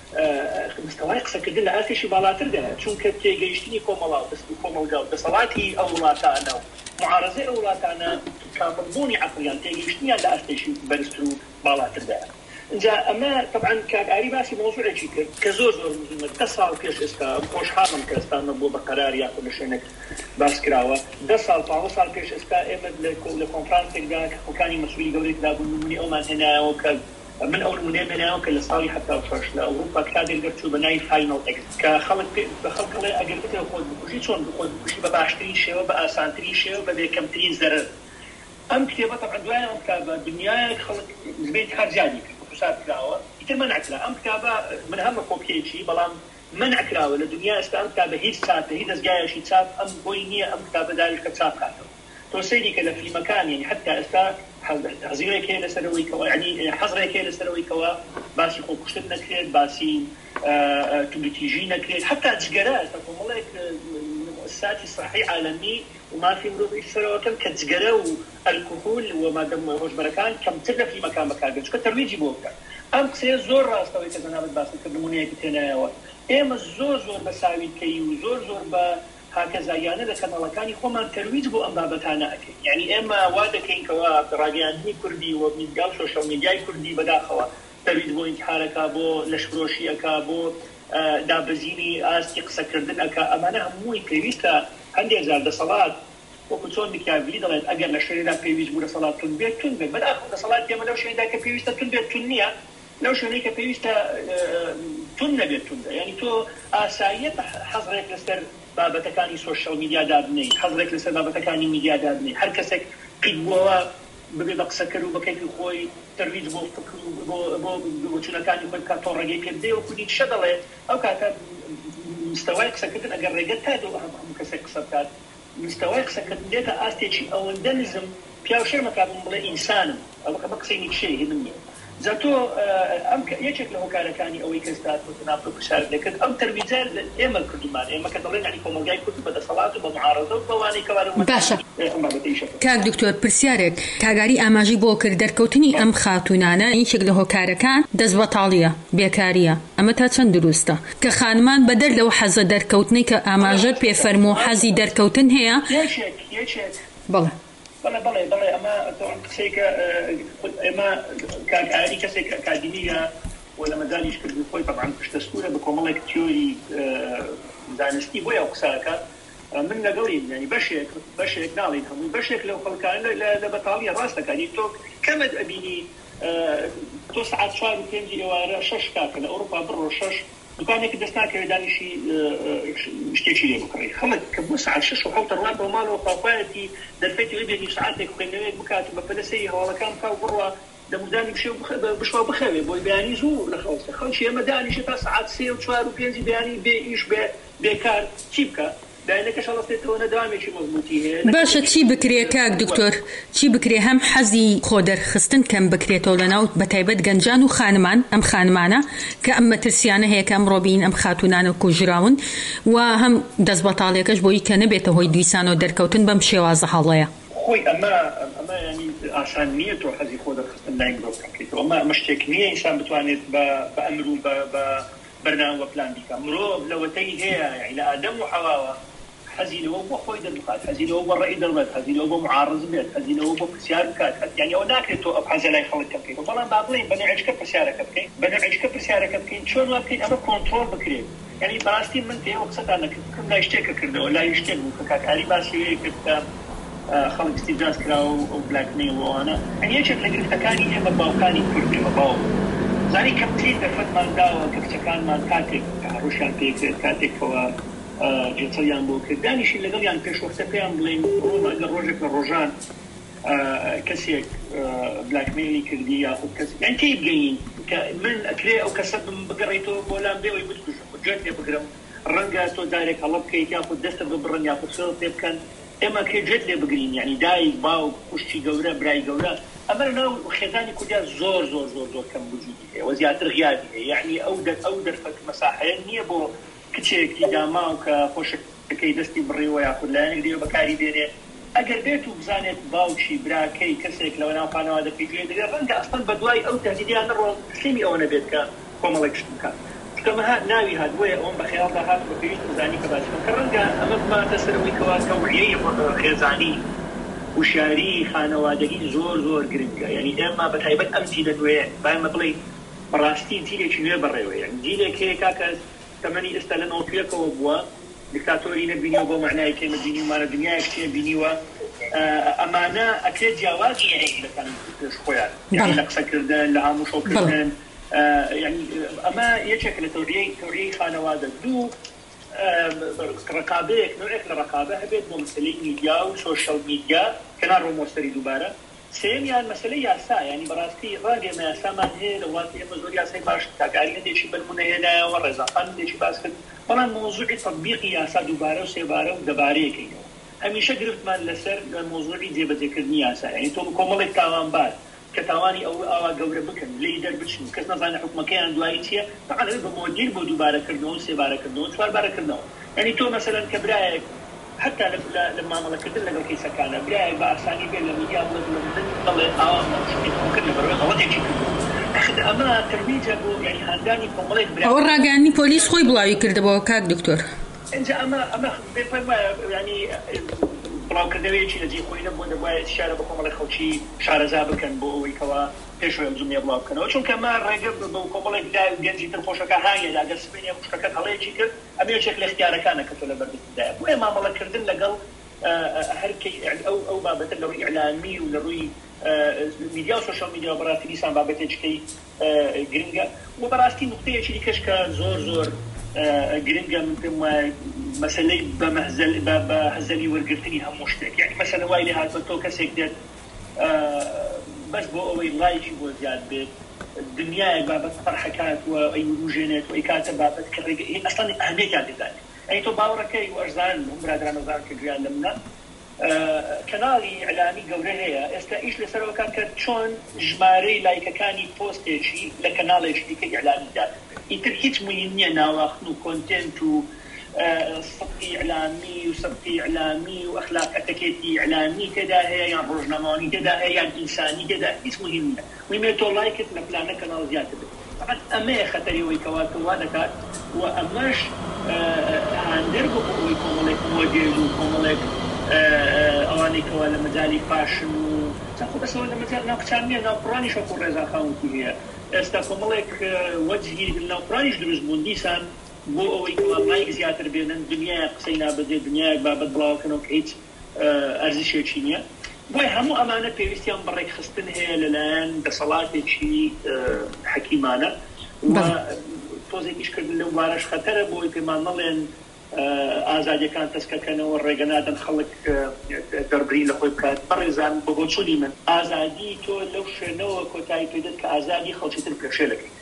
مستەوای قسەکردن لە ئاستێکی باڵاتردایە، چونکە تێگەیشتنی کۆمەڵاو دەستی کۆمەلگا و دەسەڵاتی ئەو وڵاتانە و معارەزەی ئەو وڵاتانە کاملبوونی عەقلیان تێگەیشتنیان لە ئاستێکی بەرزتر و باڵاتردایە. اینجا ئەمە طبعا کاکعاری باسی مۆزوعێکی کرد کە زۆر مهمە. 10 ساڵ پێش ئێستا خۆشحاڵم کە ئێستا بۆ بە قەرار یاخۆ لە شوێنێک باس کراوە. 10 ساڵ 15 ساڵ پێش ئێستا ئێمە لە کۆنفرانسێکدا کە خەڵکانی مەسئولی گەورەی دابوون نمونەی ئەومان هێنایەوە کە من ئەو نمونەیە بێنایەوە کە لە ساڵی 76 لە ئەوروپا کتابێک دەرچوو بە ناوی فاینەڵ ئێکس کە خەڵک بە خەڵکڵێ ئەگەر بتەوە خۆت بکوژی چۆن خۆت بکوژی بە باشترین شێوە بە ئاسانترین شێوە بە بێکەمترین زەرەر. ئەم کتێبە طبعا دوایە ئەم کتابە دنیایەک خەڵک زبێتی هەرجانی کرد قسات کراوە ئیتر مەنعکرا. ئەم کتابە من هەمە کۆپیەکی بەڵام مەنعکراوە لە دنیا ئێستا ئەم کتابە هیچ چاپە هیچ دەستگایەکی چاپ ئەم بۆی نییە ئەم کتابە داریشکە چاپ کاتەوە. تۆ سەیری کە لە فیلمەکان یعنی حتا ئێستا حەزیرێک هەیە لەسەرەوەی کەوە یعنی حەزرێک هەیە لەسەرەوەی کەوە باسی خۆکوشتن نەکرێت، باسی تولیتیژی نەکرێت، حتا جگەرە ئێستا کۆمەڵێک مؤسساتی صحی عالەمی و مافی مرۆڤی سەرەوەکەن کە جگەرە و ئەلکۆهۆل و مادە هۆشبەرەکان کەمتر لە فیلمەکان بەکاربێت چونکە تەرویجی بۆ بکات. ئەم قسەیە زۆر ڕاستەوەی کە جەنابەت باسی کرد نمونەیەکی تێنایەوە. ئێمە زۆر بە ساویلکەی و زۆر بە هاکەزایانە لە کەناڵەکانی خۆمان تەرویج بۆ ئەم بابەتانە ئەکەین. یعنی ئێمە وا دەکەین کەوا ڕاگەیاندنی کوردی و میدیا و سۆشیۆل میدیای کوردی بەداخەوە تەرویج بۆ ئینتیحارەکە بۆ لەشفرۆشیەکە بۆ دابەزینی ئاستی قسەکردن ئەکە. ئەمانە هەمووی پێویستە هەندێک جار دەسەڵات وەکو چۆن میکیاڤیلی دەڵێت ئەگەر لە شوێنێدا پێویست بوو دەسەڵات تون بێت بەداخەوە دەسەڵات ئێمە لەو شوێنێدا کە پێویستە تون بێت تون نییە. لەو شوێنەی کە پێویستە تون نەبێت توندا یعنی تۆ ئاساییەت حەزڕێک لەسەر بابەتەکانی سۆشیال میدیادا بنێیت حەزڕێک لەسەر بابەتەکانی میدیادا بنێیت هەر کەسێک قیت بووەوە ببێ بە قسەکرد و بەکەیفی خۆی تەرویج بۆ فکر بۆ چونەکانی خۆی بکات تۆ ڕێگەی پێ بدەی وەکو دیت شە دەڵێ ئەو کاتە مستەوای قسەکردن ئەگەر ڕێگەت تادەوە هەموو کەسێک قسە بکات مستەوای قسەکردن دێتە ئاستێکی ئەوەندە نزم پیاو شێرمەکات بڵێ ئینسانم ئەوە بە قسەی نیچەیە من نییە زاتۆ ئەم یەکێک لە هۆکارەکانی ئەوەی کەسدات ناو بشار دەکرد ئەم تەرویجە ئێمە کردومان ئێمە کە دەڵێن ینی کۆمەلگای کورد بەدەسەڵات و بە معارەزە و بەوانەی کەوانە باشە کاک دکتۆر پرسیارێک کاگاری ئاماژی بۆ کرد دەرکەوتنی ئەم خاتونانە یەکێک لە هۆکارەکان دەستبەتاڵیە بێکاریە ئەمە تا چەند دروستە کە خانمان بەدەر لەو حەزە دەرکەوتنەی کە ئاماژە پێفەرموو حەزی دەرکەوتن هەیە بەڵێ بەڵێ ئەمە قسەیکە ئێمە کاگاری کەسێک ئەکادیمیە و لە مەدانیش کردن خۆی طبعاً پشتەسپورە بە کۆمەڵێک تیۆری زانستی بۆ ئەو قسەکە من لەگەڵیم ینی بەشێک ناڵین هەموو بەشێک لەو خەڵکان لە بەتاڵیە ڕاستەکانی تۆ کەمت ئەبینی تۆ سعات 4 و 5 ئێوارە 6 کاکە لە ئەوروپا بڕۆ 6 دوکانێکی دەستناکەوێت دانیشی شتێکی لێ بکڕی خەڵک کە بۆ سعات 6 و 7 ڕوان بۆ ماڵەوە خواپایەتی دەرفەتی لێ بێنی سعاتێک خوێندنەوەیەک بکات بە پەلەسەی هەواڵەکان بکاو بڕوە دەمودانی بشوا بخەوێ بۆی بەیانی زوو لە خەڵکە خەڵکی ئێمە دانیشە تا سعات 3 و 4 و 5 بەیانی بێ ئیش بێکار چی بکە باشە چی بکرێ کاک دکتۆر چی بکرێ هەم حەزی خۆدەرخستن کەم بکرێتەوە لەناو بەتایبەت گەنجان و خانمان ئەم خانمانە کە ئەم مەترسیانە هەیە کە ئەمڕۆ بین ئەم خاتونانە کوژراون و هەم دەست بەتاڵێکەش بۆی کە نەبێتە هۆی دیسانەوە دەرکەوتن بەم شێوازە هەڵەیە خۆی ئەمە ینی ئاسان نییە تۆ حەزی خۆدەرخستن لای مرۆڤ بکەیتەوە ئەمە شتێک نییە ئینسان بتوانێت بە ئەمر و بە بەرنامە پلان بیکە مرۆڤ لەوەتەی هەیە یعنی لە ئادەم و حەواوە حەزی لەوە بۆ خۆی دەبخات حەزی لەوە بۆ ڕێی دەڵێت حەزی لەوە بۆ معارض بێت حەزی لەوە بۆ پرسیار بکات یعنی ئەوە ناکرێت تۆ ئەو حەزە لای خەڵک بکەیت بەڵام با بڵێن بە نوێژکە پرسیارەکە بکەین بە نوێژکە پرسیارەکە بکەین چۆن وا بکەین ئەمە کۆنتڕۆڵ بکرێت یعنی بەڕاستی من پێوە قسەتان نەکردم لای شتێکە کردەوە لای شتێک بوو کە کاکاری باسی کرد کە خەڵک استیجاز کراوە و بلاکمێڵەوەوانە ئەنی یەکێک لە گرفتەکانی ئێمە باوکانی کوردێمە باو زانی کەمترین دەرفەتمان داوە کە کچەکانمان کاتێک هەڕوشیان پێکرێت کاتێکەوە جێچەڵیان بۆ کرد دانیشی لەگەڵیان پێشوەختە پێیان بڵێن ئەگەر ڕۆژێک لە ڕۆژان کەسێک بلاکمێلی کردی یاخود کەس یان تێی بگەین کە من ئەکرێ ئەو کەسە بگەڕێیتەوە بۆ لام بێەوەی بتکوژم جێت لێ بگرم ڕەنگە تۆ دارێک هەڵە بکەیت یاخود دەستە ببڕن یاخود سێڵ پێ بکەن ئێمە کرێ جێت لێ بگرین یعنی دایک باوک خوشتی گەورە برای گەورە ئەمە ناو خێزانی کوردیا زۆر زۆر زۆر زۆر کەم وجودی هەیە وە زیاتر غیابی هەیە یعنی ئەو دەرفەت مەساحەیە نییە بۆ کچێکی داما و کە خۆشەکەی دەستی بڕێەوە یاخود لایەنێک دێ بەکاری بێنێ ئەگەر بێت و بزانێت باوکی براکەی کەسێک لەوە ناو خانەوادەکەی لێ دەگەر ڕەنگە ئەسڵەن بەدوای ئەو تەهدیدیان نەڕۆ سلمی ئەوە نەبێت کە کۆمەڵێک شت بکات چکەمە ناوی هات بۆیە ئەوم بە خەیاڵدا هات بە پێویست بزانی کە باش کە ڕەنگە ئەمە بماتە سەرەوەی کەوا تەوعیەی خێزانی وشیاری خانەوادەگی زۆر زۆر گرنگە یعنی ئێمە بەتایبەت ئەم جیلە نوێ باەمە بڵێ بەڕاستی جیلێکی نوێ بەڕێوە یعنی جیلێک هەیە کاکە تەمەنی ئێستا لە نۆپیەکەوە بووە دیکتاتۆری نەبینیەوە بۆ معنای کێمە بینیومانە دنیایەک تێ بینیوە ئەمانە ئەکرێت جیاوازی هەیەکەکان پێش خۆیان لە قسەکردن لە ئامۆژەکردن یعنی ئەمە یەکێک لە تەوریەی خانەوادە دوو ڕقابەیەک نوعێک لە ڕقابە هەبێت بۆ مەسەلەی میدیا و سۆشیال میدیا کە ناڕۆ مۆستەری دووبارە سێمیان مەسەلەی یاسا ینی بەڕاستی ڕاگەمە یاسامان هەیە لە وڵاتی ئێمە زۆر یاسای باش کاکاری هەندێکی بەرمونە هێنایەوە ڕێزاخان هەندێکی باس کرد بەڵام مۆزوعی تەطبیقی یاسا دووبارە و سێبارە و دەبارەیەکەینەوە هەمیشە گرفتمان لەسەر مۆزوعی جێبەجێکردنی یاسا یعنی تۆ کۆمەڵێک تاوانبار کە تاوانی ئەو ئاوا گەورە بکەن لێی دەربچن کەس نەزانێت حکومەکەیان دوایی چییە تەعالی بە مۆدیل بۆ دووبارەکردنەوە و سێبارەکردنەوە چواربارەکردنەوە یعنی تۆ مەسەلەن کە برایەک حتى لە مامەڵەکردن لەگەڵ کەیسەکانە برایەک بە ئاسانی بێت لە میدیا بڵێت لە من دەڵێ ئاوا مشکل لەبەرەوەی غەڵەتێکی کردووە ئەمە تەرویجە بۆ یعنی هەندانی کۆمەڵێک ئەوە ڕاگەیاندنی پۆلیس خۆی بڵاوی کردەوە کاک دکتۆر اینجا ئەمە بێپەی ینی بڵاوکردنەوەیەکی لەجێ خۆی نەبوو دەبایە شارە بە کۆمەڵی خەڵکی شارەزا بکەن بۆ ئەوەی کەوا پێشوە ئەم زومیە بڵاو بکەنەوە چونکە ئەمە ڕێگە بە کۆمەڵێک گەنجی تر خۆشەکە هاایە ئەگەر سبینێ خوشکەکەت هەڵەیەکی کرد ئەمە یەکێک لە اختیارەکانە کە تۆ لەبەردایە بۆیە مامەڵەکردن لەگەڵ هەرکەی ئەو بابەتە لە ڕووی ئیعلامی و لە ڕووی میدیا و سۆشیال میدیا بەڕاستی دیسان بابەتێکەکەی گرنگە و بەڕاستی نقطەیەکی دیکەش کە زۆر گرنگە من پێم وایە مەسەلەی بە هەزەلی وەرگرتنی هەموو شتێک یعنی مەسەلە وای لێ هاتووە تۆ کەسێک دێت بەس بۆ ئەوەی لایکی بۆ زیاد بێت دنیای بابەت فەرحەکات و ئەی وروژێنێت و ئەی کاتە بابەت کە ڕێگە ئەسڵان ئەهمیەتیان دەدات ئەی تۆ باوەڕەکەی و ئەرزان برادران ئەزان کە گویان لە منە کەناڵی ئیعلامی گەورە هەیە ئێستا ئیش لەسەرەوە کات کە چۆن ژمارەی لایکەکانی پۆستێکی لە کەناڵێکی دیکە ئیعلامی دات ئیتر هیچ مهم نییە ناواخن و کۆنتێنت و سبقی ئیعلامی و سبقی ئیعلامی و ئەخلاق ئەتەکێتی ئیعلامی تێدا هەیە یان ڕۆژنامەوانی تێدا هەیە یان ئینسانی تێدا هیچ مهم نییە مهمە تۆ لایکت لە پلانە کەناڵ زیاتر بێت فقط ئەمەیە خەتەریەوەی کەواتە وا دەکات و ئەمەش هاندەر بۆ ئەوەی کۆمەڵێک مۆدێل و کۆمەڵێک ئەوانەی کەوا لە مەجای فاشن و چاخۆ بەسەوە لە مەجال ناوچان نییە ناوپڕانی شەکو ڕێزاخاونتی هەیە ئێستا کۆمەڵێک وەجهی ناوپڕانیش دروست بوون دیسان بۆ ئەوەی لایک زیاتر بێنن دنیای قسەی نابەجێ دنیای بابەت بڵاوکردنەوە کە هیچ ئەرزشێکی نییە بۆی هەموو ئەمانە پێویستیان بەڕێک خستن هەیە لەلایەن دەسەڵاتێکی حەکیمانە و تۆزێکیش کردن لەو بارەش خەتەرە بۆی پێمان نەڵێن ئازادیەکان تەسکەکەنەوە ڕێگەنادەن خەڵک دەربڕی لە خۆی بکات بەڕێزان بۆ چوونی من ئازادی تۆ لەو شوێنەوە کۆتایی پێدەت کە ئازادی خەڵکیتر پێشێ دەکەیت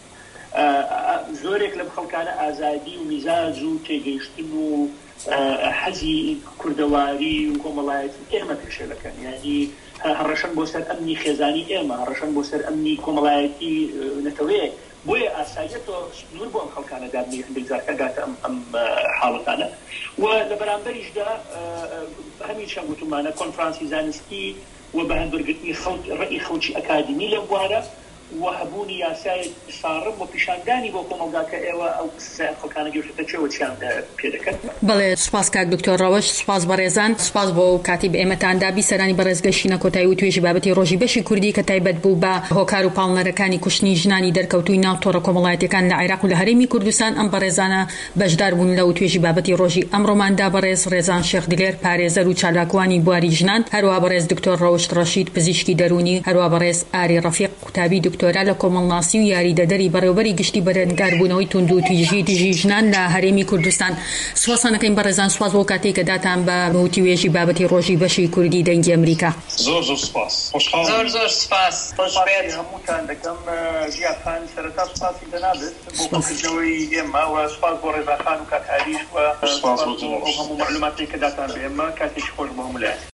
زۆرێک لەم خەڵکانە ئازادی و میزاج و تێگەیشتن و حەزی کوردەواری و کۆمەڵایەتی ئێمە پێشێ دەکەن یعنی هەڕەشەن بۆ سەر ئەمنی خێزانی ئێمە هەڕەشەن بۆ سەر ئەمنی کۆمەڵایەتی نەتەوەیەک بۆیە ئاساییەتەوە سنوور بۆ ئەم خەڵکانە دابنی هەندێک جارکە گاتە ئەم حاڵەتانە و لە بەرامبەریشدا هەمیشە گوتمانە کۆنفرانسی زانستی و بە هەندوەرگرتنی ڕێی خەڵکی ئەکادمی لەم بوارە و هەبوونی یاسای ساڕم و پیشاندانی بۆ کۆمەڵگاکە ئێوە ئەو خەڵکانە گەورتە چێوە چیان پێ دەکەن. بەڵێ سوپاس کاک دکتۆر ڕەوەش سوپاس بەڕێزان سوپاس بۆ کاتی بە ئێمەتاندا بیسەرانی بەڕێزگەشتنە کۆتایی و توێژی بابەتی ڕۆژی بەشی کوردی کە تایبەت بوو بە هۆکار و پاڵنەرەکانی کوشتنی ژنانی دەرکەوتووی ناو تۆڕە کۆمەڵایەتیەکان لە عێراق و لە هەرێمی کوردستان ئەم بەڕێزانە بەشدار بوون لە توێژی بابەتی ڕۆژی ئەمڕۆماندا بەڕێز ڕێزان شێخ دلێر پارێزەر و چالاکوانی بواری ژنان هەروە بەڕێز دکتۆر ڕەوشت ڕەشید پزیشکی دەرونی هەروە بەڕێز ئاری ڕەفیق قوتابی دکتۆرا لە کۆمەڵناسی و یاریدەدەری بەڕێوەبەری گشتی بەرەنگاربوونەوەی توند و توێژی ژنان لە هەرێمی کوردستان سوپاسانەکەین بەڕێزان سوپاس بۆ کاتێک کە داتان بە توێژی بابەتی ڕۆژی بەشی کوردی دەنگی ئەمریکا زۆر سوپاس زۆر سوپاس خۆشبێت هەمووتان دەکەم ژیافان سەرەتا سوپاسی دەنابێت بۆ کۆکردنەوەی ئێمە و سوپاس بۆ ڕێزاخان و کاکاریش و هەموو معلوماتی کە داتان بە ئێمە کاتێکی خۆش بۆ هەموو لایەن